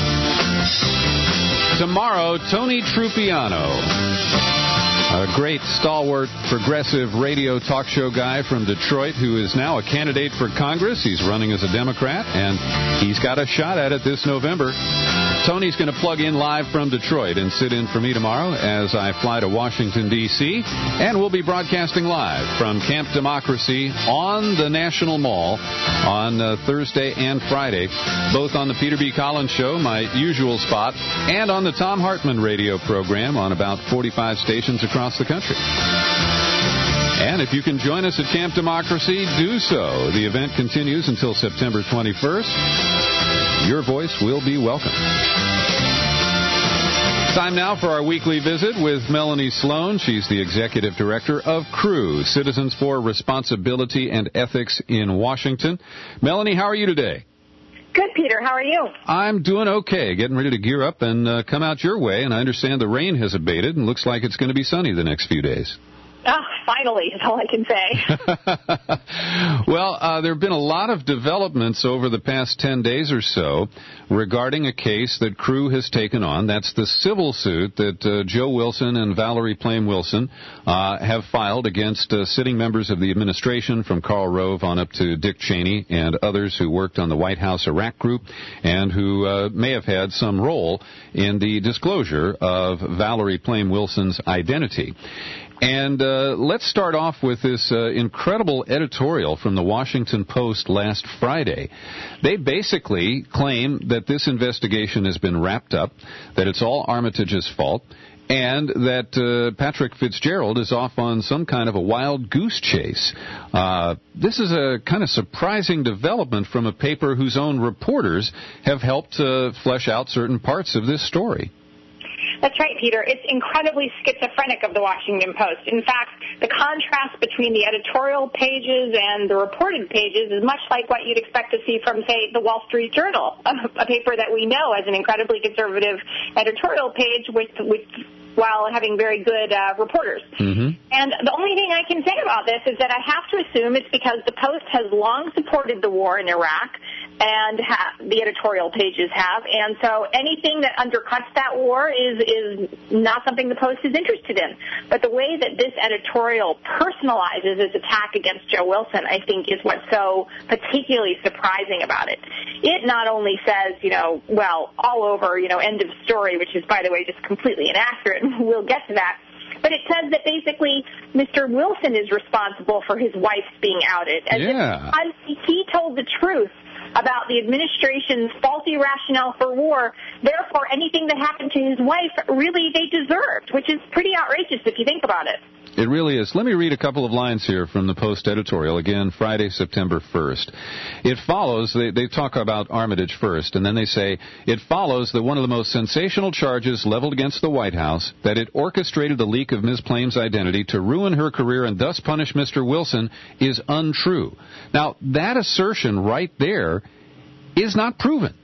[SPEAKER 1] Tomorrow, Tony Trupiano, a great stalwart progressive radio talk show guy from Detroit who is now a candidate for Congress. He's running as a Democrat, and he's got a shot at it this November. Tony's going to plug in live from Detroit and sit in for me tomorrow as I fly to Washington, D.C., and we'll be broadcasting live from Camp Democracy on the National Mall on Thursday and Friday, both on the Peter B. Collins Show, my usual spot, and on the Thom Hartmann radio program on about 45 stations across the country. And if you can join us at Camp Democracy, do so. The event continues until September 21st. Your voice will be welcome. Time now for our weekly visit with Melanie Sloan. She's the Executive Director of CREW, Citizens for Responsibility and Ethics in Washington. Melanie, how are you today?
[SPEAKER 2] Good, Peter. How are you?
[SPEAKER 1] I'm doing okay. Getting ready to gear up and come out your way. And I understand the rain has abated and looks like it's going to be sunny the next few days.
[SPEAKER 2] Finally, is all I can say.
[SPEAKER 1] Well, there have been a lot of developments over the past 10 days or so regarding a case that CREW has taken on. That's the civil suit that Joe Wilson and Valerie Plame Wilson have filed against sitting members of the administration, from Karl Rove on up to Dick Cheney and others who worked on the White House Iraq group and who may have had some role in the disclosure of Valerie Plame Wilson's identity. And let's start off with this incredible editorial from the Washington Post last Friday. They basically claim that this investigation has been wrapped up, that it's all Armitage's fault, and that Patrick Fitzgerald is off on some kind of a wild goose chase. This is a kind of surprising development from a paper whose own reporters have helped flesh out certain parts of this story.
[SPEAKER 2] That's right, Peter. It's incredibly schizophrenic of the Washington Post. In fact, the contrast between the editorial pages and the reported pages is much like what you'd expect to see from, say, the Wall Street Journal, a paper that we know has an incredibly conservative editorial page while having very good reporters. Mm-hmm. And the only thing I can say about this is that I have to assume it's because the Post has long supported the war in Iraq, and the editorial pages have, and so anything that undercuts that war is not something the Post is interested in. But the way that this editorial personalizes its attack against Joe Wilson, I think, is what's so particularly surprising about it. It not only says, all over, end of story, which is, by the way, just completely inaccurate, and we'll get to that, but it says that basically Mr. Wilson is responsible for his wife's being outed. As if he told the truth about the administration's faulty rationale for war. Therefore, anything that happened to his wife, really they deserved, which is pretty outrageous if you think about it.
[SPEAKER 1] It really is. Let me read a couple of lines here from the Post editorial, again, Friday, September 1st. It follows, they talk about Armitage first, and then they say, it follows that one of the most sensational charges leveled against the White House, that it orchestrated the leak of Ms. Plame's identity to ruin her career and thus punish Mr. Wilson, is untrue. Now, that assertion right there is not proven.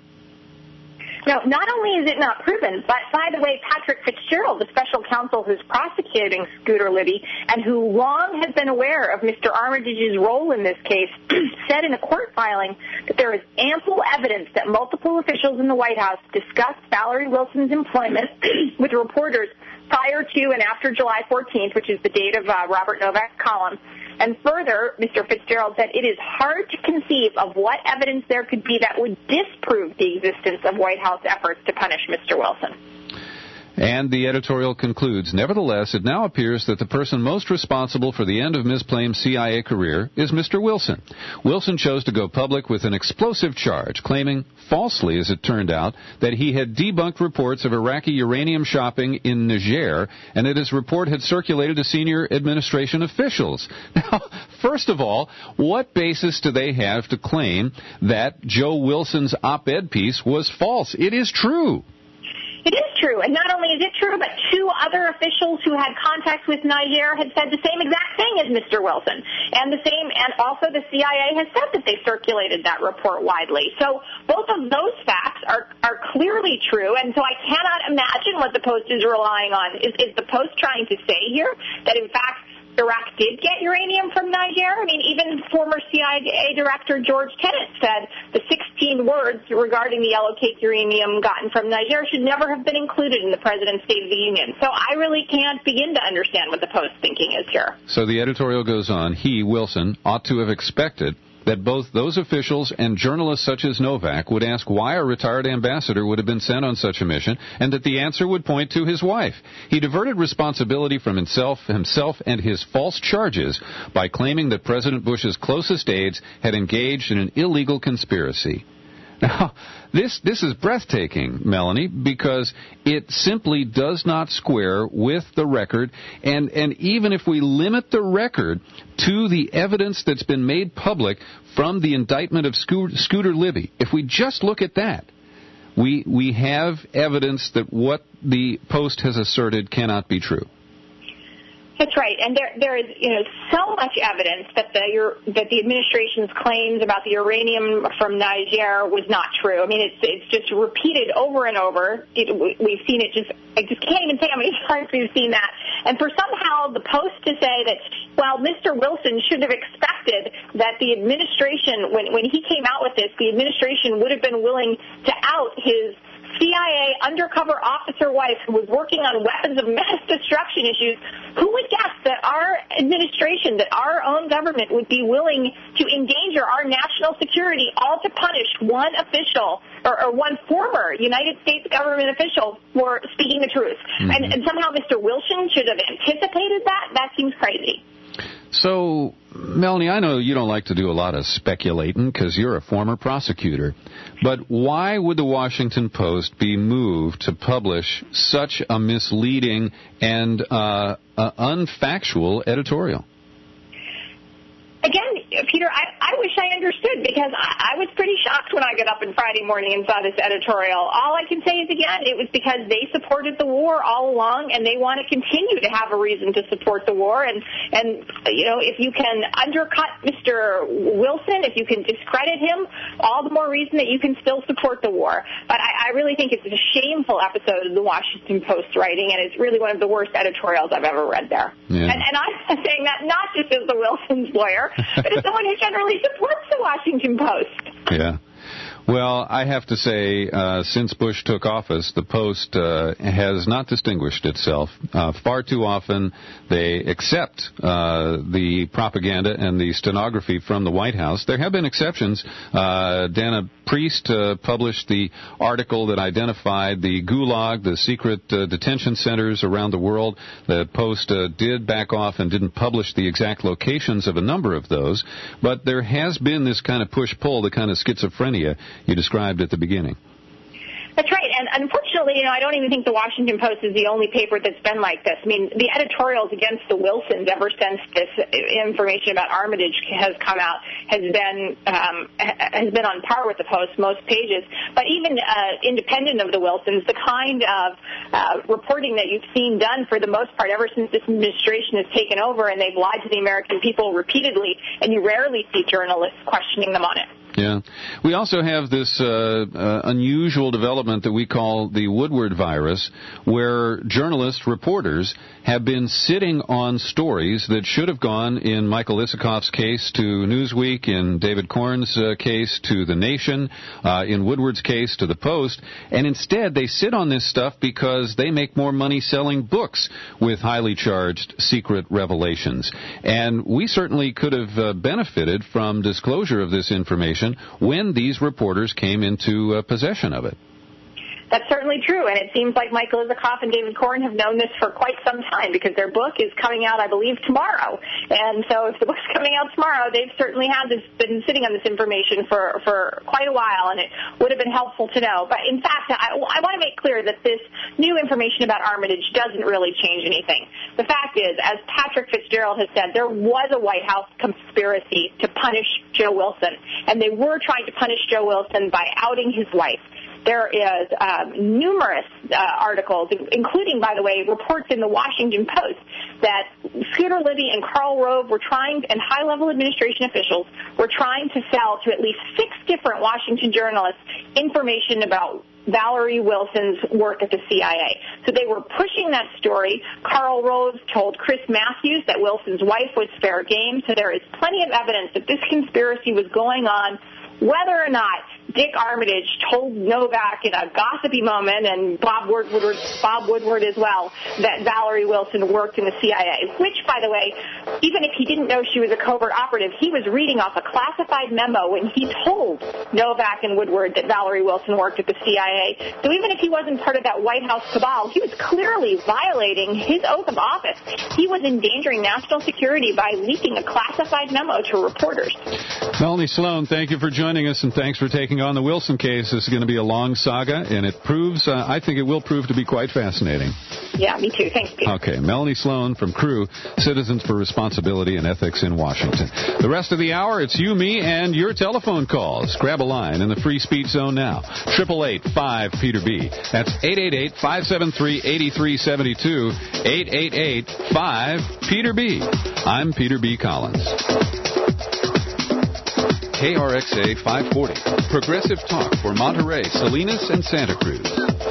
[SPEAKER 2] No, not only is it not proven, but by the way, Patrick Fitzgerald, the special counsel who's prosecuting Scooter Libby and who long has been aware of Mr. Armitage's role in this case, said in a court filing that there is ample evidence that multiple officials in the White House discussed Valerie Wilson's employment with reporters prior to and after July 14th, which is the date of Robert Novak's column. And further, Mr. Fitzgerald said it is hard to conceive of what evidence there could be that would disprove the existence of White House efforts to punish Mr. Wilson.
[SPEAKER 1] And the editorial concludes, nevertheless, it now appears that the person most responsible for the end of Ms. Plame's CIA career is Mr. Wilson. Wilson chose to go public with an explosive charge, claiming, falsely as it turned out, that he had debunked reports of Iraqi uranium shopping in Niger and that his report had circulated to senior administration officials. Now, first of all, what basis do they have to claim that Joe Wilson's op-ed piece was false? It is true.
[SPEAKER 2] It is true, true. And not only is it true, but two other officials who had contact with Niger had said the same exact thing as Mr. Wilson. And also the CIA has said that they circulated that report widely. So both of those facts are clearly true, and so I cannot imagine what the Post is relying on. Is the Post trying to say here that, in fact, Iraq did get uranium from Niger? I mean, even former CIA Director George Tenet said the 16 words regarding the yellow cake uranium gotten from Niger should never have been included in the President's State of the Union. So I really can't begin to understand what the Post thinking is here.
[SPEAKER 1] So the editorial goes on, he, Wilson, ought to have expected that both those officials and journalists such as Novak would ask why a retired ambassador would have been sent on such a mission, and that the answer would point to his wife. He diverted responsibility from himself and his false charges by claiming that President Bush's closest aides had engaged in an illegal conspiracy. Now, this is breathtaking, Melanie, because it simply does not square with the record, and even if we limit the record to the evidence that's been made public from the indictment of Scooter Libby, if we just look at that, we have evidence that what the Post has asserted cannot be true.
[SPEAKER 2] That's right, and there is so much evidence that the administration's claims about the uranium from Niger was not true. I mean, it's just repeated over and over. We've seen it I just can't even say how many times we've seen that. And for somehow the Post to say that, well, Mr. Wilson should have expected that the administration, when he came out with this, the administration would have been willing to out his CIA undercover officer wife who was working on weapons of mass destruction issues. Who would guess that our administration, that our own government would be willing to endanger our national security all to punish one official or one former United States government official for speaking the truth? Mm-hmm. And somehow Mr. Wilson should have anticipated that? That seems crazy.
[SPEAKER 1] So, Melanie, I know you don't like to do a lot of speculating because you're a former prosecutor, but why would the Washington Post be moved to publish such a misleading and unfactual editorial?
[SPEAKER 2] Again, Peter, I wish I understood, because I was pretty shocked when I got up on Friday morning and saw this editorial. All I can say is, again, it was because they supported the war all along, and they want to continue to have a reason to support the war. And if you can undercut Mr. Wilson, if you can discredit him, all the more reason that you can still support the war. But I really think it's a shameful episode of the Washington Post writing, and it's really one of the worst editorials I've ever read there.
[SPEAKER 1] Yeah.
[SPEAKER 2] And I'm saying that not just as the Wilson's lawyer, but as someone who generally supports the Washington Post.
[SPEAKER 1] Yeah. Well, I have to say, since Bush took office, the Post has not distinguished itself. Far too often they accept the propaganda and the stenography from the White House. There have been exceptions. Dana Priest published the article that identified the Gulag, the secret detention centers around the world. The Post did back off and didn't publish the exact locations of a number of those. But there has been this kind of push-pull, the kind of schizophrenia you described at the beginning.
[SPEAKER 2] That's right, and unfortunately, I don't even think the Washington Post is the only paper that's been like this. I mean, the editorials against the Wilsons ever since this information about Armitage has come out has been on par with the Post, most pages. But even independent of the Wilsons, the kind of reporting that you've seen done for the most part ever since this administration has taken over, and they've lied to the American people repeatedly, and you rarely see journalists questioning them on it.
[SPEAKER 1] Yeah. We also have this unusual development that we call the Woodward virus, where journalists, reporters, have been sitting on stories that should have gone, in Michael Isikoff's case, to Newsweek, in David Korn's case, to The Nation, in Woodward's case, to The Post, and instead they sit on this stuff because they make more money selling books with highly charged secret revelations. And we certainly could have benefited from disclosure of this information when these reporters came into possession of it.
[SPEAKER 2] That's certainly true, and it seems like Michael Isikoff and David Korn have known this for quite some time, because their book is coming out, I believe, tomorrow. And so if the book's coming out tomorrow, they've certainly been sitting on this information for quite a while, and it would have been helpful to know. But in fact, I want to make clear that this new information about Armitage doesn't really change anything. The fact is, as Patrick Fitzgerald has said, there was a White House conspiracy to punish Joe Wilson, and they were trying to punish Joe Wilson by outing his wife. There is numerous articles, including, by the way, reports in the Washington Post that Scooter Libby and Karl Rove and high-level administration officials were trying to sell to at least 6 different Washington journalists information about Valerie Wilson's work at the CIA. So they were pushing that story. Karl Rove told Chris Matthews that Wilson's wife was fair game, so there is plenty of evidence that this conspiracy was going on, whether or not Dick Armitage told Novak in a gossipy moment, and Bob Woodward as well, that Valerie Wilson worked in the CIA, which, by the way, even if he didn't know she was a covert operative, he was reading off a classified memo when he told Novak and Woodward that Valerie Wilson worked at the CIA. So even if he wasn't part of that White House cabal, he was clearly violating his oath of office. He was endangering national security by leaking a classified memo to reporters.
[SPEAKER 1] Melanie Sloan, thank you for joining us, and thanks for taking on the Wilson case. This is going to be a long saga, and it proves, I think it will prove to be quite fascinating.
[SPEAKER 2] Yeah, me too. Thanks, Pete.
[SPEAKER 1] Okay, Melanie Sloan from CREW, Citizens for Responsibility and Ethics in Washington. The rest of the hour, it's you, me, and your telephone calls. Grab a line in the free speech zone now. 888-5-PETER-B. That's 888-573-8372. 888-5-PETER-B. I'm Peter B. Collins. KRXA 540, Progressive Talk for Monterey, Salinas, and Santa Cruz.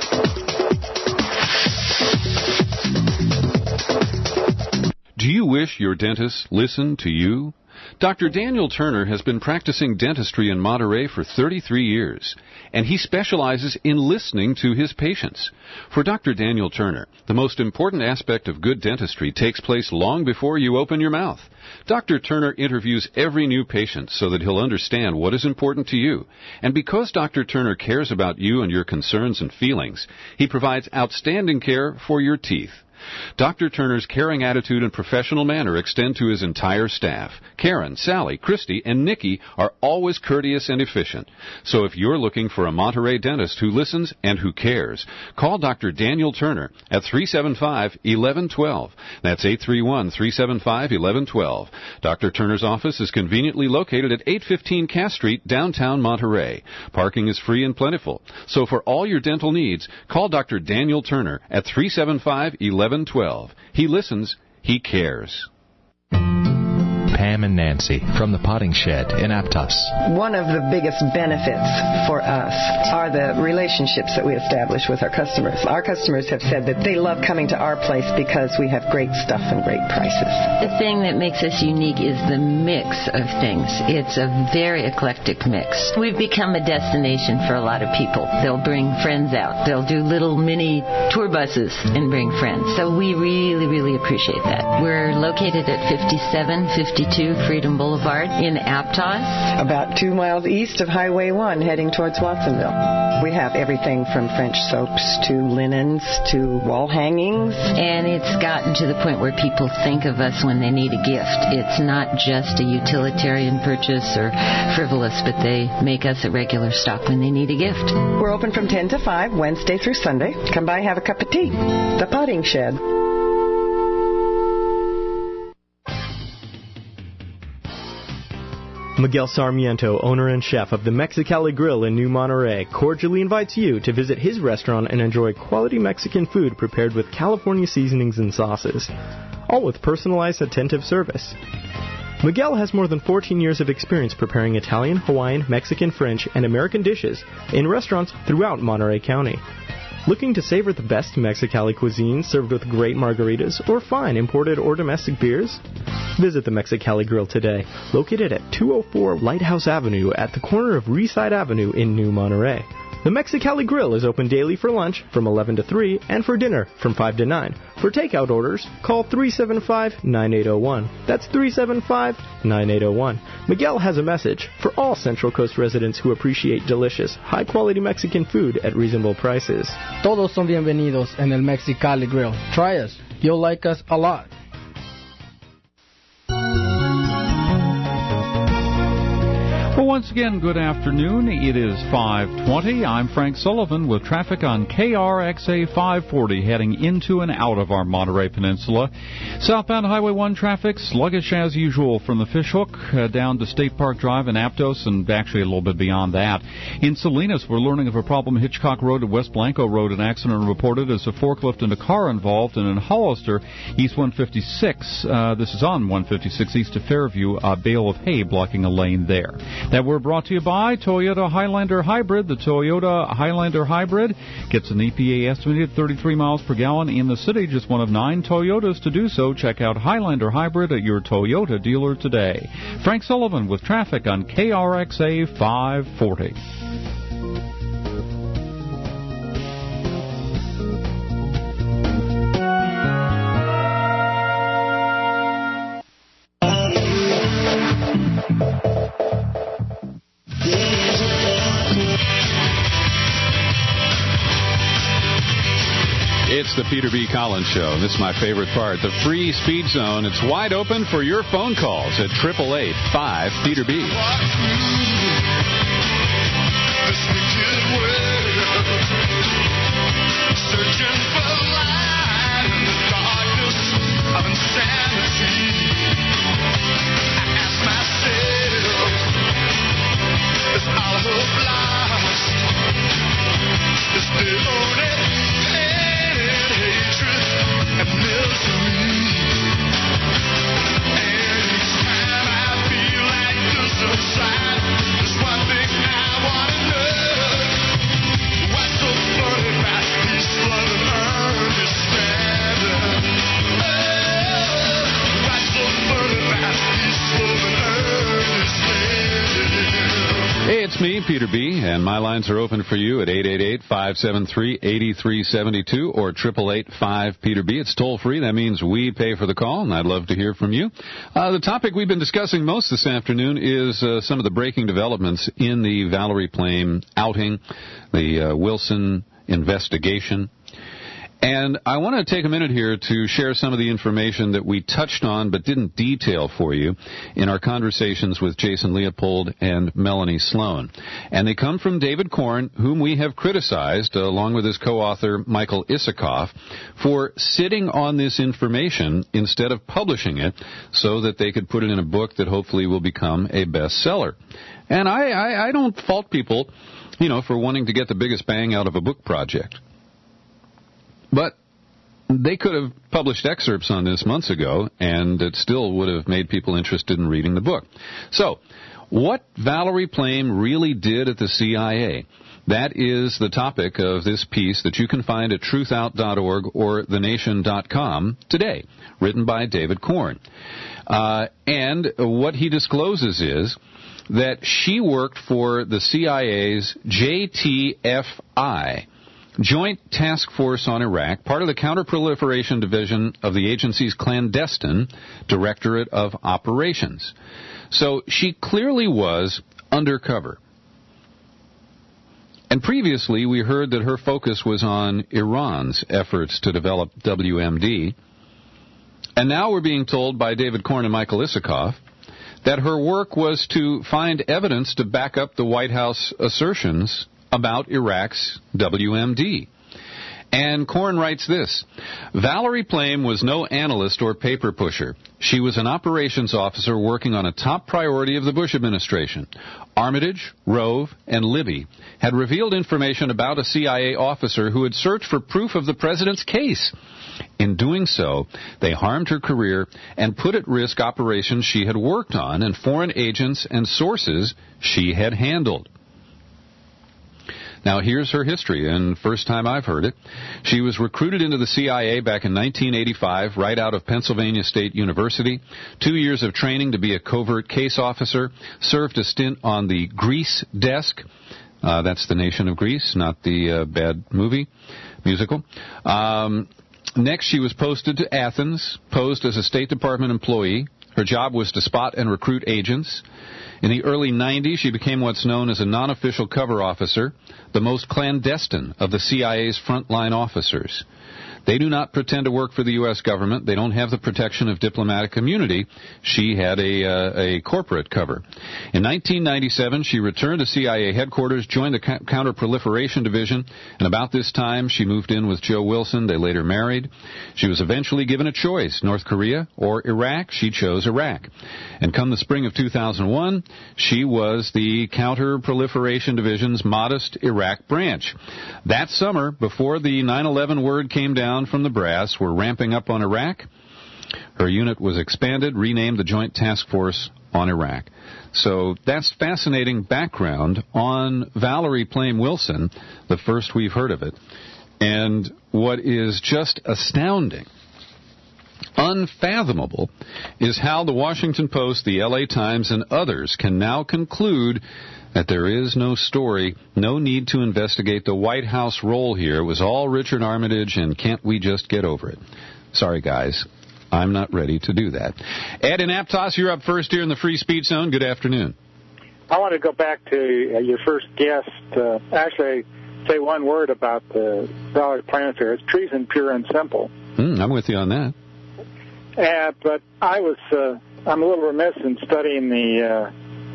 [SPEAKER 1] Do you wish your dentist listened to you? Dr. Daniel Turner has been practicing dentistry in Monterey for 33 years, and he specializes in listening to his patients. For Dr. Daniel Turner, the most important aspect of good dentistry takes place long before you open your mouth. Dr. Turner interviews every new patient so that he'll understand what is important to you. And because Dr. Turner cares about you and your concerns and feelings, he provides outstanding care for your teeth. Dr. Turner's caring attitude and professional manner extend to his entire staff. Karen, Sally, Christy, and Nikki are always courteous and efficient. So if you're looking for a Monterey dentist who listens and who cares, call Dr. Daniel Turner at 375-1112. That's 831-375-1112. Dr. Turner's office is conveniently located at 815 Cass Street, downtown Monterey. Parking is free and plentiful. So for all your dental needs, call Dr. Daniel Turner at 375-1112. He listens, he cares.
[SPEAKER 3] Pam and Nancy from the Potting Shed in Aptos.
[SPEAKER 4] One of the biggest benefits for us are the relationships that we establish with our customers. Our customers have said that they love coming to our place because we have great stuff and great prices.
[SPEAKER 5] The thing that makes us unique is the mix of things. It's a very eclectic mix. We've become a destination for a lot of people. They'll bring friends out. They'll do little mini tour buses and bring friends. So we really, really appreciate that. We're located at 5752 Freedom Boulevard in Aptos.
[SPEAKER 4] About 2 miles east of Highway 1 heading towards Watsonville. We have everything from French soaps to linens to wall hangings.
[SPEAKER 5] And it's gotten to the point where people think of us when they need a gift. It's not just a utilitarian purchase or frivolous, but they make us a regular stop when they need a gift.
[SPEAKER 4] We're open from 10 to 5, Wednesday through Sunday. Come by, have a cup of tea. The Potting Shed.
[SPEAKER 6] Miguel Sarmiento, owner and chef of the Mexicali Grill in New Monterey, cordially invites you to visit his restaurant and enjoy quality Mexican food prepared with California seasonings and sauces, all with personalized, attentive service. Miguel has more than 14 years of experience preparing Italian, Hawaiian, Mexican, French, and American dishes in restaurants throughout Monterey County. Looking to savor the best Mexicali cuisine served with great margaritas or fine imported or domestic beers? Visit the Mexicali Grill today, located at 204 Lighthouse Avenue at the corner of Reeside Avenue in New Monterey. The Mexicali Grill is open daily for lunch from 11 to 3 and for dinner from 5 to 9. For takeout orders, call 375-9801. That's 375-9801. Miguel has a message for all Central Coast residents who appreciate delicious, high-quality Mexican food at reasonable prices.
[SPEAKER 7] Todos son bienvenidos en el Mexicali Grill. Try us. You'll like us a lot.
[SPEAKER 8] Well, once again, good afternoon. It is 5:20. I'm Frank Sullivan with traffic on KRXA 540 heading into and out of our Monterey Peninsula. Southbound Highway 1 traffic sluggish as usual from the Fishhook down to State Park Drive in Aptos and actually a little bit beyond that. In Salinas, we're learning of a problem Hitchcock Road to West Blanco Road. An accident reported as a forklift and a car involved. And in Hollister, East 156, this is on 156 east of Fairview, a bale of hay blocking a lane there. That we're brought to you by Toyota Highlander Hybrid. The Toyota Highlander Hybrid gets an EPA estimated 33 miles per gallon in the city, just one of 9 Toyotas to do so. Check out Highlander Hybrid at your Toyota dealer today. Frank Sullivan with traffic on KRXA 540.
[SPEAKER 1] It's the Peter B. Collins Show. This is my favorite part. The free speed zone. It's wide open for your phone calls at 888-5-PETER-B.
[SPEAKER 18] Searching for light in the darkness of insanity. I ask myself, is all hope lost? Is the only pain and hatred and misery? And each time I feel like this inside, there's one thing I want to know. What's so funny about these loving understanding? Oh, what's so funny about these loving understanding?
[SPEAKER 1] Hey, it's me, Peter B., and my lines are open for you at 888-573-8372 or 888-5-PETER-B. It's toll-free. That means we pay for the call, and I'd love to hear from you. The topic we've been discussing most this afternoon is some of the breaking developments in the Valerie Plame outing, the Wilson investigation. And I want to take a minute here to share some of the information that we touched on but didn't detail for you in our conversations with Jason Leopold and Melanie Sloan. And they come from David Korn, whom we have criticized, along with his co-author Michael Isikoff, for sitting on this information instead of publishing it so that they could put it in a book that hopefully will become a bestseller. And I don't fault people, for wanting to get the biggest bang out of a book project. But they could have published excerpts on this months ago, and it still would have made people interested in reading the book. So, what Valerie Plame really did at the CIA, that is the topic of this piece that you can find at truthout.org or thenation.com today, written by David Korn. And what he discloses is that she worked for the CIA's JTFI, Joint Task Force on Iraq, part of the Counterproliferation Division of the agency's clandestine Directorate of Operations. So she clearly was undercover. And previously we heard that her focus was on Iran's efforts to develop WMD. And now we're being told by David Korn and Michael Isikoff that her work was to find evidence to back up the White House assertions about Iraq's WMD. And Korn writes this: Valerie Plame was no analyst or paper pusher. She was an operations officer working on a top priority of the Bush administration. Armitage, Rove, and Libby had revealed information about a CIA officer who had searched for proof of the president's case. In doing so, they harmed her career and put at risk operations she had worked on and foreign agents and sources she had handled. Now, here's her history, and first time I've heard it. She was recruited into the CIA back in 1985, right out of Pennsylvania State University. 2 years of training to be a covert case officer. Served a stint on the Grease desk. That's the Nation of Grease, not the bad musical. Next, she was posted to Athens, posed as a State Department employee. Her job was to spot and recruit agents. In the early 90s, she became what's known as a non-official cover officer, the most clandestine of the CIA's frontline officers. They do not pretend to work for the U.S. government. They don't have the protection of diplomatic immunity. She had a corporate cover. In 1997, she returned to CIA headquarters, joined the Counterproliferation Division, and about this time, she moved in with Joe Wilson. They later married. She was eventually given a choice, North Korea or Iraq. She chose Iraq. And come the spring of 2001, she was the Counterproliferation Division's modest Iraq branch. That summer, before the 9/11 word came down from the brass, we're ramping up on Iraq. Her unit was expanded, renamed the Joint Task Force on Iraq. So that's fascinating background on Valerie Plame Wilson, the first we've heard of it. And what is just astounding, unfathomable, is how the Washington Post, the LA Times, and others can now conclude that there is no story, no need to investigate the White House role here. It was all Richard Armitage, and can't we just get over it? Sorry, guys. I'm not ready to do that. Ed in Aptos, you're up first here in the Free Speech Zone. Good afternoon.
[SPEAKER 9] I want to go back to your first guest. Actually, say one word about the Valerie Plame affair. It's treason, pure and simple.
[SPEAKER 1] I'm with you on that.
[SPEAKER 9] But I'm a little remiss in studying the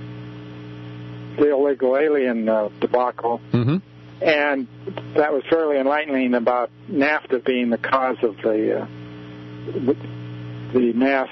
[SPEAKER 9] illegal alien debacle.
[SPEAKER 1] Mm-hmm.
[SPEAKER 9] And that was fairly enlightening about NAFTA being the cause of the mass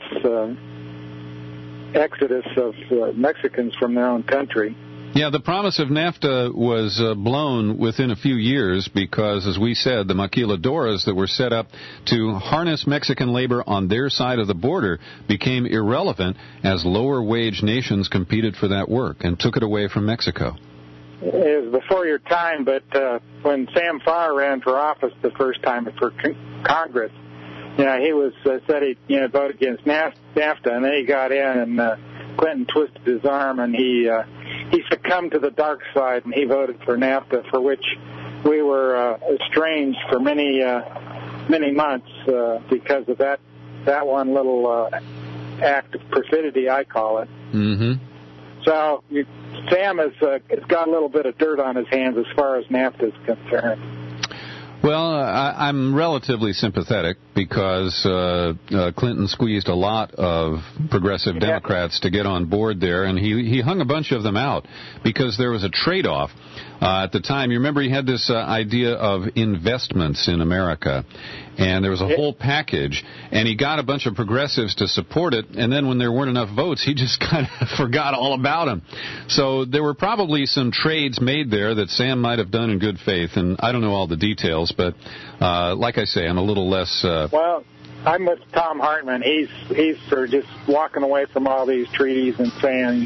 [SPEAKER 9] exodus of Mexicans from their own country.
[SPEAKER 1] Yeah, the promise of NAFTA was blown within a few years because, as we said, the maquiladoras that were set up to harness Mexican labor on their side of the border became irrelevant as lower-wage nations competed for that work and took it away from Mexico.
[SPEAKER 9] It was before your time, but when Sam Farr ran for office the first time for Congress, he was said he'd vote against NAFTA, and then he got in, and Clinton twisted his arm, and he succumbed to the dark side, and he voted for NAFTA, for which we were estranged for many months because of that one little act of perfidy, I call it.
[SPEAKER 1] Mm-hmm.
[SPEAKER 9] So Sam has got a little bit of dirt on his hands as far as NAFTA is concerned.
[SPEAKER 1] Well, I'm relatively sympathetic because Clinton squeezed a lot of progressive Democrats to get on board there, and he hung a bunch of them out because there was a trade-off. At the time, you remember he had this idea of investments in America, and there was a whole package, and he got a bunch of progressives to support it, and then when there weren't enough votes, he just kind of forgot all about them. So there were probably some trades made there that Sam might have done in good faith, and I don't know all the details, but like I say, I'm a little less...
[SPEAKER 9] Well, I'm with Tom Hartman. He's for just walking away from all these treaties and saying...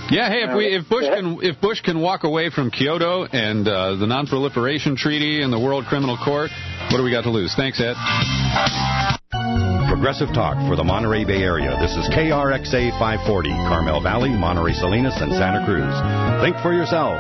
[SPEAKER 1] if Bush can walk away from Kyoto and the Non-Proliferation Treaty and the World Criminal Court, what do we got to lose? Thanks, Ed.
[SPEAKER 10] Progressive Talk for the Monterey Bay Area. This is KRXA 540, Carmel Valley, Monterey Salinas, and Santa Cruz. Think for yourself.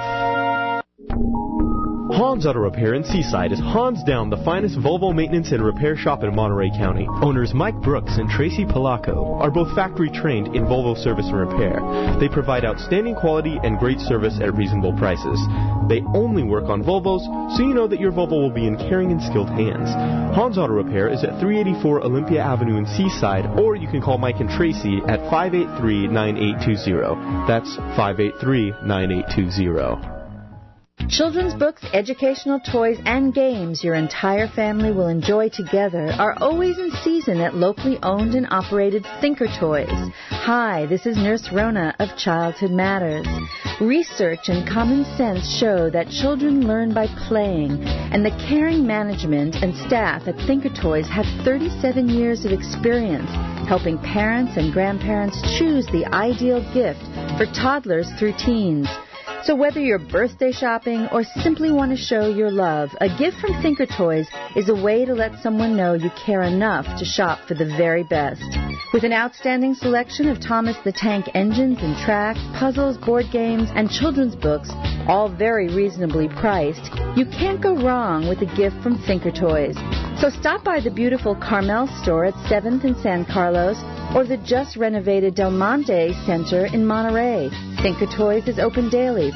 [SPEAKER 6] Hans Auto Repair in Seaside is hands down the finest Volvo maintenance and repair shop in Monterey County. Owners Mike Brooks and Tracy Palaco are both factory trained in Volvo service and repair. They provide outstanding quality and great service at reasonable prices. They only work on Volvos, so you know that your Volvo will be in caring and skilled hands. Hans Auto Repair is at 384 Olympia Avenue in Seaside, or you can call Mike and Tracy at 583-9820. That's 583-9820.
[SPEAKER 11] Children's books, educational toys, and games your entire family will enjoy together are always in season at locally owned and operated Thinker Toys. Hi, this is Nurse Rona of Childhood Matters. Research and common sense show that children learn by playing, and the caring management and staff at Thinker Toys have 37 years of experience helping parents and grandparents choose the ideal gift for toddlers through teens. So whether you're birthday shopping or simply want to show your love, a gift from Thinker Toys is a way to let someone know you care enough to shop for the very best. With an outstanding selection of Thomas the Tank engines and tracks, puzzles, board games, and children's books, all very reasonably priced, you can't go wrong with a gift from Thinker Toys. So stop by the beautiful Carmel store at 7th and San Carlos, or the just renovated Del Monte Center in Monterey. Thinker Toys is open daily.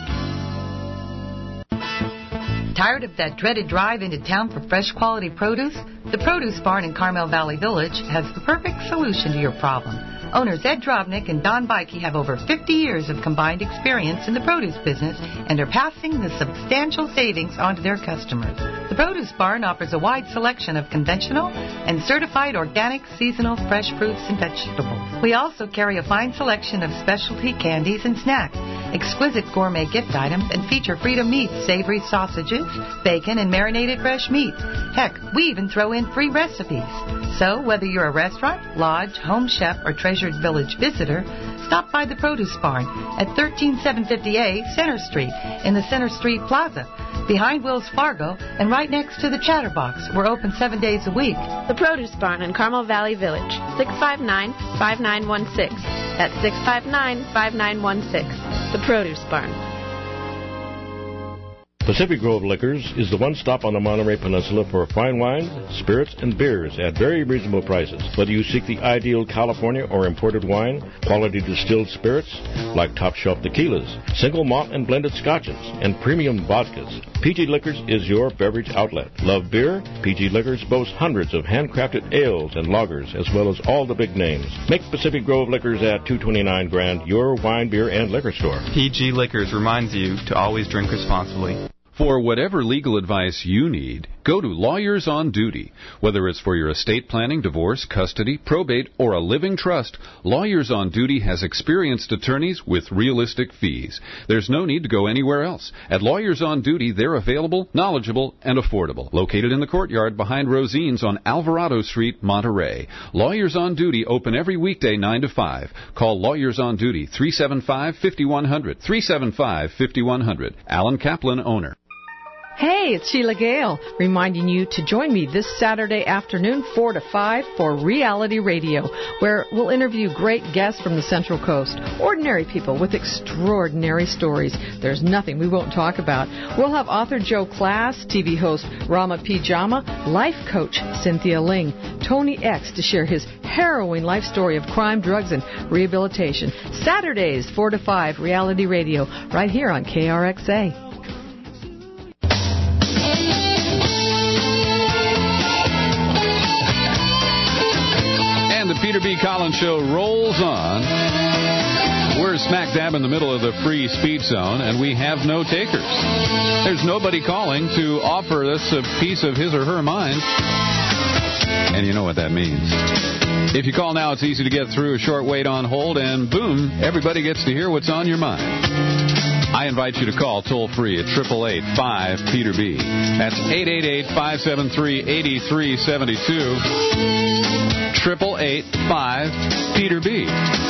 [SPEAKER 12] Tired of that dreaded drive into town for fresh quality produce? The Produce Barn in Carmel Valley Village has the perfect solution to your problem. Owners Ed Drobnik and Don Bikey have over 50 years of combined experience in the produce business and are passing the substantial savings on to their customers. The Produce Barn offers a wide selection of conventional and certified organic seasonal fresh fruits and vegetables. We also carry a fine selection of specialty candies and snacks, exquisite gourmet gift items, and feature Freedom Meats, savory sausages, bacon, and marinated fresh meats. Heck, we even throw in free recipes. So, whether you're a restaurant, lodge, home chef, or Treasured Village visitor, stop by the Produce Barn at 13750A Center Street in the Center Street Plaza, behind Wells Fargo and right next to the Chatterbox. We're open 7 days a week.
[SPEAKER 13] The Produce Barn in Carmel Valley Village, 659-5916. That's 659-5916. The Produce Barn.
[SPEAKER 15] Pacific Grove Liquors is the one stop on the Monterey Peninsula for fine wine, spirits, and beers at very reasonable prices. Whether you seek the ideal California or imported wine, quality distilled spirits like top shelf tequilas, single malt and blended scotches, and premium vodkas, PG Liquors is your beverage outlet. Love beer? PG Liquors boasts hundreds of handcrafted ales and lagers, as well as all the big names. Make Pacific Grove Liquors at 229 Grand your wine, beer, and liquor store.
[SPEAKER 16] PG Liquors reminds you to always drink responsibly.
[SPEAKER 1] For whatever legal advice you need, go to Lawyers on Duty. Whether it's for your estate planning, divorce, custody, probate, or a living trust, Lawyers on Duty has experienced attorneys with realistic fees. There's no need to go anywhere else. At Lawyers on Duty, they're available, knowledgeable, and affordable. Located in the courtyard behind Rosine's on Alvarado Street, Monterey. Lawyers on Duty open every weekday 9 to 5. Call Lawyers on Duty 375-5100. 375-5100. Alan Kaplan, owner.
[SPEAKER 17] Hey, it's Sheila Gale, reminding you to join me this Saturday afternoon, 4 to 5, for Reality Radio, where we'll interview great guests from the Central Coast, ordinary people with extraordinary stories. There's nothing we won't talk about. We'll have author Joe Class, TV host Rama P. Jama, life coach Cynthia Ling, Tony X to share his harrowing life story of crime, drugs, and rehabilitation. Saturdays, 4 to 5, Reality Radio, right here on KRXA.
[SPEAKER 1] The Peter B. Collins Show rolls on. We're smack dab in the middle of the free speech zone, and we have no takers. There's nobody calling to offer us a piece of his or her mind. And you know what that means. If you call now, it's easy to get through. A short wait on hold, and boom, everybody gets to hear what's on your mind. I invite you to call toll-free at 888-5-PETER-B. That's 888-573-8372. 888-5-PETER-B.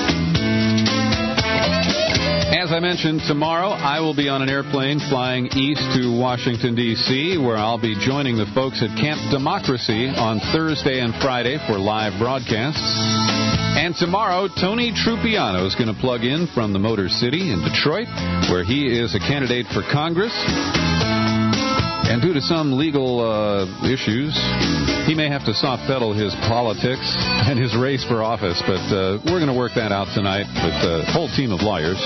[SPEAKER 1] As I mentioned, tomorrow I will be on an airplane flying east to Washington, D.C., where I'll be joining the folks at Camp Democracy on Thursday and Friday for live broadcasts. And tomorrow, Tony Trupiano is going to plug in from the Motor City in Detroit, where he is a candidate for Congress. And due to some legal issues, he may have to soft pedal his politics and his race for office. But we're going to work that out tonight with the whole team of lawyers.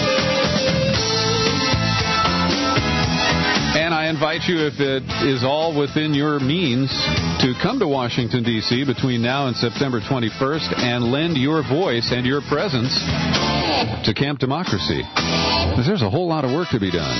[SPEAKER 1] And I invite you, if it is all within your means, to come to Washington, D.C. between now and September 21st and lend your voice and your presence to Camp Democracy. Because there's a whole lot of work to be done.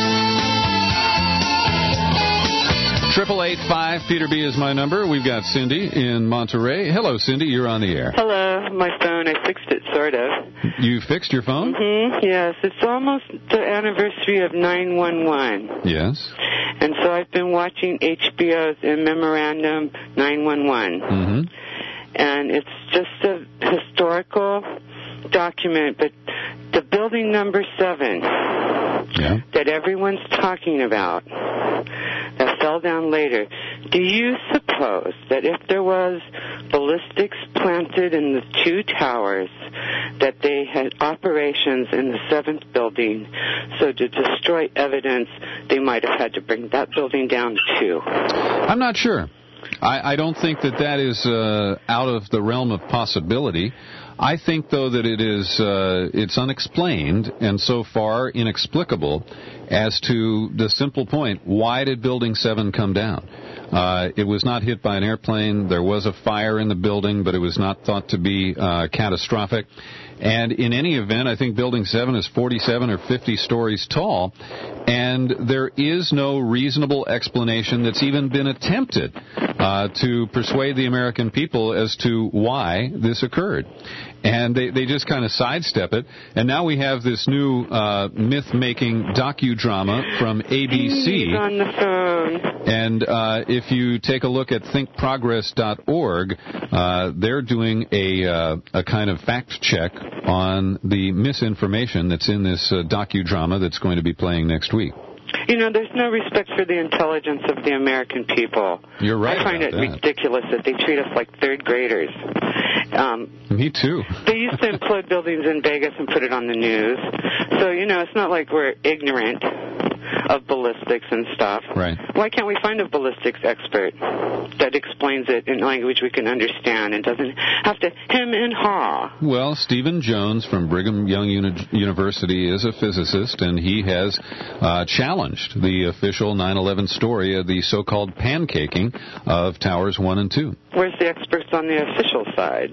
[SPEAKER 1] 888-5-PETER-B is my number. We've got Cindy in Monterey. Hello, Cindy. You're on the air.
[SPEAKER 19] Hello. My phone, I fixed it, sort of.
[SPEAKER 1] You fixed your phone?
[SPEAKER 19] Mm-hmm. Yes. It's almost the anniversary of 911.
[SPEAKER 1] Yes.
[SPEAKER 19] And so I've been watching HBO's In Memorandum 911.
[SPEAKER 1] Mm-hmm.
[SPEAKER 19] And it's just a historical document, but the building number 7 that everyone's talking about that fell down later, do you suppose that if there was ballistics planted in the 2 towers, that they had operations in the 7th building, so to destroy evidence, they might have had to bring that building down too?
[SPEAKER 1] I'm not sure. I don't think that is out of the realm of possibility. I think, though, that it's unexplained and so far inexplicable as to the simple point: why did Building 7 come down? It was not hit by an airplane. There was a fire in the building, but it was not thought to be catastrophic. And in any event, I think Building 7 is 47 or 50 stories tall, and there is no reasonable explanation that's even been attempted to persuade the American people as to why this occurred. And they just kind of sidestep it. And now we have this new myth-making docudrama from ABC.
[SPEAKER 19] He's on the phone.
[SPEAKER 1] And if you take a look at thinkprogress.org, they're doing a kind of fact check on the misinformation that's in this docudrama that's going to be playing next week.
[SPEAKER 19] You know, there's no respect for the intelligence of the American people.
[SPEAKER 1] You're right.
[SPEAKER 19] I find it ridiculous that they treat us like third graders.
[SPEAKER 1] Me too.
[SPEAKER 19] They used to implode buildings in Vegas and put it on the news. So, you know, it's not like we're ignorant of ballistics and stuff.
[SPEAKER 1] Right.
[SPEAKER 19] Why can't we find a ballistics expert that explains it in language we can understand and doesn't have to hem and haw?
[SPEAKER 1] Well, Stephen Jones from Brigham Young University is a physicist, and he has challenged the official 9/11 story of the so-called pancaking of Towers 1 and 2.
[SPEAKER 19] Where's the experts on the official side?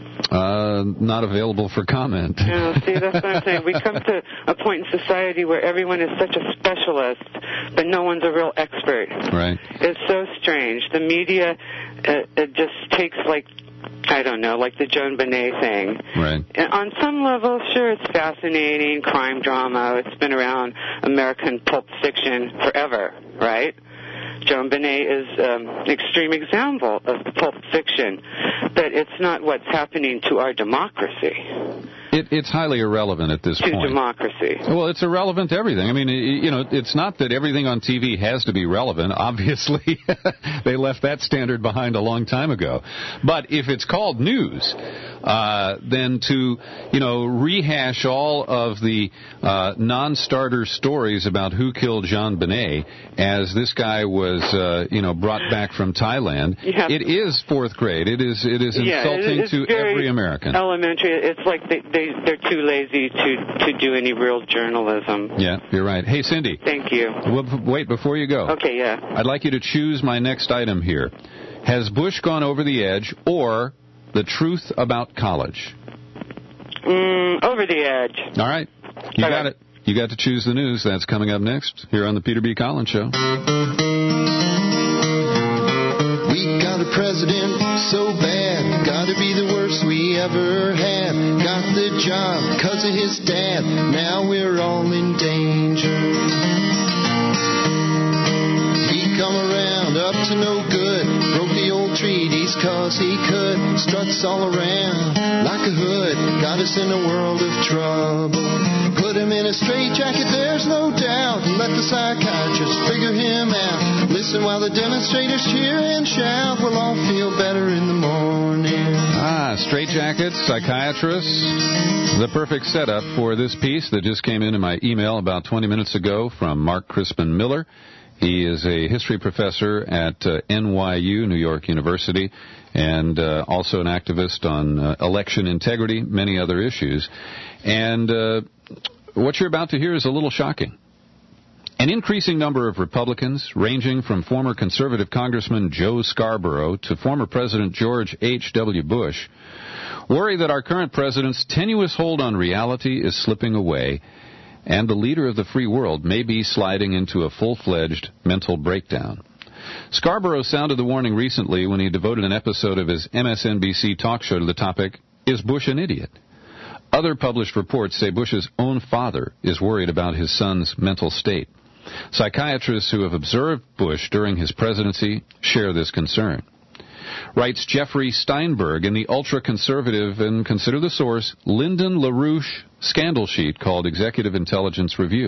[SPEAKER 1] Not available for comment.
[SPEAKER 19] Yeah, see, that's what I'm saying. We come to a point in society where everyone is such a specialist, but no one's a real expert.
[SPEAKER 1] Right.
[SPEAKER 19] It's so strange. The media, it just takes, like, I don't know, like the Joan Benet thing.
[SPEAKER 1] Right.
[SPEAKER 19] And on some level, sure, it's fascinating, crime drama. It's been around American pulp fiction forever, right? Joan Benet is an extreme example of pulp fiction, but it's not what's happening to our democracy.
[SPEAKER 1] It's highly irrelevant at this point.
[SPEAKER 19] To democracy.
[SPEAKER 1] Well, it's irrelevant to everything. I mean, you know, it's not that everything on TV has to be relevant. Obviously, they left that standard behind a long time ago. But if it's called news, then to, you know, rehash all of the non-starter stories about who killed Jean Benet as this guy was, you know, brought back from Thailand, it is fourth grade. It is insulting to every American.
[SPEAKER 19] Elementary. It's like they're too lazy to do any real journalism.
[SPEAKER 1] Yeah, you're right. Hey, Cindy.
[SPEAKER 19] Thank you.
[SPEAKER 1] Wait, before you go.
[SPEAKER 19] Okay, yeah.
[SPEAKER 1] I'd like you to choose my next item here. Has Bush gone over the edge, or the truth about college?
[SPEAKER 19] Over the edge.
[SPEAKER 1] All right. You got it. You got to choose the news. That's coming up next here on the Peter B. Collins Show.
[SPEAKER 18] We got a president so bad, gotta be the worst we ever had. Got the job 'cause of his dad, now we're all in danger. He come around up to no good, broke the old treaties 'cause he could. Struts all around like a hood, got us in a world of trouble. Put him in a straitjacket, there's no doubt, and let the psychiatrist figure him out. Listen while the demonstrators cheer and shout, we'll all feel better in the morning.
[SPEAKER 1] Straitjackets, psychiatrists, the perfect setup for this piece that just came in my email about 20 minutes ago from Mark Crispin Miller. He is a history professor at NYU, New York University, and also an activist on election integrity, many other issues. And what you're about to hear is a little shocking. An increasing number of Republicans, ranging from former conservative Congressman Joe Scarborough to former President George H.W. Bush, worry that our current president's tenuous hold on reality is slipping away, and the leader of the free world may be sliding into a full-fledged mental breakdown. Scarborough sounded the warning recently when he devoted an episode of his MSNBC talk show to the topic, "Is Bush an idiot?" Other published reports say Bush's own father is worried about his son's mental state. Psychiatrists who have observed Bush during his presidency share this concern. Writes Jeffrey Steinberg in the ultra-conservative, and consider the source, Lyndon LaRouche scandal sheet called Executive Intelligence Review.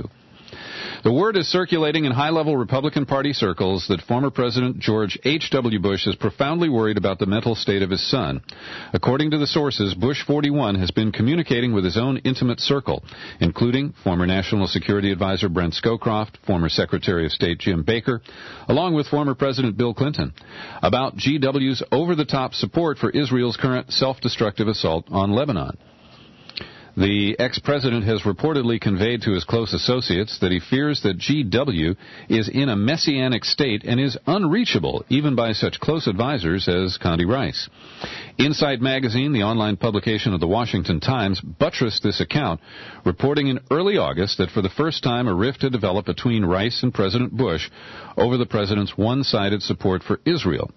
[SPEAKER 1] The word is circulating in high-level Republican Party circles that former President George H.W. Bush is profoundly worried about the mental state of his son. According to the sources, Bush 41 has been communicating with his own intimate circle, including former National Security Advisor Brent Scowcroft, former Secretary of State Jim Baker, along with former President Bill Clinton, about GW's over-the-top support for Israel's current self-destructive assault on Lebanon. The ex-president has reportedly conveyed to his close associates that he fears that GW is in a messianic state and is unreachable even by such close advisors as Condi Rice. Inside Magazine, the online publication of the Washington Times, buttressed this account, reporting in early August that for the first time a rift had developed between Rice and President Bush over the president's one-sided support for Israel.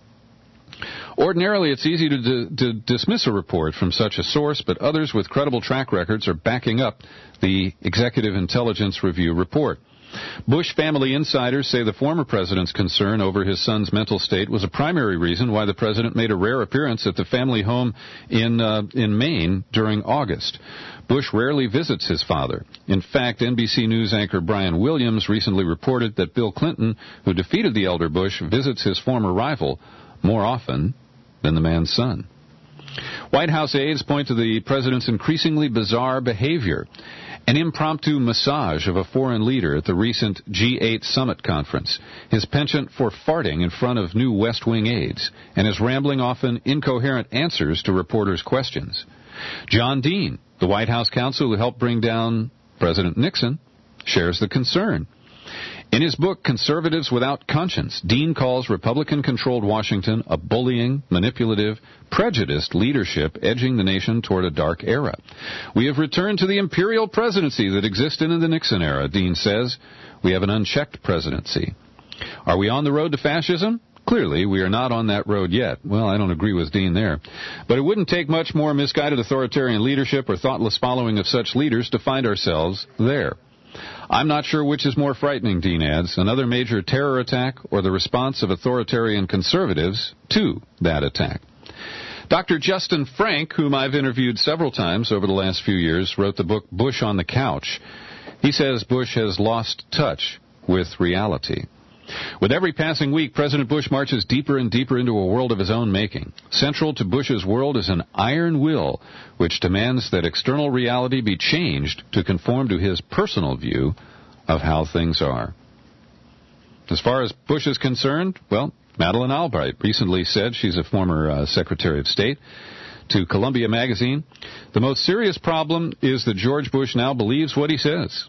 [SPEAKER 1] Ordinarily, it's easy to dismiss a report from such a source, but others with credible track records are backing up the Executive Intelligence Review report. Bush family insiders say the former president's concern over his son's mental state was a primary reason why the president made a rare appearance at the family home in Maine during August. Bush rarely visits his father. In fact, NBC News anchor Brian Williams recently reported that Bill Clinton, who defeated the elder Bush, visits his former rival more often than the man's son. White House aides point to the president's increasingly bizarre behavior. An impromptu massage of a foreign leader at the recent G8 summit conference, his penchant for farting in front of new West Wing aides, and his rambling, often incoherent answers to reporters' questions. John Dean, the White House counsel who helped bring down President Nixon, shares the concern. In his book, Conservatives Without Conscience, Dean calls Republican-controlled Washington a bullying, manipulative, prejudiced leadership edging the nation toward a dark era. We have returned to the imperial presidency that existed in the Nixon era, Dean says. We have an unchecked presidency. Are we on the road to fascism? Clearly, we are not on that road yet. Well, I don't agree with Dean there. But it wouldn't take much more misguided authoritarian leadership or thoughtless following of such leaders to find ourselves there. I'm not sure which is more frightening, Dean adds, another major terror attack or the response of authoritarian conservatives to that attack. Dr. Justin Frank, whom I've interviewed several times over the last few years, wrote the book Bush on the Couch. He says Bush has lost touch with reality. With every passing week, President Bush marches deeper and deeper into a world of his own making. Central to Bush's world is an iron will which demands that external reality be changed to conform to his personal view of how things are. As far as Bush is concerned, well, Madeleine Albright recently said, she's a former Secretary of State, to Columbia Magazine, the most serious problem is that George Bush now believes what he says.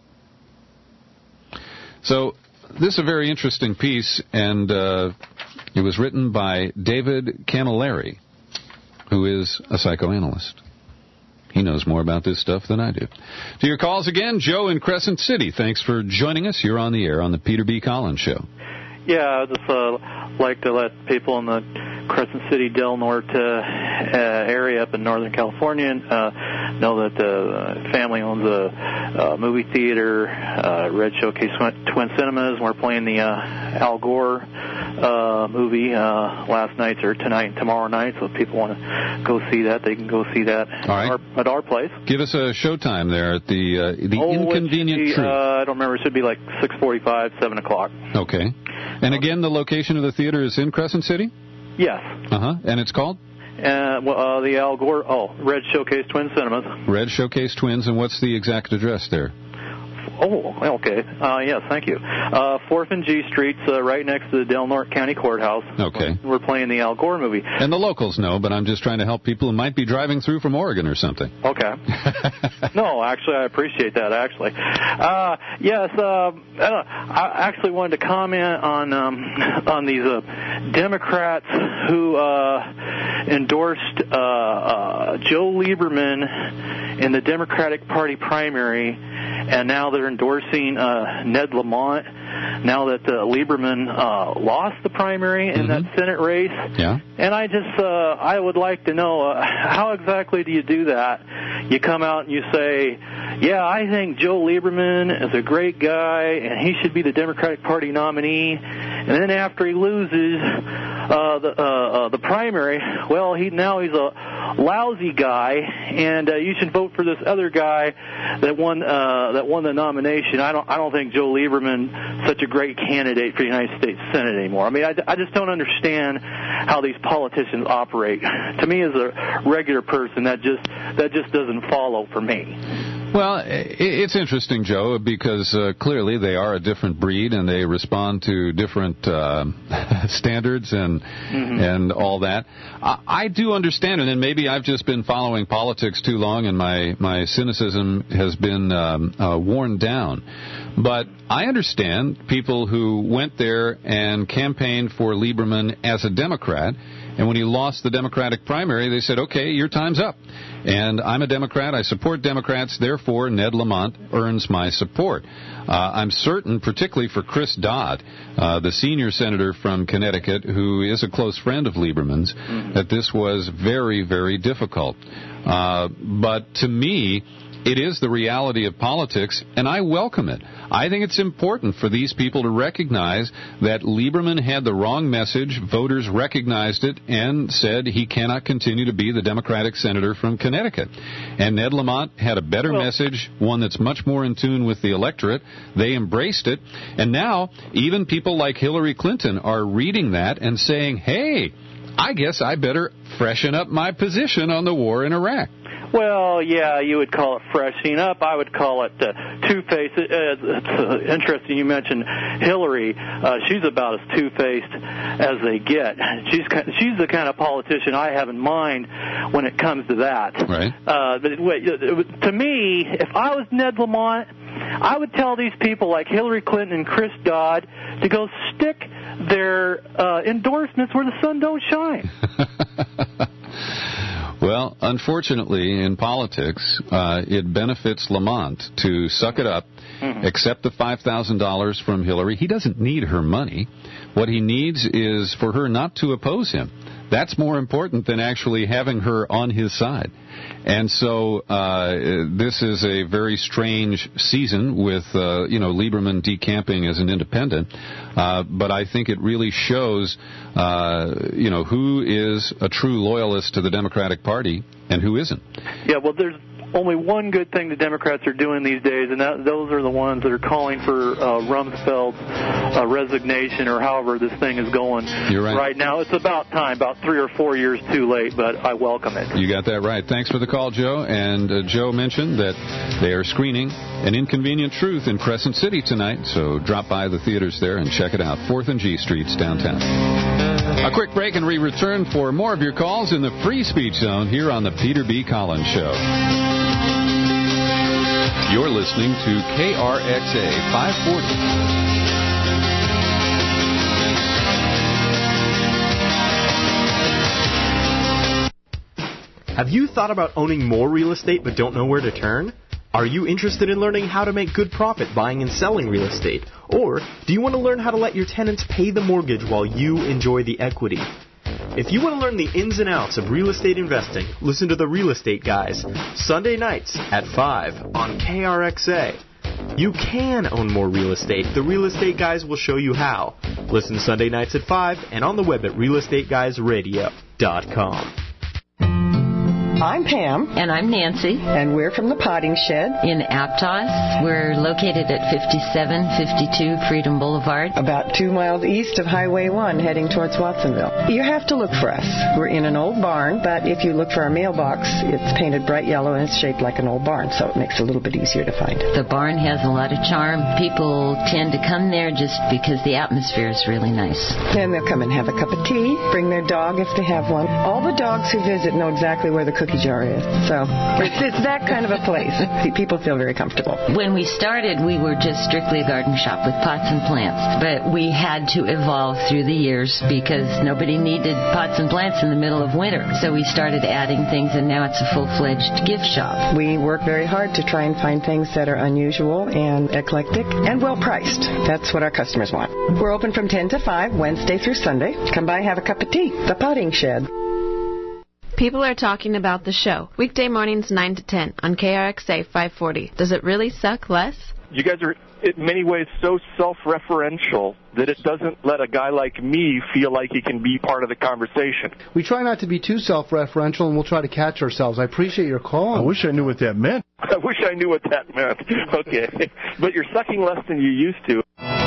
[SPEAKER 1] So, this is a very interesting piece, and it was written by David Camilleri, who is a psychoanalyst. He knows more about this stuff than I do. To your calls again, Joe in Crescent City. Thanks for joining us. You're on the air on the Peter B. Collins Show.
[SPEAKER 14] Yeah, I'd just like to let people in the Crescent City, Del Norte area up in Northern California know that the family owns a movie theater, Red Showcase Twin Cinemas, and we're playing the Al Gore movie last night or tonight and tomorrow night, so if people want to go see that, they can go see that at our place.
[SPEAKER 1] Give us a showtime there at the Inconvenient Truth.
[SPEAKER 14] I don't remember. It should be like 6:45, 7 o'clock.
[SPEAKER 1] Okay. And again, the location of the theater is in Crescent City?
[SPEAKER 14] Yes.
[SPEAKER 1] And it's called?
[SPEAKER 14] The Al Gore, Red Showcase Twin Cinemas.
[SPEAKER 1] Red Showcase Twins, and what's the exact address there?
[SPEAKER 14] Oh, okay. Yes, thank you. 4th and G Streets, right next to the Del Norte County Courthouse.
[SPEAKER 1] Okay.
[SPEAKER 14] We're playing the Al Gore movie.
[SPEAKER 1] And the locals know, but I'm just trying to help people who might be driving through from Oregon or something.
[SPEAKER 14] Okay. No, actually, I appreciate that, actually. Yes, I actually wanted to comment on these Democrats who endorsed Joe Lieberman in the Democratic Party primary, and now they're endorsing Ned Lamont now that Lieberman lost the primary in that Senate race.
[SPEAKER 1] Yeah.
[SPEAKER 14] And I would like to know, how exactly do you do that? You come out and you say, yeah, I think Joe Lieberman is a great guy and he should be the Democratic Party nominee. And then after he loses, the primary, well, he's a lousy guy, and you should vote for this other guy that won the nomination. I don't think Joe Lieberman's such a great candidate for the United States Senate anymore. I mean, I just don't understand how these politicians operate. To me, as a regular person, that just doesn't follow for me.
[SPEAKER 1] Well, it's interesting, Joe, because clearly they are a different breed and they respond to different standards and all that. I do understand it, and maybe I've just been following politics too long and my cynicism has been worn down. But I understand people who went there and campaigned for Lieberman as a Democrat, and when he lost the Democratic primary, they said, okay, your time's up. And I'm a Democrat. I support Democrats. Therefore, Ned Lamont earns my support. I'm certain, particularly for Chris Dodd, the senior senator from Connecticut, who is a close friend of Lieberman's, that this was very, very difficult. But to me, it is the reality of politics, and I welcome it. I think it's important for these people to recognize that Lieberman had the wrong message. Voters recognized it and said he cannot continue to be the Democratic senator from Connecticut. And Ned Lamont had a better message, one that's much more in tune with the electorate. They embraced it. And now even people like Hillary Clinton are reading that and saying, hey, I guess I better freshen up my position on the war in Iraq.
[SPEAKER 14] Well, yeah, you would call it freshening up. I would call it two-faced. It's interesting you mentioned Hillary. She's about as two-faced as they get. She's the kind of politician I have in mind when it comes to that.
[SPEAKER 1] Right.
[SPEAKER 14] To me, if I was Ned Lamont, I would tell these people like Hillary Clinton and Chris Dodd to go stick their endorsements where the sun don't shine.
[SPEAKER 1] Well, unfortunately, in politics, it benefits Lamont to suck it up, accept the $5,000 from Hillary. He doesn't need her money. What he needs is for her not to oppose him. That's more important than actually having her on his side. And so this is a very strange season with, Lieberman decamping as an independent. But I think it really shows, who is a true loyalist to the Democratic Party and who isn't.
[SPEAKER 14] Yeah, well, there's only one good thing the Democrats are doing these days, and those are the ones that are calling for Rumsfeld's resignation, or however this thing is going.
[SPEAKER 1] You're right
[SPEAKER 14] now. It's about time, about 3 or 4 years too late, but I welcome it.
[SPEAKER 1] You got that right. Thanks for the call, Joe. And Joe mentioned that they are screening An Inconvenient Truth in Crescent City tonight, so drop by the theaters there and check it out. 4th and G Streets downtown. A quick break and we return for more of your calls in the Free Speech Zone here on the Peter B. Collins Show. You're listening to KRXA 540.
[SPEAKER 6] Have you thought about owning more real estate but don't know where to turn? Are you interested in learning how to make good profit buying and selling real estate? Or do you want to learn how to let your tenants pay the mortgage while you enjoy the equity? If you want to learn the ins and outs of real estate investing, listen to the Real Estate Guys, Sunday nights at 5 on KRXA. You can own more real estate. The Real Estate Guys will show you how. Listen Sunday nights at 5 and on the web at realestateguysradio.com.
[SPEAKER 4] I'm Pam.
[SPEAKER 5] And I'm Nancy.
[SPEAKER 4] And we're from the Potting Shed.
[SPEAKER 5] In Aptos. We're located at 5752 Freedom Boulevard.
[SPEAKER 4] About 2 miles east of Highway 1 heading towards Watsonville. You have to look for us. We're in an old barn, but if you look for our mailbox, it's painted bright yellow and it's shaped like an old barn, so it makes it a little bit easier to find.
[SPEAKER 5] The barn has a lot of charm. People tend to come there just because the atmosphere is really nice.
[SPEAKER 4] And they'll come and have a cup of tea, bring their dog if they have one. All the dogs who visit know exactly where the cookie jar is. So it's that kind of a place. People feel very comfortable.
[SPEAKER 5] When we started, we were just strictly a garden shop with pots and plants. But we had to evolve through the years because nobody needed pots and plants in the middle of winter. So we started adding things, and now it's a full-fledged gift shop.
[SPEAKER 4] We work very hard to try and find things that are unusual and eclectic and well-priced. That's what our customers want. We're open from 10 to 5, Wednesday through Sunday. Come by, have a cup of tea. The Potting Shed.
[SPEAKER 13] People are talking about the show. Weekday mornings 9 to 10 on KRXA 540. Does it really suck less?
[SPEAKER 20] you guys are in many ways so self-referential that it doesn't let a guy like me feel like he can be part of the conversation.
[SPEAKER 21] We try not to be too self-referential, and we'll try to catch ourselves. I appreciate your call.
[SPEAKER 20] I wish I knew what that meant. I wish I knew what that meant. Okay. But you're sucking less than you used to.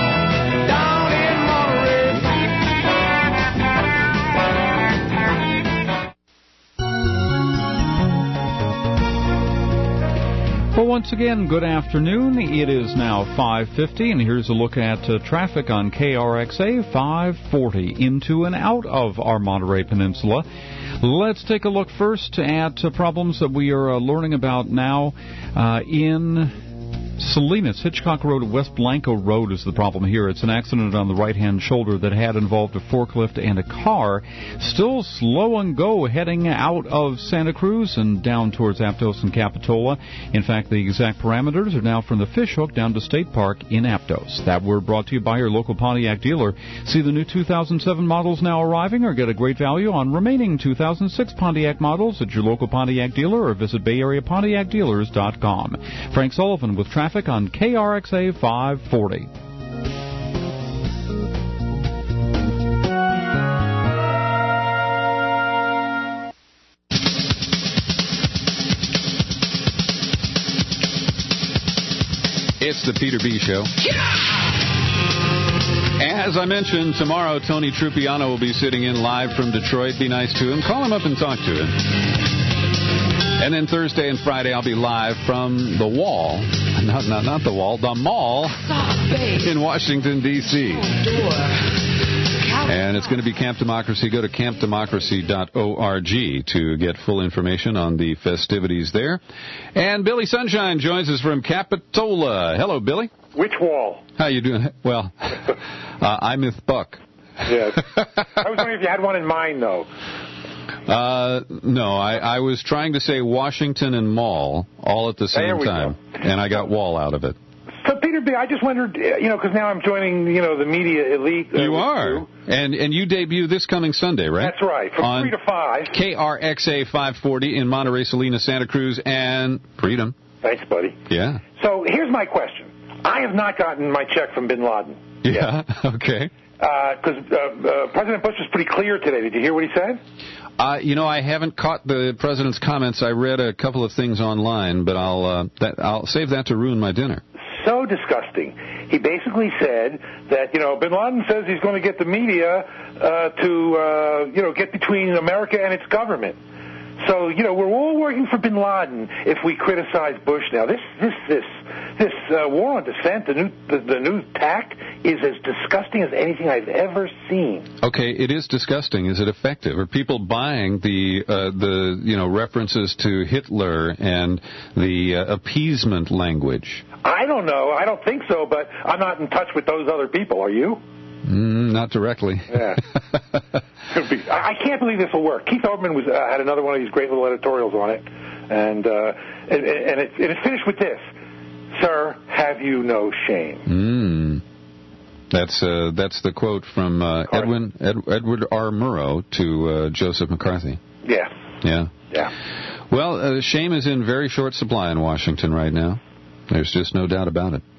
[SPEAKER 8] Well, once again, good afternoon. It is now 5:50, and here's a look at traffic on KRXA 540 into and out of our Monterey Peninsula. Let's take a look first at problems that we are learning about now in Salinas. Hitchcock Road and West Blanco Road is the problem here. It's an accident on the right-hand shoulder that had involved a forklift and a car. Still slow and go heading out of Santa Cruz and down towards Aptos and Capitola. In fact, the exact parameters are now from the Fishhook down to State Park in Aptos. That word brought to you by your local Pontiac dealer. See the new 2007 models now arriving or get a great value on remaining 2006 Pontiac models at your local Pontiac dealer or visit BayAreaPontiacDealers.com. Frank Sullivan with traffic on KRXA 540.
[SPEAKER 1] It's the Peter B. Show. As I mentioned, tomorrow Tony Trupiano will be sitting in live from Detroit. Be nice to him. Call him up and talk to him. And then Thursday and Friday, I'll be live from the Wall. Not the Wall, the Mall in Washington, D.C. And it's going to be Camp Democracy. Go to campdemocracy.org to get full information on the festivities there. And Billy Sunshine joins us from Capitola. Hello, Billy.
[SPEAKER 22] Which wall?
[SPEAKER 1] How you doing? Well, I'm with Buck.
[SPEAKER 22] Yes. I was wondering if you had one in mind, though.
[SPEAKER 1] No, I was trying to say Washington and Mall all at the same time, and I got Wall out of it.
[SPEAKER 22] So, Peter B., I just wondered, because now I'm joining, the media elite.
[SPEAKER 1] You are. And you debut this coming Sunday, right?
[SPEAKER 22] That's right, from 3 to 5.
[SPEAKER 1] KRXA 540 in Monterey, Salinas, Santa Cruz, and Freedom.
[SPEAKER 22] Thanks, buddy.
[SPEAKER 1] Yeah.
[SPEAKER 22] So, here's my question. I have not gotten my check from Bin Laden.
[SPEAKER 1] Yeah, okay.
[SPEAKER 22] Because President Bush was pretty clear today. Did you hear what he said?
[SPEAKER 1] I haven't caught the president's comments. I read a couple of things online, but I'll save that to ruin my dinner.
[SPEAKER 22] So disgusting. He basically said that, Bin Laden says he's going to get the media to get between America and its government. So, we're all working for Bin Laden if we criticize Bush now. This war on dissent, the new tack, is as disgusting as anything I've ever seen.
[SPEAKER 1] Okay, it is disgusting. Is it effective? Are people buying the references to Hitler and the appeasement language?
[SPEAKER 22] I don't know. I don't think so, but I'm not in touch with those other people. Are you?
[SPEAKER 1] Not directly.
[SPEAKER 22] Yeah. I can't believe this will work. Keith Olbermann had another one of these great little editorials on it, and it finished with this: "Sir, have you no shame?"
[SPEAKER 1] That's the quote from Edward R. Murrow to Joseph McCarthy.
[SPEAKER 22] Yeah.
[SPEAKER 1] Yeah.
[SPEAKER 22] Yeah.
[SPEAKER 1] Well, shame is in very short supply in Washington right now. There's just no doubt about it.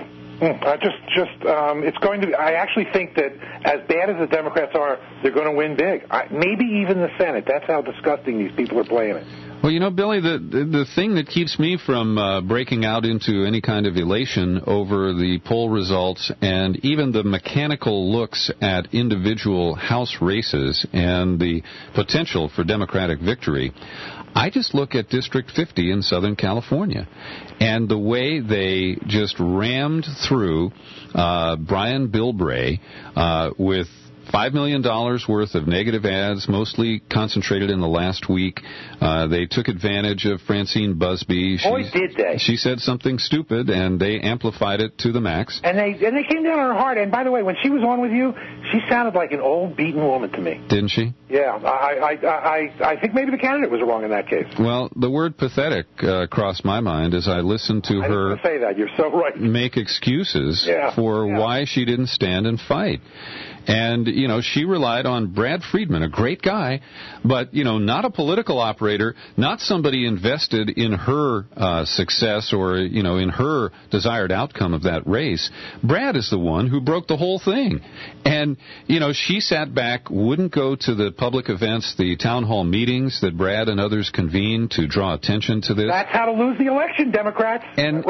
[SPEAKER 22] It's going to be, I actually think that as bad as the Democrats are, they're going to win big. Maybe even the Senate. That's how disgusting these people are playing it.
[SPEAKER 1] Well, Billy, the thing that keeps me from breaking out into any kind of elation over the poll results and even the mechanical looks at individual House races and the potential for Democratic victory, I just look at District 50 in Southern California and the way they just rammed through Brian Bilbray with $5 million worth of negative ads, mostly concentrated in the last week. They took advantage of Francine Busby.
[SPEAKER 22] Did they?
[SPEAKER 1] She said something stupid, and they amplified it to the max.
[SPEAKER 22] And they came down on her hard. And by the way, when she was on with you, she sounded like an old, beaten woman to me.
[SPEAKER 1] Didn't she?
[SPEAKER 22] Yeah. I think maybe the candidate was wrong in that case.
[SPEAKER 1] Well, the word pathetic crossed my mind as I listened to her
[SPEAKER 22] say that. You're so right.
[SPEAKER 1] Make excuses for why she didn't stand and fight. And, she relied on Brad Friedman, a great guy, but, not a political operator, not somebody invested in her success or, in her desired outcome of that race. Brad is the one who broke the whole thing. And, she sat back, wouldn't go to the public events, the town hall meetings that Brad and others convened to draw attention to this.
[SPEAKER 22] That's how to lose the election, Democrats.
[SPEAKER 1] And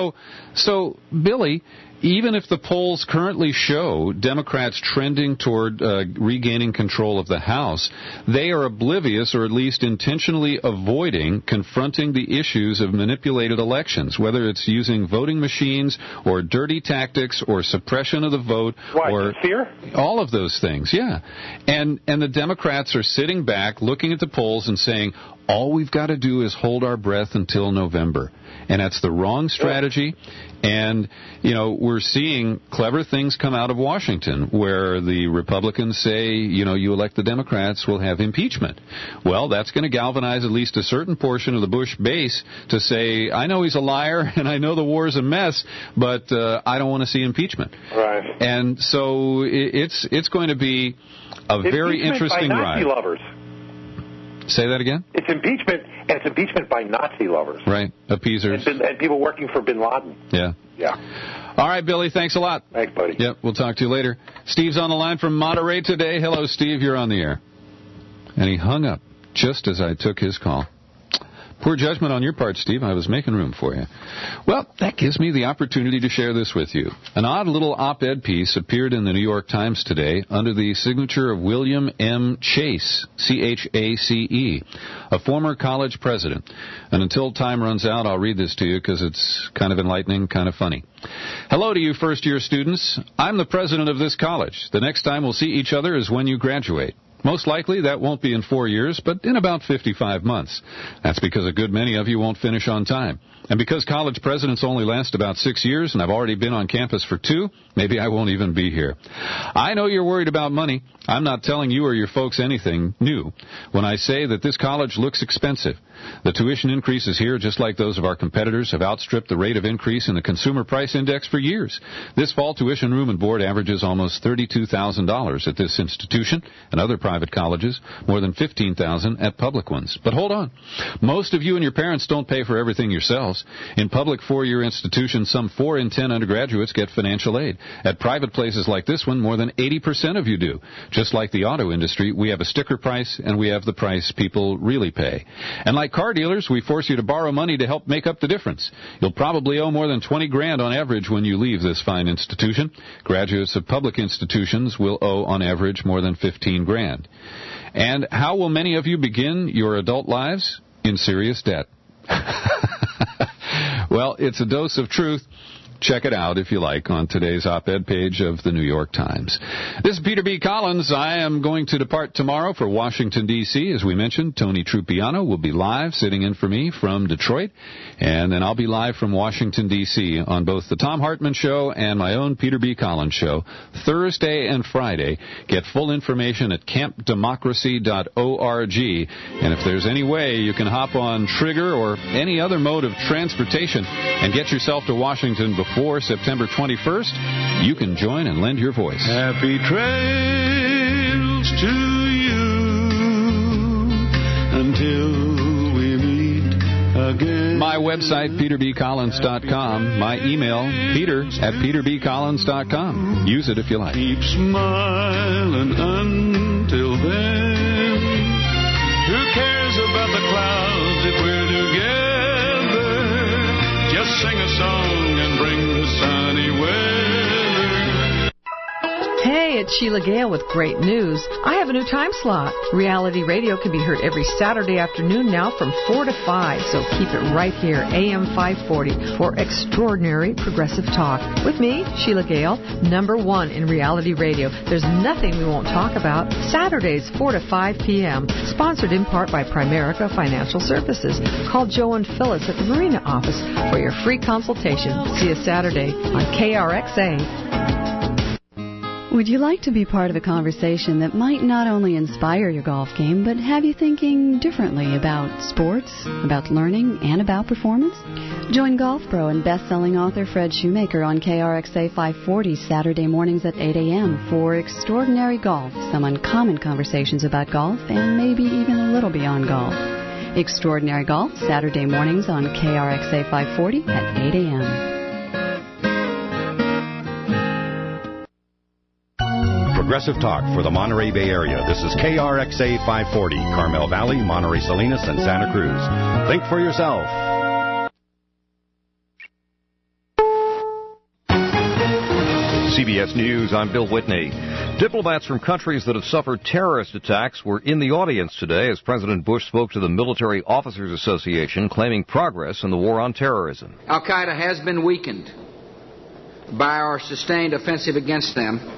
[SPEAKER 1] so, Billy, even if the polls currently show Democrats trending toward regaining control of the House, they are oblivious or at least intentionally avoiding confronting the issues of manipulated elections, whether it's using voting machines or dirty tactics or suppression of the vote or
[SPEAKER 22] fear?
[SPEAKER 1] All of those things, yeah. And the Democrats are sitting back looking at the polls and saying, all we've got to do is hold our breath until November. And that's the wrong strategy. And, we're seeing clever things come out of Washington where the Republicans say, you elect the Democrats, we'll have impeachment. Well, that's going to galvanize at least a certain portion of the Bush base to say, I know he's a liar and I know the war's a mess, but I don't want to see impeachment.
[SPEAKER 22] Right.
[SPEAKER 1] And so it's going to be a very interesting
[SPEAKER 22] by
[SPEAKER 1] ride.
[SPEAKER 22] Nazi lovers.
[SPEAKER 1] Say that again?
[SPEAKER 22] It's impeachment, and it's impeachment by Nazi lovers.
[SPEAKER 1] Right, appeasers.
[SPEAKER 22] And people working for bin Laden.
[SPEAKER 1] Yeah.
[SPEAKER 22] Yeah.
[SPEAKER 1] All right, Billy, thanks a lot.
[SPEAKER 22] Thanks, buddy.
[SPEAKER 1] Yep, we'll talk to you later. Steve's on the line from Monterey today. Hello, Steve, you're on the air. And he hung up just as I took his call. Poor judgment on your part, Steve. I was making room for you. Well, that gives me the opportunity to share this with you. An odd little op-ed piece appeared in the New York Times today under the signature of William M. Chase, C-H-A-C-E, a former college president. And until time runs out, I'll read this to you because it's kind of enlightening, kind of funny. Hello to you first-year students. I'm the president of this college. The next time we'll see each other is when you graduate. Most likely that won't be in 4 years, but in about 55 months. That's because a good many of you won't finish on time. And because college presidents only last about 6 years, and I've already been on campus for 2, maybe I won't even be here. I know you're worried about money. I'm not telling you or your folks anything new when I say that this college looks expensive. The tuition increases here, just like those of our competitors, have outstripped the rate of increase in the Consumer Price Index for years. This fall, tuition, room, and board averages almost $32,000 at this institution and other private colleges, more than $15,000 at public ones. But hold on. Most of you and your parents don't pay for everything yourselves. In public 4-year institutions, some 4 in 10 undergraduates get financial aid. At private places like this one, more than 80% of you do. Just like the auto industry, we have a sticker price, and we have the price people really pay. And like car dealers, we force you to borrow money to help make up the difference. You'll probably owe more than $20,000 on average when you leave this fine institution. Graduates of public institutions will owe on average more than $15,000. And how will many of you begin your adult lives? In serious debt. Well, it's a dose of truth. Check it out, if you like, on today's op-ed page of the New York Times. This is Peter B. Collins. I am going to depart tomorrow for Washington, D.C. As we mentioned, Tony Trupiano will be live, sitting in for me from Detroit. And then I'll be live from Washington, D.C. on both the Tom Hartman Show and my own Peter B. Collins Show, Thursday and Friday. Get full information at campdemocracy.org. And if there's any way you can hop on Trigger or any other mode of transportation and get yourself to Washington before September 21st, you can join and lend your voice.
[SPEAKER 18] Happy trails to you until we meet again.
[SPEAKER 1] My website, peterbcollins.com. My email, peter@peterbcollins.com. Use it if you like.
[SPEAKER 18] Keep smiling until then. Who cares about the clouds if we're together? Just sing a song and bring the sunny weather.
[SPEAKER 17] Hey, it's Sheila Gale with great news. I have a new time slot. Reality radio can be heard every Saturday afternoon now from 4 to 5, so keep it right here, AM 540, for extraordinary progressive talk. With me, Sheila Gale, #1 in reality radio. There's nothing we won't talk about. Saturdays, 4 to 5 p.m., sponsored in part by Primerica Financial Services. Call Joe and Phyllis at the Marina office for your free consultation. See you Saturday on KRXA.
[SPEAKER 2] Would you like to be part of a conversation that might not only inspire your golf game, but have you thinking differently about sports, about learning, and about performance? Join Golf Pro and best-selling author Fred Shoemaker on KRXA 540 Saturday mornings at 8 a.m. for Extraordinary Golf, some uncommon conversations about golf and maybe even a little beyond golf. Extraordinary Golf, Saturday mornings on KRXA 540 at 8 a.m.
[SPEAKER 10] Progressive Talk for the Monterey Bay Area. This is KRXA 540, Carmel Valley, Monterey Salinas, and Santa Cruz. Think for yourself.
[SPEAKER 3] CBS News, I'm Bill Whitney. Diplomats from countries that have suffered terrorist attacks were in the audience today as President Bush spoke to the Military Officers Association, claiming progress in the war on terrorism.
[SPEAKER 23] Al-Qaeda has been weakened by our sustained offensive against them.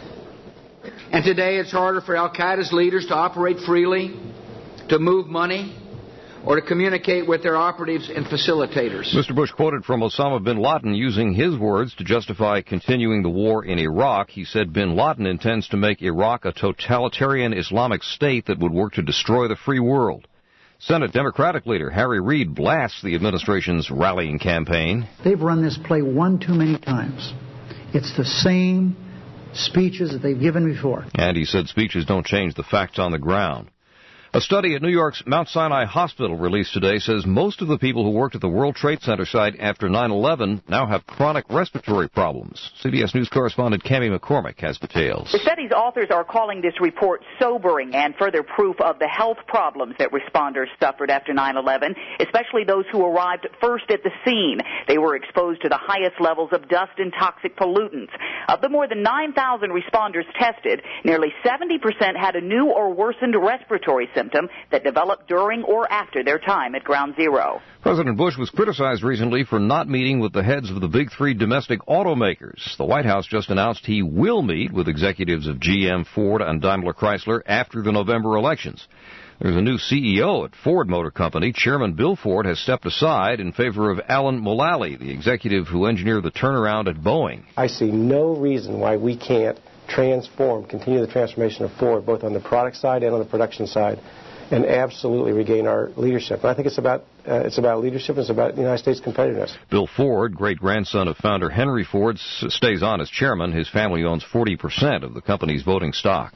[SPEAKER 23] And today it's harder for Al-Qaeda's leaders to operate freely, to move money, or to communicate with their operatives and facilitators.
[SPEAKER 3] Mr. Bush quoted from Osama bin Laden using his words to justify continuing the war in Iraq. He said bin Laden intends to make Iraq a totalitarian Islamic state that would work to destroy the free world. Senate Democratic leader Harry Reid blasts the administration's rallying campaign.
[SPEAKER 24] They've run this play one too many times. It's the same speeches that they've given before.
[SPEAKER 3] And he said speeches don't change the facts on the ground. A study at New York's Mount Sinai Hospital released today says most of the people who worked at the World Trade Center site after 9/11 now have chronic respiratory problems. CBS News correspondent Cammie McCormick has details.
[SPEAKER 25] The study's authors are calling this report sobering and further proof of the health problems that responders suffered after 9/11, especially those who arrived first at the scene. They were exposed to the highest levels of dust and toxic pollutants. Of the more than 9,000 responders tested, nearly 70% had a new or worsened respiratory symptom that developed during or after their time at Ground Zero.
[SPEAKER 3] President Bush was criticized recently for not meeting with the heads of the big three domestic automakers. The White House just announced he will meet with executives of GM, Ford, and Daimler Chrysler after the November elections. There's a new CEO at Ford Motor Company. Chairman Bill Ford has stepped aside in favor of Alan Mulally, the executive who engineered the turnaround at Boeing.
[SPEAKER 26] I see no reason why we can't continue the transformation of Ford, both on the product side and on the production side, and absolutely regain our leadership. And I think it's about leadership. It's about the United States competitiveness.
[SPEAKER 3] Bill Ford, great-grandson of founder Henry Ford, stays on as chairman. His family owns 40% of the company's voting stock.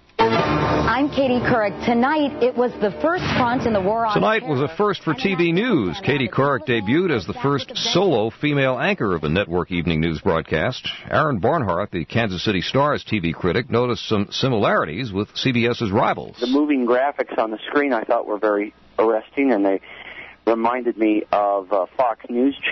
[SPEAKER 27] I'm Katie Couric. Tonight, it was the first front in the war on
[SPEAKER 3] Tonight was a first for TV news. Katie Couric debuted as the first solo female anchor of a network evening news broadcast. Aaron Barnhart, the Kansas City Star's TV critic, noticed some similarities with CBS's rivals.
[SPEAKER 28] The moving graphics on the screen I thought were very arresting, and they reminded me of Fox News